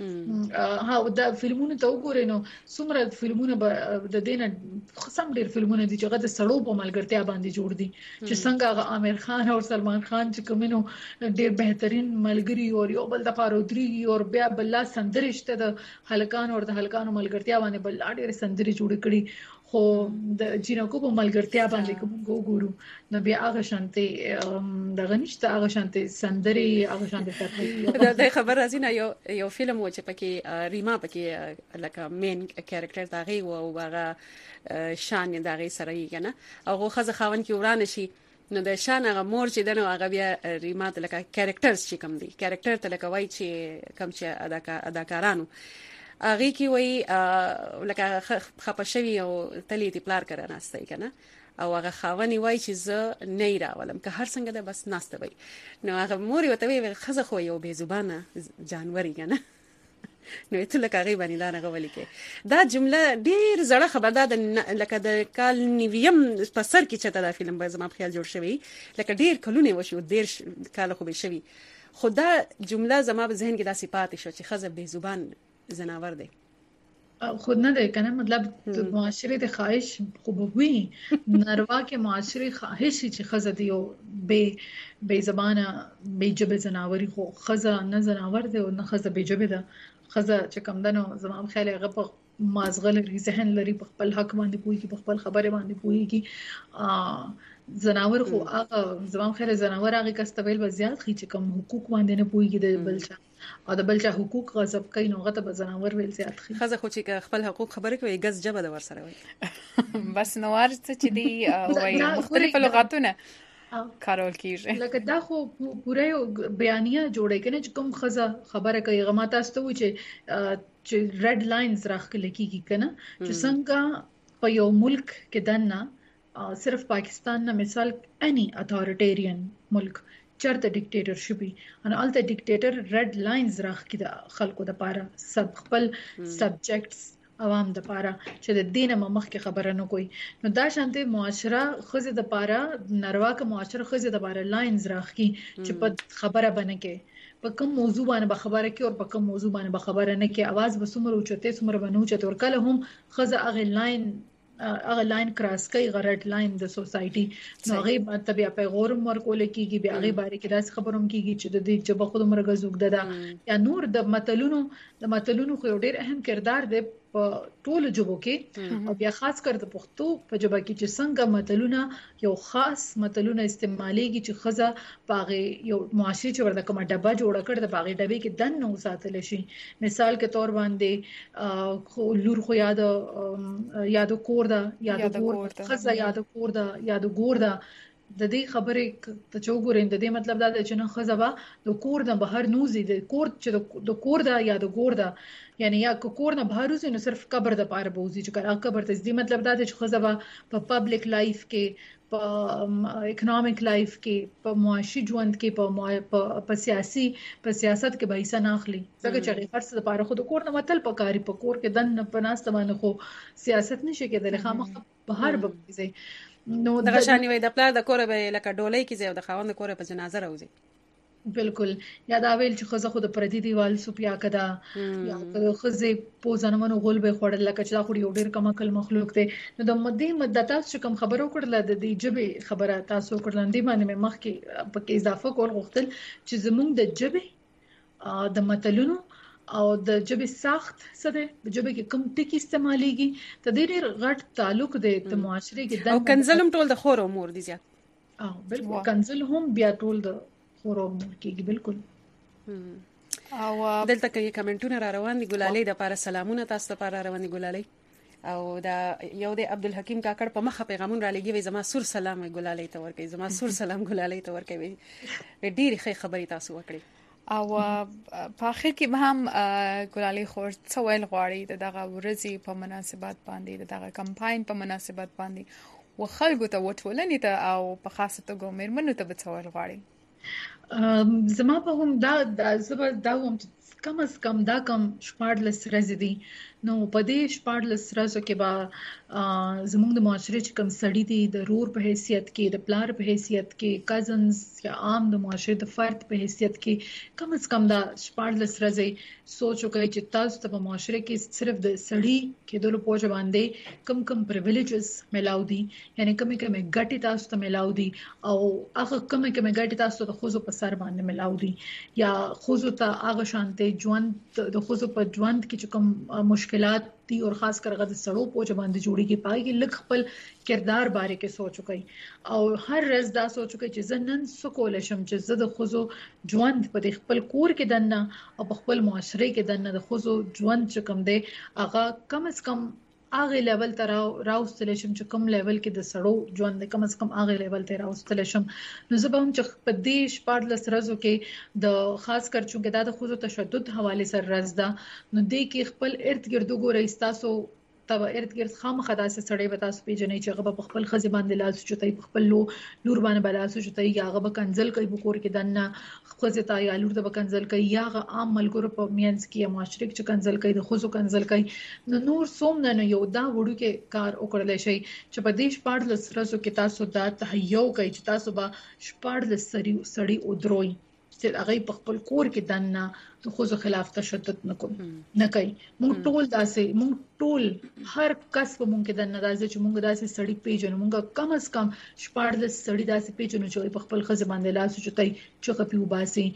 ها دا فلمونه ته وګورئ نو څومره فلمونه د دینه خصم ډیر فلمونه دي چې هغه د سړو په ملګرتیا باندې جوړ دي چې څنګه هغه عامر خان او سلمان خان چې کومینو ډیر بهترین ملګری او یو بل د پارودري او بیا بل سندرشته د هلکان او د هلکانو ملګرتیا باندې بل ډیر سندري جوړ کړي خو د جنکو په ملګرتیا باندې کوم ګورو نو بیا هغه شانته د غنښت هغه شانته سندري هغه شانته ترتیب د خبر راځي نه یو فلم و چې پکې ریما پکې لکه مین کریکټر داغي او هغه شان داغي سره یې کنه او خزه خاون کې ورانه شي نو د شان هغه مور چې دنه هغه بیا ریما ته لکه کریکټرز چې کم دي کریکټر ته لکه وای چې کم چې اداکارانو اغه کی وای لکه خپشوي او تلی تی پلار کرا ناشته کنه او هغه خاوني وای چې زه نه راولم که هر څنګه ده بس ناشته وای نو هغه مور وته وی خزه خو یو به زبانه جانوري کنه نو ته لکه غي باندې دا نه غولي کې دا جمله ډیر زړه خبر ده لکه د کال نیویم په سر کې چې دا فلم به زما په خیال جوړ شوی لکه ډیر کلونه وشو ډیر کال خو به شوی خدا جمله زما په ذهن کې دا صفات شو چې خزه به زبان زناور دی خود نه ده کنه مطلب معاشره د خواهش خوبوي ناروا کې معاشره خواهش چې خزه دی او به زبانه به جبه زناوري خو خزه نه زناور دی او نه خزه به جبه ده خزه چې کم دنو زمام خیال غپ مازغل لري ذهن لري په خپل حق باندې پوي کی په خپل خبره باندې پوي کی زناور خو هغه زمام خیال زناور هغه کستویل به زیات خي چې کم حقوق باندې نه پوي کی د بلچا او د بلچا حقوق غصب کوي نو غته به زناور ویل زیات خي خزه خو چې خپل حقوق خبره کوي غز جبه د ور سره وي بس نوار چې دی وای مختلف لغاتونه کارول کیږي لکه دا خو پوره بیانیه جوړه کنه چې کوم خزه خبره کوي غما تاسو ته و چې ریډ لاینز راخل کیږي کنه چې څنګه په یو ملک کې دنه صرف پاکستان نه مثال اني اتھارټیرین ملک چرته ډیکټیټرشپ ان الته ډیکټیټر ریډ لاینز راخ کې د خلکو د پاره سب خپل سبجیکټس عوام د پاره چې د دینه مخ کې خبره نه کوي نو دا شانته معاشره خزه د پاره ناروا که معاشره خزه د پاره لاینز راخ کې چې په خبره بنه کې په کوم موضوع باندې خبره کې او په کوم موضوع باندې خبره نه کې आवाज وسمر او چته سمر بنو چته ور کله هم خزه اغه لاین کراس کوي غرض لاین د سوسايټي نو هغه تبع پیغام ورکول کیږي بیا هغه باره کې داس خبروم کیږي چې د دې چې بخود مرګ زوګ ده یا نور د متلونو خو ډیر اهم کردار دی په ټولو ژبو کې او بیا خاص کر د پښتو په ژبه کې چې څنګه متلونه یو خاص متلونه استعماليږي چې خزه باغې یو معاشري چې ورته کومه ډبه جوړه کړ د باغې ډبې کې دن نو ساتل شي مثال کې تور باندې لور خو یاد کور دا یاد کور خزه یاد کور دا یاد ګور دا د دې خبرې ته چوغورین د دې مطلب دا چې نه خزبا د کور نه بهر نوزي د کور چې د کور دا یا د ګور دا یعنی یا کور نه بهر وزي نو صرف قبر د پاره بوزي چې کله قبر ته دې مطلب دا چې خزبا په پبلک لایف کې په اکونومیک لایف کې په معاشي ژوند کې په سیاسي په سیاست کې به حصہ نه اخلي ځکه چې هر څه د پاره خود کور نه متل پکاري په کور کې دن په ناس باندې خو سیاست نشي کېدل خامخ بهر بوزي نو د شانی وای د پلار د کور به لکه ډولۍ کې زو د خاوند کور په جنازه راوځي بالکل یاد اول چې خزه خود پردي دیوال سپیا کدا یا خزه په ځنمنو غول به خړل لکه چې دا خوري ډیر کم عقل مخلوق دی نو د مدې مدته چې کوم خبرو کړل د دې جبه خبره تاسو کړلندې باندې مخ کې په کې اضافه کول غوښتل چې زمونږ د جبه د متلونو او د جبه ساخت سره د جبه کې کوم ټکی استعماليږي ته ډېر غټ تعلق دی د معاشري کې او کنزلم ټول د خور امور دي زیات بالکل کنزل هم بیا ټول د خور امور کېږي بالکل او دلته کې کمنټونه را روان دي ګلالي د لپاره سلامونه تاسو لپاره روان دي ګلالي او دا یو د عبدالحکیم کاکړ په مخه پیغامون را لګي زما سور سلام ګلالۍ ته ورکوي زما سور سلام ګلالۍ ته ورکوي ډېری ښه خبرې تاسو وکړي او په اخر کې به هم ګلالۍ خور څه ویل غواړي دغه ورځې په مناسبت باندې دغه کمپاین په مناسبت باندې وخلکو ته وټولنې ته او په خاصه توګه مېرمنو ته به څه ویل غواړي زما په هم دا زبر دا هم کم از کم دا کم 14 ورځې دي نو په دې 14 ورځو کې به زموږ د معاشرې چې کم سړی دي د رور په حیثیت کې د پلار په حیثیت کې کزنز یا عام د معاشرې د فرد په حیثیت کې کم از کم دا 14 ورځې سوچ وکړئ چې تاسو ته په معاشرې کې صرف د سړی کېدلو پوهه باندې کم پریویلیجز ملاو دي یعنی کم ګټې تاسو ته ملاو دي او هغه کم ګټې تاسو ته خوځو په سر باندې ملاو دي یا خوځو ته هغه شانته ژوند د خوځو په ژوند کې چې کوم مشکلات دي او خاص کر غد سړو پوهه باندې جوړیږي پای کې لږ خپل کردار باره کې سوچ وکړئ او هر ورځ دا سوچ وکړئ چې زه نن څه کول شم چې زه د خوځو ژوند په خپل کور کې دنه او په خپل معاشره کې دنه د خوځو ژوند چې کوم دی هغه کم از کم هغه لیول ته راوستل شم چې کوم لیول کې د سړو ژوند کم از کم هغه لیول ته راوستل شم نو زه به هم چې په دې 14 ورځو کې د خاص کر چې دا د خوځو تشدد حواله سره راز ده نو دې کې خپل ارد ګرد وګورئ تاسو تبا ارد ګرد خامخا داسې سړی به تاسو پیژنئ چې هغه په خپل خزي باندې لاس چوتای په خپل لور باندې بلاس چوتای یا هغه به کنزل کوي بکور کې دنه خزي تا یا لور د کنزل کوي یا هغه عام ملګرو په مینس کې معاشره کې کنزل کوي د خوځو کنزل کوي نو نور سوم نه یو دا وړو کې کار وکړل شي چې په دې 14 ورځو کې تاسو دا تهیو کوي چې تاسو به 14 سړی او دروي چې هغه په خپل کور کې دنه د خوځو خلاف تشدد نه کوي مونږ ټول هر کس په مونږ کې دنه راځي چې مونږ داسې سړی پیژنو مونږ کم از کم 14 سړی داسې پیژنو چې په خپل خزه باندې لاس چوتای چې خپل وباسي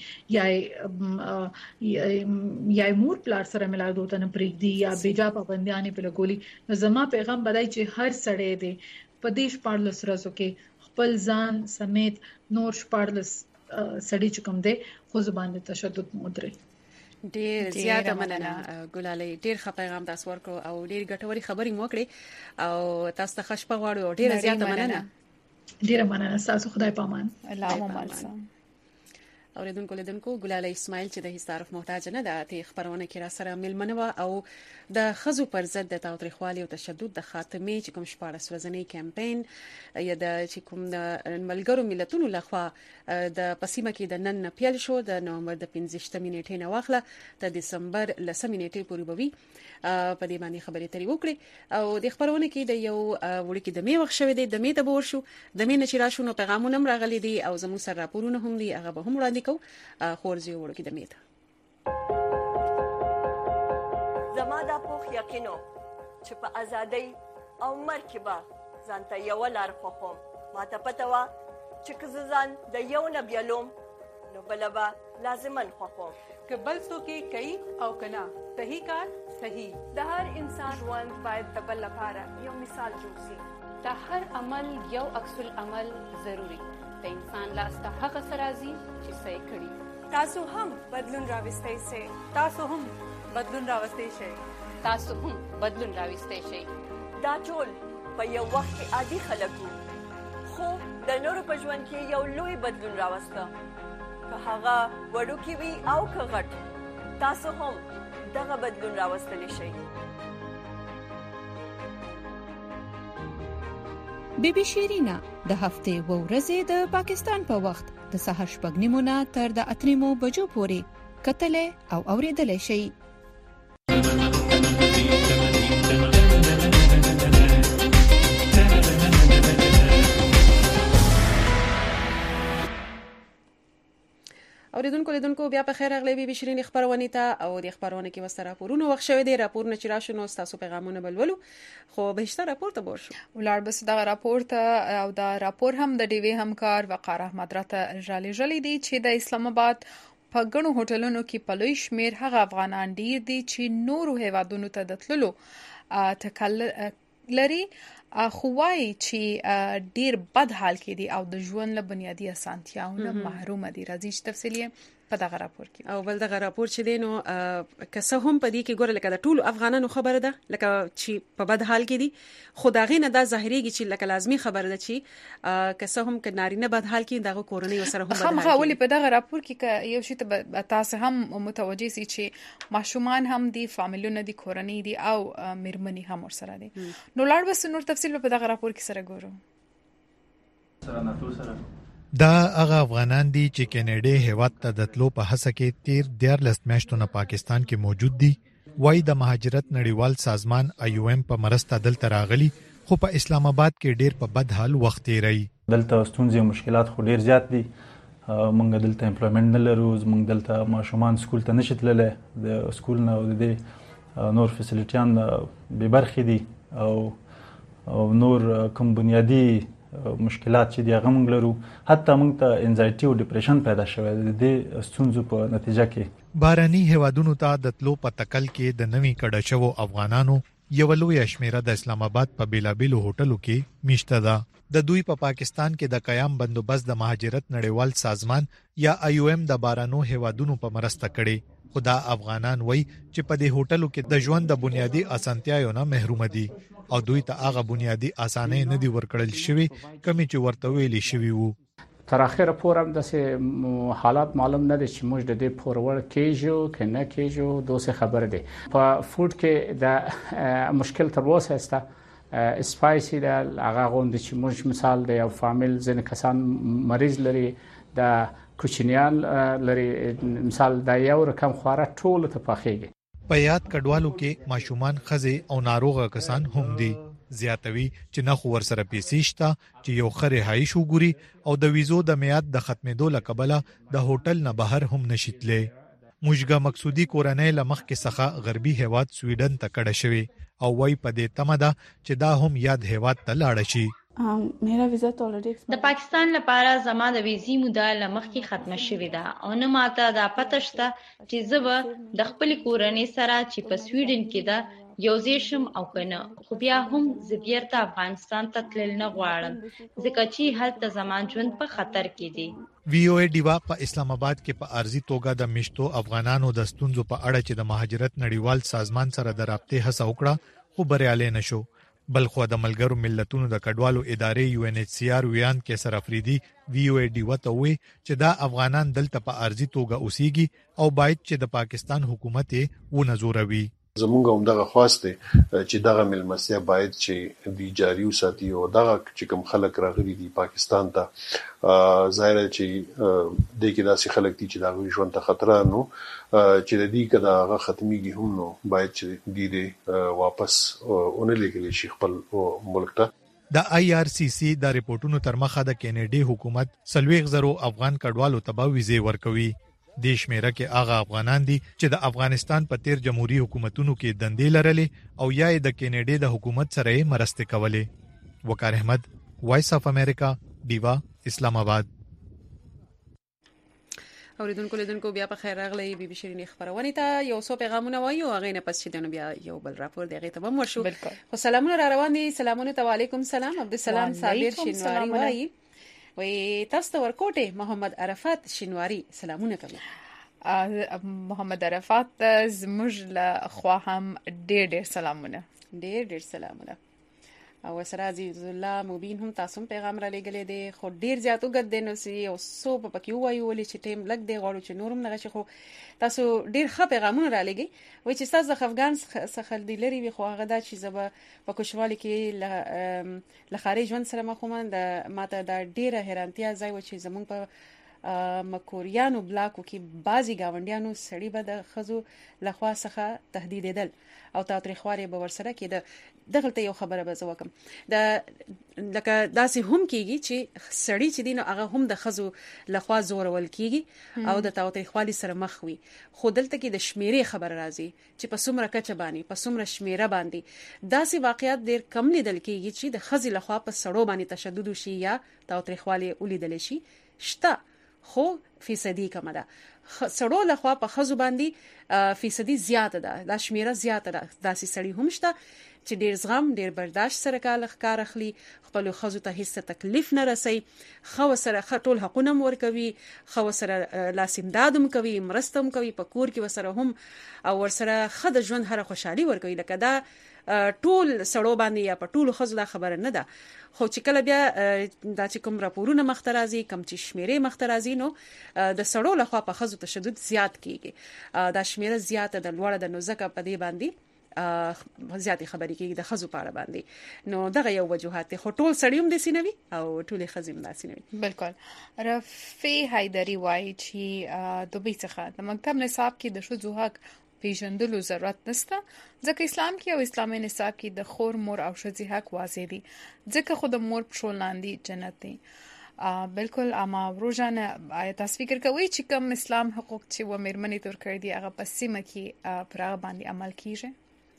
یا مور پلار سره ملاقات ته نه پریږدي یا بیجا پابندیانه په لګولي نو زما پیغام بدای چې هر سړی دی په دې 14 ورځو کې خپل ځان سمیت نور 14 سړی چې کوم دی خو زبان د تشدد مودري ډیر زیاته مننه ګلالۍ ډیر ښه پیغام تاسو ورکو او ډیر ګټوري خبرې مو کړې او تاسو ته خوشبو غواړو ډیر زیاته مننه تاسو خدای پامان الله مالسا اوریدونکو ګلالۍ اسماعیل چې د هیڅ محتاج نه ده ته خبرونه کې را سره ملمنه او د خزو پر ضد د تاوتریخوالي او تشدد د خاتمې چې کوم 14 ورځنی کمپاین یا د چې کوم د ملګرو ملتونو لخوا د پسیمه کې د نن پیل شو د نومبر د 15 نیټې نه واخله د دسمبر 10 نیټې پورې بوي په دې باندې خبرې ترې وکړي او د خبرونه کې د یو وړکی د می وخت شوی دی د می ته بور شو د می نشي را شو نو پیغامونه راغلي دي او زمو سره راپورونه هم دي هغه به هم وړاندې کو خورځي وړکی د می ته زما د پوخ یقینو چې په ازادۍ او مرکبه ځانته یو لار خوخم ماته پته وا چې کززان د یو نبیلوم نو بلبا لازمن خوخم که بل څوک کوي او کنا صحیح کار صحیح د هر انسان ژوند باید د بل لپاره یو مثال جوړ شي د هر عمل یو عکس العمل ضروری د انسان لاس ته هغه سرازي چې صحیح کړي تاسو هم بدلون راوستئ شئ تاسو هم بدلون راوستئ شئ تاسو هم بدلون راوستئ شئ دا ټول په یو وخت کې عادي خلک خو د نورو په ژوند کې یو لوی بدلون راوسته که هغه وړوکی وي او که غټ تاسو هم دغه بدلون راوستلی شئ بیبي شیرینا د هفته و ورځې د پاکستان په وخت د سحر 8:30 تر د 8:00 بجو پورې کتلې او اوریدلې شي اوریدونکو بیا په خیر اغلی بي شیرین خبرونه ته او د خبرونه کې وسره راپورونه وخت شوی دی راپورونه چې راشنو تاسو پیغامونه بلولو خو بهشته راپور ته ورشو ولر بس دا راپور ته او دا راپور هم د ډیوی همکار وقار احمد راته جالي دی چې د اسلام آباد په ګڼو هوټلونو کې په لوی شمیر هغه افغانان ډیر دي چې نورو هیوادونو ته د تللو تکل لري خو وايي چې ډیر بد حال کې دي او د ژوند له بنیادی اسانتیاونو محروم دي راځي چې تفصیلی په دغه راپور کې. او بل دغه راپور چې دینو کسه هم په دې کې ګوره لکه د ټولو افغانانو خبره ده لکه چې په بد حال کې دي خدای نه دا ظاهريږي چې لکه لازمی خبره ده چې کسه هم ک نارینه بد حال کې دغه کورنۍ وسره هم بد حال کې. ولې په دغه راپور کې یو شی ته تاسو هم متوجي سي چې ماشومان هم دي فامیلونه دي کورنۍ دي او میرمنې هم ورسره دي. نو لاړ بس نور تفصیل په دغه راپور کې سره ګورو. دا هغه افغانان دي چې کینیډا هیواد ته د تلو په هڅه کې 13 میاشتونه پاکستان کې موجود دي. وای د مهاجرت نړیوال سازمان IOM په مرسته دلته راغلي خو په اسلام آباد کې ډیر په بد حال وخت تیری. دلته ستونزې او مشکلات خو ډیر زیات دي. مونږ دلته امپلویمنت نه لرو، مونږ دلته ماشومان سکول ته نشي تللی، د سکول نه او د نور فیسیلیټیان به برخې دي او نور کوم بنیادی مشکلات چې دی هغه مونږ لرو. حتی مونږ ته انزایټي او ډیپریشن پیدا شوی دی د ستونزو په نتیجه کې. باراني هیوادونو ته د تلو په تکل کې د نوي کډه شوو افغانانو یو لوی شمیره د اسلام آباد په بیلابیلو هوټلو کې میشته ده. د دوی په پاکستان کې د قیام بندوبست د مهاجرت نړیوال سازمان یا IOM د بارانو هیوادونو په مرسته کړي. خدا افغانان وای چې په دې هوټلو کې د ژوند د بنیادی اسانتیاو نه محروم دي او دوی ته هغه بنیادی اسانۍ نه دي ورکړل شوی کمی چې ورته ویلي شوی وو. تر اخره پورم د حالات معلوم نه دي چې موږ د دې پورور کېجو کنه کېجو دوسه خبر دي. په فود کې د مشکل تر اوسه است سپایسی د هغه غوند چې موږ مثال د یو فامیل ځنه کسان مریض لري د کوچنیان لري مثال د یو رقم خواره ټول ته پخېږي. په یاد کډوالو کې ماشومان خزه او ناروغه کسان هم دي. زیاتوي چې نه خو ورسره پیسې شته چې یو خره هایش وګوري او د ویزو د میعاد د ختمېدو لکبله د هوټل نه بهر هم نشیتلې. موږ مقصودی کورنۍ لمخ کې څخه غربي هیواد سویډن ته کډه شوی او وای په دې تمه ده چې دا هم یاد هیواد ته لاړ شي. د پاکستان لپاره زما د ویزې موده لمخ کې ختمه شوې ده او نه ماته دا پته شته چې زه به د خپل کورنۍ سره چې په سویډن کې ده یو زیشم او کنه. خو بیا هم زه بیرته افغانستان ته تلل نه غواړم ځکه چې هلته زما ژوند په خطر کې دی. VOA ډیوا په اسلام آباد کې په ارزي توګه د مشتو افغانانو د ستونزو په اړه چې د مهاجرت نړیوال سازمان سره د رابطې هڅه وکړه خو بریالي نشو. بلخو د ملګرو ملتونو د کډوالو ادارې UNHCR ویان کې سر افریدي VOA ډیوا ته وی چې دا افغانان دلته په ارزي توګه اوسېږي او باید چې د پاکستان حکومت یې ونځوروي. زمونږ هم دغه خواسته چې دغه ملمسیا باید چې دی جاری وساتي او دغه چې کوم خلک راغلي دي پاکستان ته ظاهر چې د کې داسې خلک دي چې دا ژوند ته خطر نو چې د دې کدا هغه ختميږي هم نو باید چې دې واپس اونې لګلې شي خپل ملک ته. د IRCC د ریپورتونو تر مخه د کینیډي حکومت 30,000 افغان کډوالو ته ویزې ورکوي. دیش میرا کې هغه افغانان دي چې د افغانستان په تیر جمهوریت حکومتونو کې دندې لرلې او یا د کینیډا د حکومت سره مرسته کولې. وقار احمد، وایس اف امریکا، ډیوا، اسلام آباد. اوریدونکو بیا په خیر راغلی بي شيرين خبرونه ته یو څو پیغامونه وایو هغه نه پس چې دنه بیا یو بل راپور دی هغه ته هم ورشو. خو سلامونه را روان دي. سلامونه ته وعليكم السلام. عبدالسلام صابر شینواری وایي وی تاسو ورکوټه محمد عرفات شینواری سلامونه کوي. محمد عرفات زموږ له خوا هم ډېر سلامونه. ډېر سلامونه. او سره عزیز الله مبین هم تاسو پیغام را لګلې دي خو ډېر زیاتو غد نو سي او سو په پکې وایو ولې چې ټیم لګ دی غواړو چې نورم نه شي. خو تاسو ډېر ښه پیغامونه را لګي وای چې تاسو د افغان څخه د لری وي خو هغه دا چې زبا په کوشوالي کې له خارج ژوند سره مخومن د ماته دا ډېره حیرانتیا ځای و چې زمونږ په مکوریانو بلاکو کې بازي گاونډیانو سړي به د خزو لخوا څخه تهدیدېدل او تاریخواري به ورسره کې دغه یو خبره به زوکم د لکه داسې هم کېږي چې سړی چې دین هغه هم د خزو لخوا زورول کېږي او د تاریخوالي سره مخ وي. خو دلته کې د شمیرې خبر راځي چې په څومره کچه باندې په څومره شمیره باندې داسې واقعیت ډېر کم لیدل کېږي چې د خزي لخوا په سړو باندې تشدد شي یا تاریخوالي ولیدل شي شته خو فیصدي کم ده. سړو لخوا په خزو باندې فیصدي زیاته ده، دا شمیره زیاته ده. داسې سړي هم شته چې ډیر زغم ډیر برداشت سره کار اخلي، خپل خزو ته هیڅ تکلیف نه رسي، خو سره ټول حقونه ورکوي، خو سره لاسمدادم کوي، مرستم کوي په کور کې وسره هم، او ورسره خد ژوند هر خوشحالي ورکوي. لکه دا ټول سړو باندې یا په ټول خزو دا خبره نه ده. خو چې کله بیا دا چې کوم راپورونه مخترازي کم چې شمیره مخترازي نو د سړو لخوا په خزو تشدد زیات کیږي، دا شمیره زیاته د لوړه د نوزکه په دی باندې زیاتې خبرې کیږي د خزو په اړه باندې. نو دغه یو وجوهات خو ټول سړیوم د سینوي او ټول خزم د سینوي. بالکل. رفیع حیدری وایي چې دوبۍ څخه د مکتب نصاب کې د شذو حق پیژندلو ضرورت نشته، ځکه اسلام کې او اسلامي نصاب کې د خور مور او شذي حق واضح دي، ځکه خود مور په لاندې جنت دی. بالکل. اما روزانه آیا تاسو فکر کوئ چې کوم اسلام حقوق چې و مېرمنې تور کړی دي هغه په سیمه کې پر هغه باندې عمل کیږي؟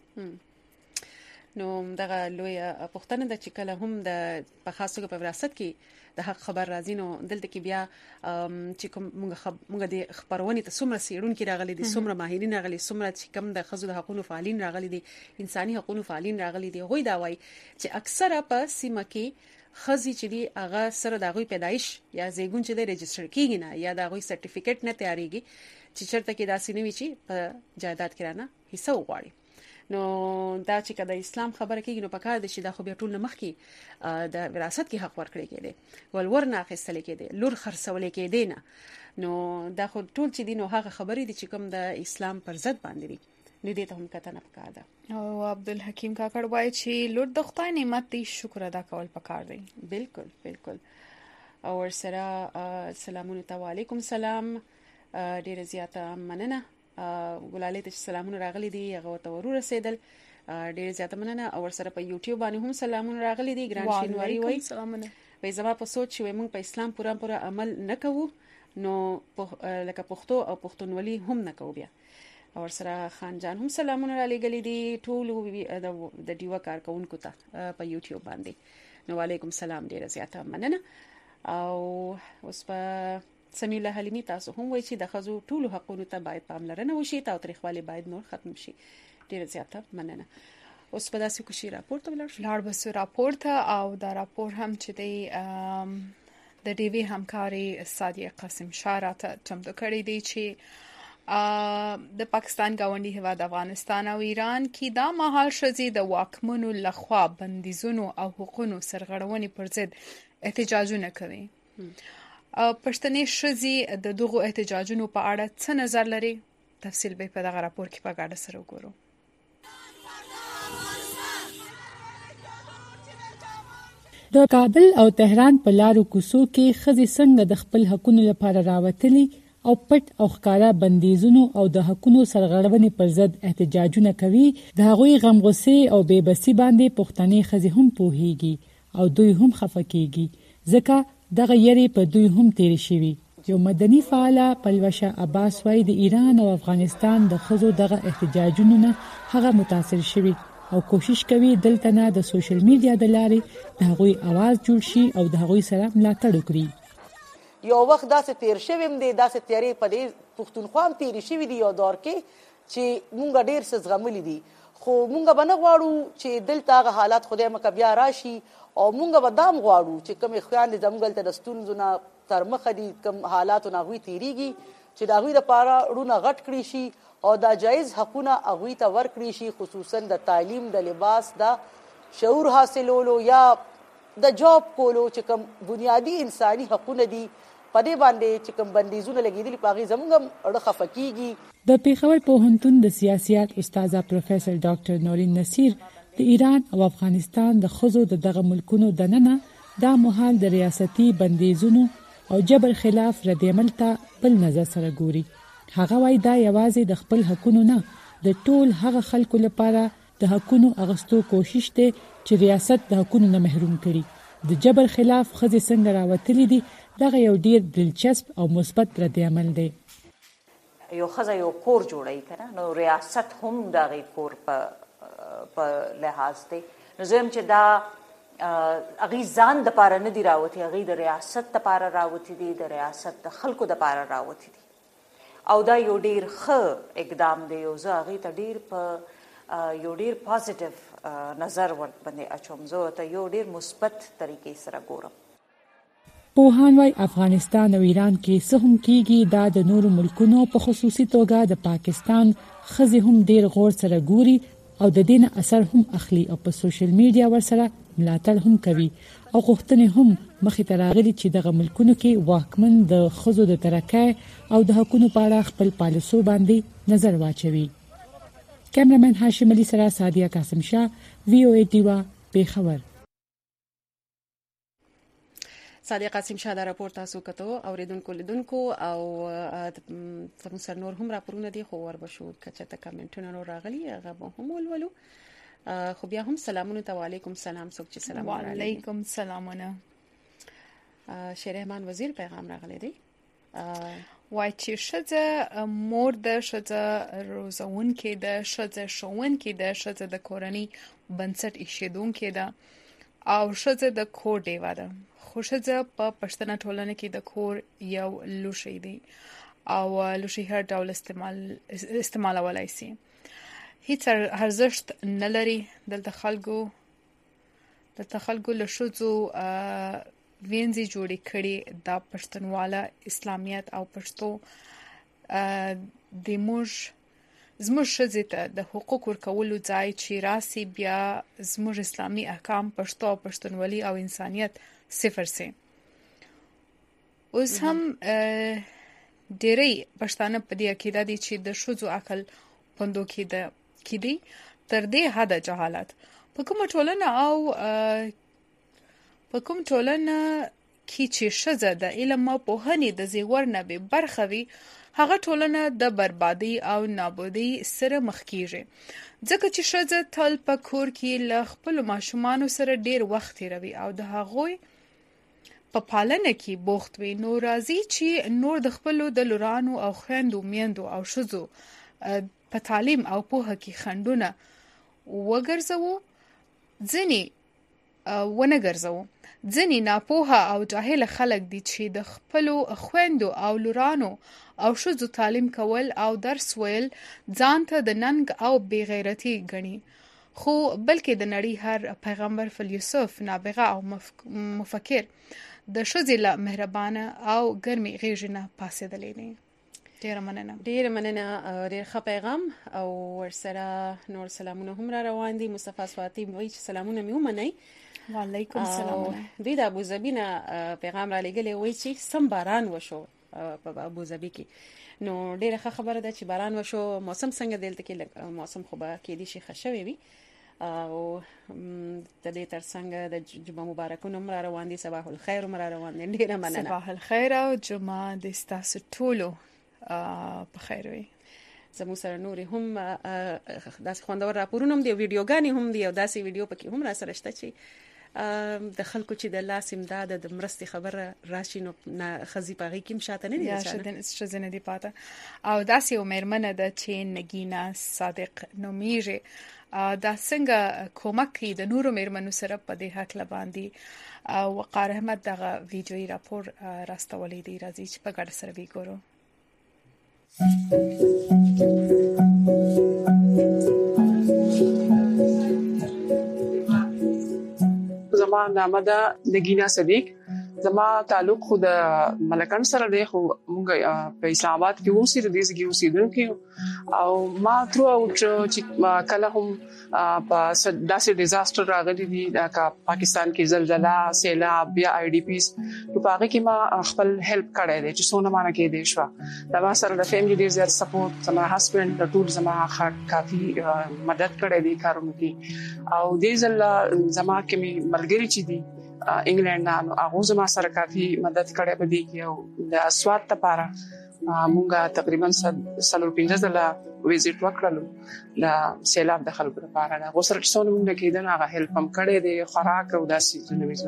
نو دغه لوی پښتنه د چې کله هم د په خاصه په وراثت کې د حق خبر راځي، نو دلته کې بیا چې کوم موږ د خبرونې ته څومره سیرون کې راغلي دي، څومره ماهرین راغلي، څومره چې کوم د خزو د حقوقو فعالین راغلي دي، انساني حقوقو فعالین راغلي دي، غوي دا وایي چې اکثره په سیمه کې خزي چې دی هغه سره د غوي پیدایش یا زیګون چې د ريجستره کیږي نه یا د غوي سرټیفیکټ نه تیاریږي چې چرته کې داسې نه وي چې په جایداد کې رانه حصہ وغواړي. نو دا چې کله اسلام خبره کوي نو پکار دي چې دا خو بیا ټول مخ کې د وراثت کې حق ورکړي کېدی ولور نه اخیستل کېدی، لور خرڅول کېدی نه. نو دا خو ټول چې دي نو هغه خبرې دي چې کوم د اسلام پر ضد باندې دي، نو دې ته هم کته نه پکار ده. او عبدالحکیم کاکړ وایي چې لور د خدای نعمت دی، شکر ادا کول پکار دی. بالکل بالکل. او ورسره سلامونه ته وعلیکم سلام، ډیره زیاته مننه. ګلالې ته سلامونه راغلي دي، هغه ته ورور رسیدل، ډیر زیاته مننه. او ورسره په یوټیوب باندې هم سلامونه راغلي دي. ګران شینواری وای سلامونه. وای زما په سوچ چې موږ په اسلام پورا عمل نکوو، نو لکه پښتو او پښتونولي هم نکوو بیا. او ورسره خان جان هم سلامونه را لګلي دي ټول د دیوا کارکونکو ته په یوټیوب باندې. نو وعلیکم سلام، ډیر زیاته مننه. او اوس په سمیع الله حلیمی تاسو هم وایي چې د خزو ټول حقوقو ته باید پاملرنه وشي، تاوتریخوالی باید نور ختم شي. ډیر زیاته مننه. اوس په داسې کوشي راپورټ لاړ بس راپورټ او دا راپور هم چې د ډي وی همکاري صادق قاسم شاه ته چمتو کړی دی چې د پاکستان گاونډي هیواد افغانستان او ایران کې دا مهال شذي د واکمنو لخوا بندیزونو او حقوقو سرغړونې پر ضد احتجاجونه کوي. پښتني شذي د دغه احتجاجونو په اړه څه نظر لري؟ تفصیل به په دغه راپور کې په ګډه سره وګورو. د کابل او تهران په لارو کوڅو کې ښځې څنګه د خپل حقونو لپاره راوتلي او پټ او ښکارا بندیزونو او د حقونو سرغړونې پر ضد احتجاجونه کوي، د هغوی غم غصې او بې بسي باندې پښتني ښځې هم پوهیږي او دوی هم خفه کیږي، ځکه دغه یری په دوی هم تیر شوی. یو مدني فعال پلوشه عباس وای د ایران او افغانستان د ښځو دغه احتجاجونو نه هغه متاثر شوی او کوشش کوي دلته نه د سوشل میډیا د لارې د هغوی आवाज جوړ شي او د هغوی سره ملاتړ وکړي. یو وخت داسې تیر شویم دی، داسې تیارې په دې پښتونخوا هم تیرې شوي دي یو دور کې چې مونږ ډېر څه زغملي دي، خو مونږ به نه غواړو چې دلته هغه حالات خدای مکه بیا راشي او مونږ به دام غواړو چې کومې خویندې زموږ هلته د ستونزو نه تر مخه دي، کوم حالاتو نه هغوی تیریږي چې د هغوی دپاره ړونه غټ کړي شي او دا جایز حقونه هغوی ته ورکړي شي، خصوصا د تعلیم، د لباس، د شعور حاصلولو یا د جاب کولو چې کوم بنیادی انساني حقونه دي په دې باندې چې کوم بندیزونه لګېدلي په هغې زموږ هم اړه خفه کېږي. د پېښور پوهنتون د سیاسیات استاده پروفیسر ډاکټر نورین نصیر د ایران او افغانستان د ښځو د دغه ملکونو دننه دا مهال د ریاستي بندیزونو او جبر خلاف ردعمل ته بل نظر سره ګوري. هغه وایي دا یوازې د خپل حقونو نه د ټول هغه خلکو لپاره د حقونو اغستو کوشش دی چې ریاست د حقونو نه محروم کړي. د جبر خلاف ښځې څنګه راوتلي دي دغه یو ډیر دلچسپ او مثبت ردعمل دی. یو ښځه یو کور جوړوي که نه، نو ریاست هم د هغې کور په لحاظ دی. نو زه یم چې دا هغې ځان دپاره نه دي راوتي، هغې د ریاست دپاره راوتي دي، د ریاست د خلکو دپاره راوتي دي. او دا یو ډیر ښه اقدام دی او زه هغې ته ډیر په یو ډیر پازیټیو نظر باندې اچوم. زه ورته یو ډیر مثبت طریقې سره ګورم. پوهان وايي افغانستان او ایران کې څه هم کېږي دا د نورو ملکونو په خصوصي توګه د پاکستان ښځې هم ډیر غور سره ګوري او د دې نه اثر هم اخلي او په سوشل میډیا ورسره ملاتړ هم کوي او غوښتنې هم مخې ته راغلي چې دغه ملکونو کې واکمن د ښځو د ترقۍ او د حقوقو په اړه خپل پالیسو باندې نظر واچوي. کیمرمن هاشم علي سره سادیه قاسم شاه VOA دیوا پیښور. سادیه قاسم شاه دا راپور تاسو کتو اوریدونکو لیدونکو او تاسو سره نور هم راپورونه دي خو وربشو کچته کمنټونه نور راغلي هغه به هم ولولو. خو بیا هم سلامونه ته وعلیکم سلام څوک چې سلام وعلیکم سلامونه. شیر رحمان وزیر پیغام راغلی دی وای چې ښځه مور د ښځه روزونکې د ښځه ښوونکې د ښځه د کورنۍ بنسټ ایښودونکې ده او ښځه د کور ډیوه ده. خو ښځه په پښتنه ټولنه کې د کور یو لوښی دی او لوښی هر ډول استعمالولای شي. هیڅ ارزښت نه لري. دلته خلکو له ښځو وینځي جوړې کړي دا پښتونواله اسلامیت او پښتو د زموږ ښځې ته د حقوق ورکولو ځای چې راسي بیا زموږ اسلامي احکام پښتو او پښتونولي او انسانیت صفر سي. اوس هم ډېری پښتانه په دې عقیده دي چې د ښځو عقل پوندو کې دي تر دې حده جهالت په کوم ټولنه کې چې ښځه د علم او پوهنې د زیور نه به برخه وي هغه ټولنه د بربادي او نابودي سره مخ کیږي ځکه چې ښځه تل په کور کې له خپل ماشومان سره ډیر وخت تیروي او د هغوی په پالنه کې بوخت وي. نو راځي چې نور د خپل د لورانو او خويندو میندو او ښځو په تعلیم او پوهه کې خنډونه ځنې ناپوهه او جاهل خلک دي چې د خپل خويندو او لورانو او ښځو تعلیم کول او درس ویل ځان ته د ننګ او بې غیرتي ګڼي خو بلکې د نړۍ هر پیغمبر فیلسوف نابغه او مفکر د ښځې له مهربانه او ګرمې غېږې نه پاسېدلی دی. ډېره مننه. ډېر ښه پیغام او ورسره نور سلامونه هم را روان دي. مصطفی سواتی وایي چې سلامونه مې ومنئ. وعلیکم سلام. دوی د ابوظبي نه پیغام را لېږلی وایي چې سم باران وشو په ابوظبي کې. نو ډېره ښه خبره ده چې باران وشو. موسم څنګه دلته کې موسم خو به کېدی شي ښه شوی وي او د دې ترڅنګ د جمعه مبارکونه هم را روان دي. صباح الخیر هم را روان دي. ډېره مننه. صباح الخیر او جمعه د ستاسو ټولو په خیر وي. زموږ سره نور هم داسې خوندور راپورونه هم دي او ویډیوګانې هم دي او داسې ویډیو پکې هم را سره شته چې د خلکو چې د لاس امداد د مرستې خبره راشي نو خزي پاغي کې مشاته نه دي ښځه نه دي پاته او داسې یو مېرمنه ده چې نګینا صادق نومیږي. دا څنګه کومک کوي د نورو مېرمنو سره په دې حق باندې وقار احمد دغه ویډیويي راپور راستولې دی. راځي چې په ګډه سره وګورو. زما نامه ده نګینا صدیق. زما تعلق خو د ملکان سره دی خو موږ په اسلام آباد کې اوسېږو د دې اوسېدونکو او ما تر اوسه چې کله هم په داسې ډیزاستر راغلي دي د پاکستان کې زلزلہ سیلاب یا IDPs په هغه کې ما خپل هیلپ کړی دی چې څونه مانه کې دي شو. دا ما سره د فیملی ډیر زیات سپورټ زما هسبند د ټول زما کافي مدد کړی دی کارونه کې او دې ځل زما کې ملګری چې دي انګلند نو هغه زما سره کافي مدد کړی په دې کې او د اسوات لپاره مونږه تقریبا 315 ځله ویزټ وکړلو د سیلاب د خلکو لپاره. دا غوسره چې څونه مونږ کې دغه هغه هیلپ هم کړی دی خوراک او داسې څه.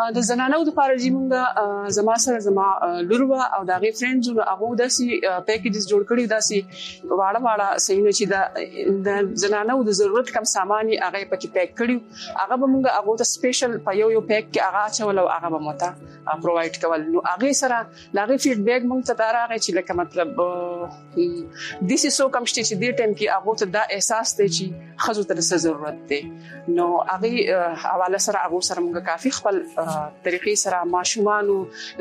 د زنانو د لپاره چې موږ زما سره زما لوروا او د غي فرندز هغه داسي پیکیجز جوړ کړی داسي واړه سینه چې د زنانو د ضرورت کم سامان هغه پکې پیک کړی هغه به موږ هغه ته سپیشل په یو پیک کې هغه چول او هغه به متا پرووايډ کول نو هغه سره لاغي فیډبیک موږ ته راغی چې لکه مطلب دیس سو کم شته چې د ټیم کې هغه ته دا احساس دی چې خزو ته څه ضرورت دی نو هغه حواله سره هغه سره موږ کافي خپل طریقې سره ماشومانو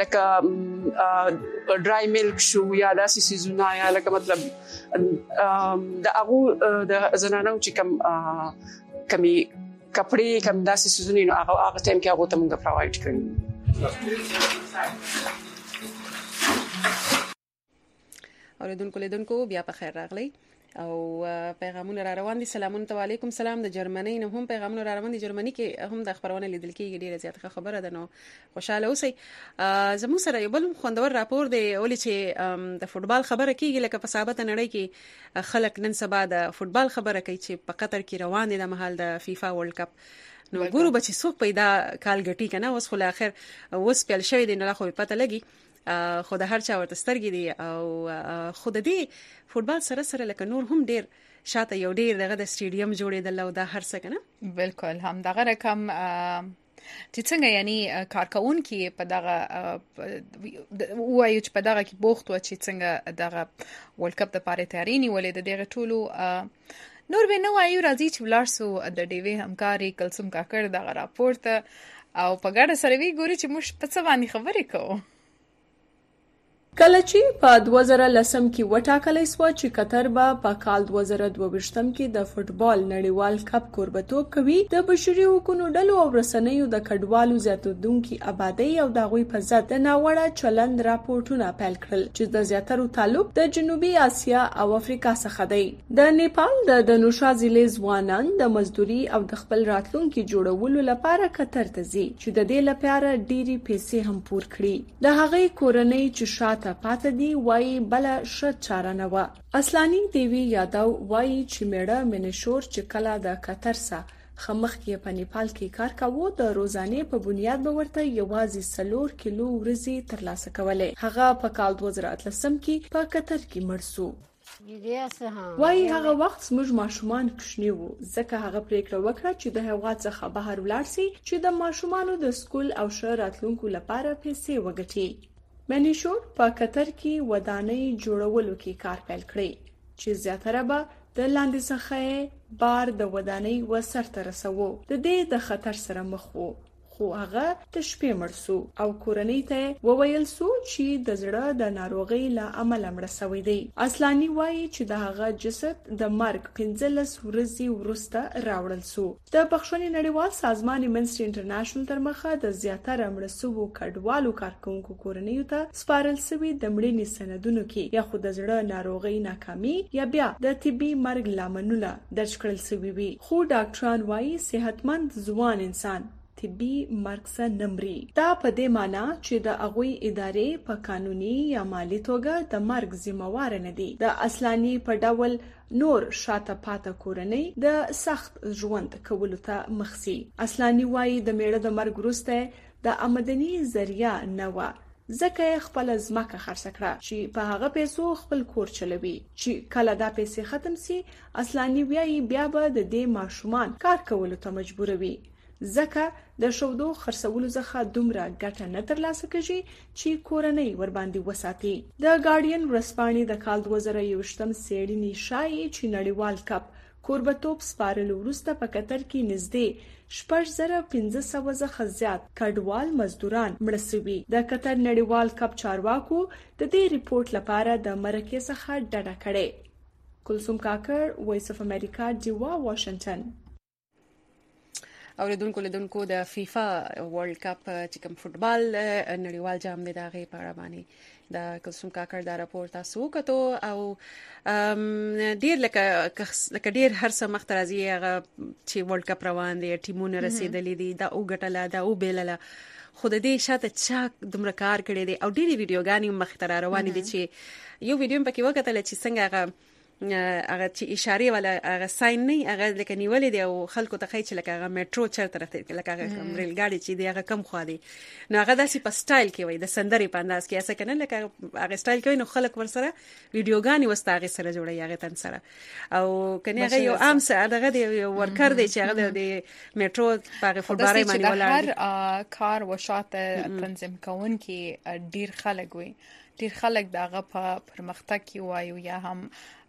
لکه ډرای ملک شو یا داسې سيزونه یا لکه مطلب د هغه د زنانو چې کمی کپڑے کم داسې سيزونه نو هغه ټایم کې هغه ته موږ پرووايډ کړو اوریدونکو بیا په خیر راغلی او پیغامونه را روان دي. سلامونه علیکم. سلام د جرمني نه هم پیغامونه را روان دي. جرمني کې هم د خبرونه لیدل کېږي ډیره زیاته خبره ده نو خوشاله اوسئ. زموږ سره یو بل خوندور راپور دی ولې چې د فوتبال خبره کېږي لکه په ثابت نړۍ کې خلک نن سبا د فوتبال خبره کوي چې په قطر کې روان دي د محل د فیفا ورلد کپ نو ګورو به چې څوک پیدا کال غټي کنه اوس خو لاخر اوس پیل شوی دی نو خو پته لګي خو د هر چا ورته سترګې دي او خو د دې فوتبال سره لکه نور هم ډیر شاته یو ډیر دغه د سټیډیم جوړېدل او دا هر څه کنه بالکل هم دغه رقم چې څنګه یعنی کارکون کې په دغه وایو چې په دغه کې بوخت و چې څنګه دغه ورلد کپ د پاره تیاری نیولې د دغه ټولو نور به نو وایو راځي چې ولارسو د ډیوی همکاري کلسم کاکړ دغه راپورت او په ګډه سره وی ګوري چې موږ په څه باندې خبرې کوو. کله چې په 2010 کې وټاکلې سو چې قطر به په کال 2022 کې د فوتبال نړیوال کپ کوربتوب کوي د بشري حقوقو ډلو او رسنیو د کډوالو زیاتېدونکو آبادی او د غوي په ضد د ناوړه چلند راپورټونه پیل کړل چې د زیاترو تعلق د جنوبي اسیا او افریقا څخه دی. د نیپال د نوشا ضلع ځوانان د مزدوري او د خپل راتلونکو جوړولو لپاره قطر ته ځي چې د دې لپاره ډيري پیسې هم پور کړي. د هغې کورنۍ چې شاته پاتې دی وایي بل شت چاره نه و. اصلاني دیوی یادو وایي چې میړه منشور چې کله د قطر سره خمخ کې په نیپال کې کار کاوه د روزانه په بنیاد به ورته یوازې 4 کیلو ورزي ترلاسه کولې. هغه په کال 2013 کې په قطر کې مړ شو. وایي هغه وخت زموږ ماشومان کوچني وو ځکه هغه پریکړه وکړه چې د هغه څخه بهر ولاړ شي چې د ماشومانو د سکول او ښه راتلونکو لپاره پیسې وګټي. منیشور په قطر کې ودانۍ جوړولو کې کار پیل کړی چې زیاتره به د لاندې څخه بار د ودانۍ وسر ته رسوو. د دې د خطر سره مخ وو خو هغه د شپې مړ شو او کورنۍ ته وویل شو چې د زړه د ناروغۍ له امله مړ شوی دی. اصلاني وایي چې د هغه جسد د مرګ 15 ورځې وروسته راوړل شو. د بخښنې نړیوال سازمان امنسټي انټرنیشنل تر مخه د زیاتره مړ شوو کډوالو کارکونکو کورنۍ ته سپارل شوی د مړینې سندونو کې یا خو د زړه ناروغۍ ناکامي یا بیا د طبي مرګ لاملونه درج کړل شوی وي. خو ډاکټران وایي صحتمند ځوان انسان طبي مرګ سره نمرې. دا په دې معنی چې د اغوی ادارې په قانوني یا مالی توګه د مرګ ذمہوار نه دي. د اصلاني په ډول نور شاته پاته کورنۍ د سخت ژوند کولو ته مخسي. اصلاني وایي د میړه د مرګ وروسته د آمدنی ذریعہ نه و ځکه خپل ځمکه خرڅ کړه چې په هغه پیسو خپل کور چلوي چې کله دا پیسې ختم سي اصلاني بیا به د دې ماشومان کار کولو ته مجبوروي ځکه د شودو خرڅولو څخه دومره ګټه نه ترلاسه کوي چې کورنۍ ور باندې وساتي. د ګارډین ورسپانې د کال 2021 سیړنی شایي چې نړیوال کپ کوربتوب سپارلو وروسته په قطر کې نږدې 4500 څخه زیات کډوال مزدوران مړ شوي. د قطر نړیوال کپ چارواکو د دې ریپورت لپاره د مرکه څخه ډډه کړې. کلثوم کاکړ وایس اف امریکا دیوا واشنگټن. اوریدونکو د فیفا ورلد کپ چې کوم فوتبال نړیوال جام دی دا غي په اړه باندې د کلثوم کاکړ دا راپور تاسو وکړو او ډیر لکه ډیر هر څه مخترازي هغه چې ورلد کپ روان دی ټیمونه رسیدلې دي دا وګټله دا وبېلله خو د دې شاته چا دومره کار کړی دی او ډېری ویډیوګانې مختره روانې دي چې یو ویډیو پکې وکړل چې څنګه هغه هغه چې اشاره ولا هغه ساين نه هغه لکه نیولې دی او خلکو ته خی چې لکه هغه میټرو چرته راته لکه هغه ریل ګاډي چې دی هغه کم خو دی نو هغه داسې په سټایل کې وای د سندري په انداز کې اسه کنه لکه هغه سټایل کې نو خلک ورسره ویډیوګانی وستاغه سره جوړي هغه تن سره او کنه هغه یو عام سره دغه دی ورکر دی چې هغه د میټرو په فوټبال باندې ولاړ هر کار وشاته تنظیم کون کې ډیر خلک وي ډیر خلک دغه په پرمختګ کې وایو یا هم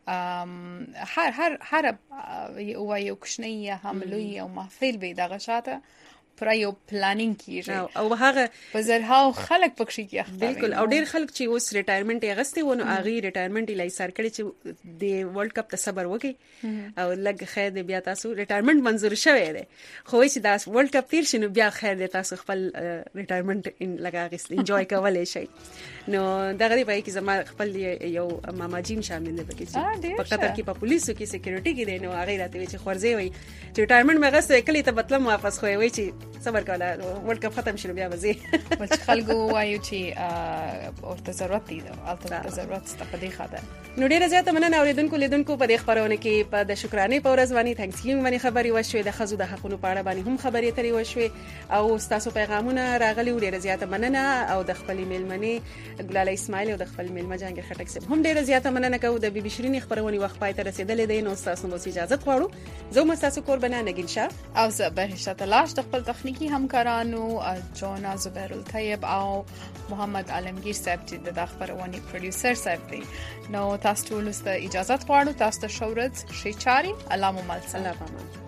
هر یو کوشنی یا هم لوی او محفل به دغه شاته پر یو پلانینګ کیږي او هغه په زرهاو خلک پکښې کیږي بالکل او ډیر خلک چې اوس ریټایرمنټ یې غسته ونه اغه ریټایرمنټ لای سر کړي چې د ورلد کپ ته صبر وکي او لګ خیر دی بیا تاسو ریټایرمنټ منزور شوی دی خو چې دا ورلد کپ تیر شنو بیا خیر دی تاسو خپل ریټایرمنټ ان لګاغست انجوای کولای شئ نو دغه دی پای کې زما خپل یو ماما جیم شامل دی پکې په قطر کې په پولیسو کې سکیورټي کې دی نو هغه راته چې خورځي وي چې ریټایرمنټ مې غسته کلی ته بتلم واپس خو وي چې صبر کوله ورلد کپ ختم شنو بیا وځي ول خلکو وایو چې ورته ضرورت دی البته ضرورت ست په دې خاطر نو ډیره زیاته مننه اوریدونکو لیدونکو په دې خبرونه کې په د شکرانه په ورځ باندې تھینکسګیوینګ باندې خبري وشوي د خزو د حقونو په اړه باندې هم خبري ترې وشوي او تاسو پیغامونه راغلي ډیره زیاته مننه او د خپل میلمنې ګلال اسماعیل او د خپل میلمه جهانگیر خټک صاحب هم ډیره زیاته مننه کوم د بي بي شيرين خبرونه وخت پای ته رسیدلې دي نو تاسو مو اجازه غواړو زه مو تاسو قربانه نگین شاه او زه بهشت تلاش د خپل تخنیکی همکارانو جونا زبیر الطیب او محمد عالمگیر صاحب چې د خبرونه پروډوسر صاحب دی نو تاسو ټول ست اجازه غواړو تاسو ته شورت شي چاري علامه مل سلام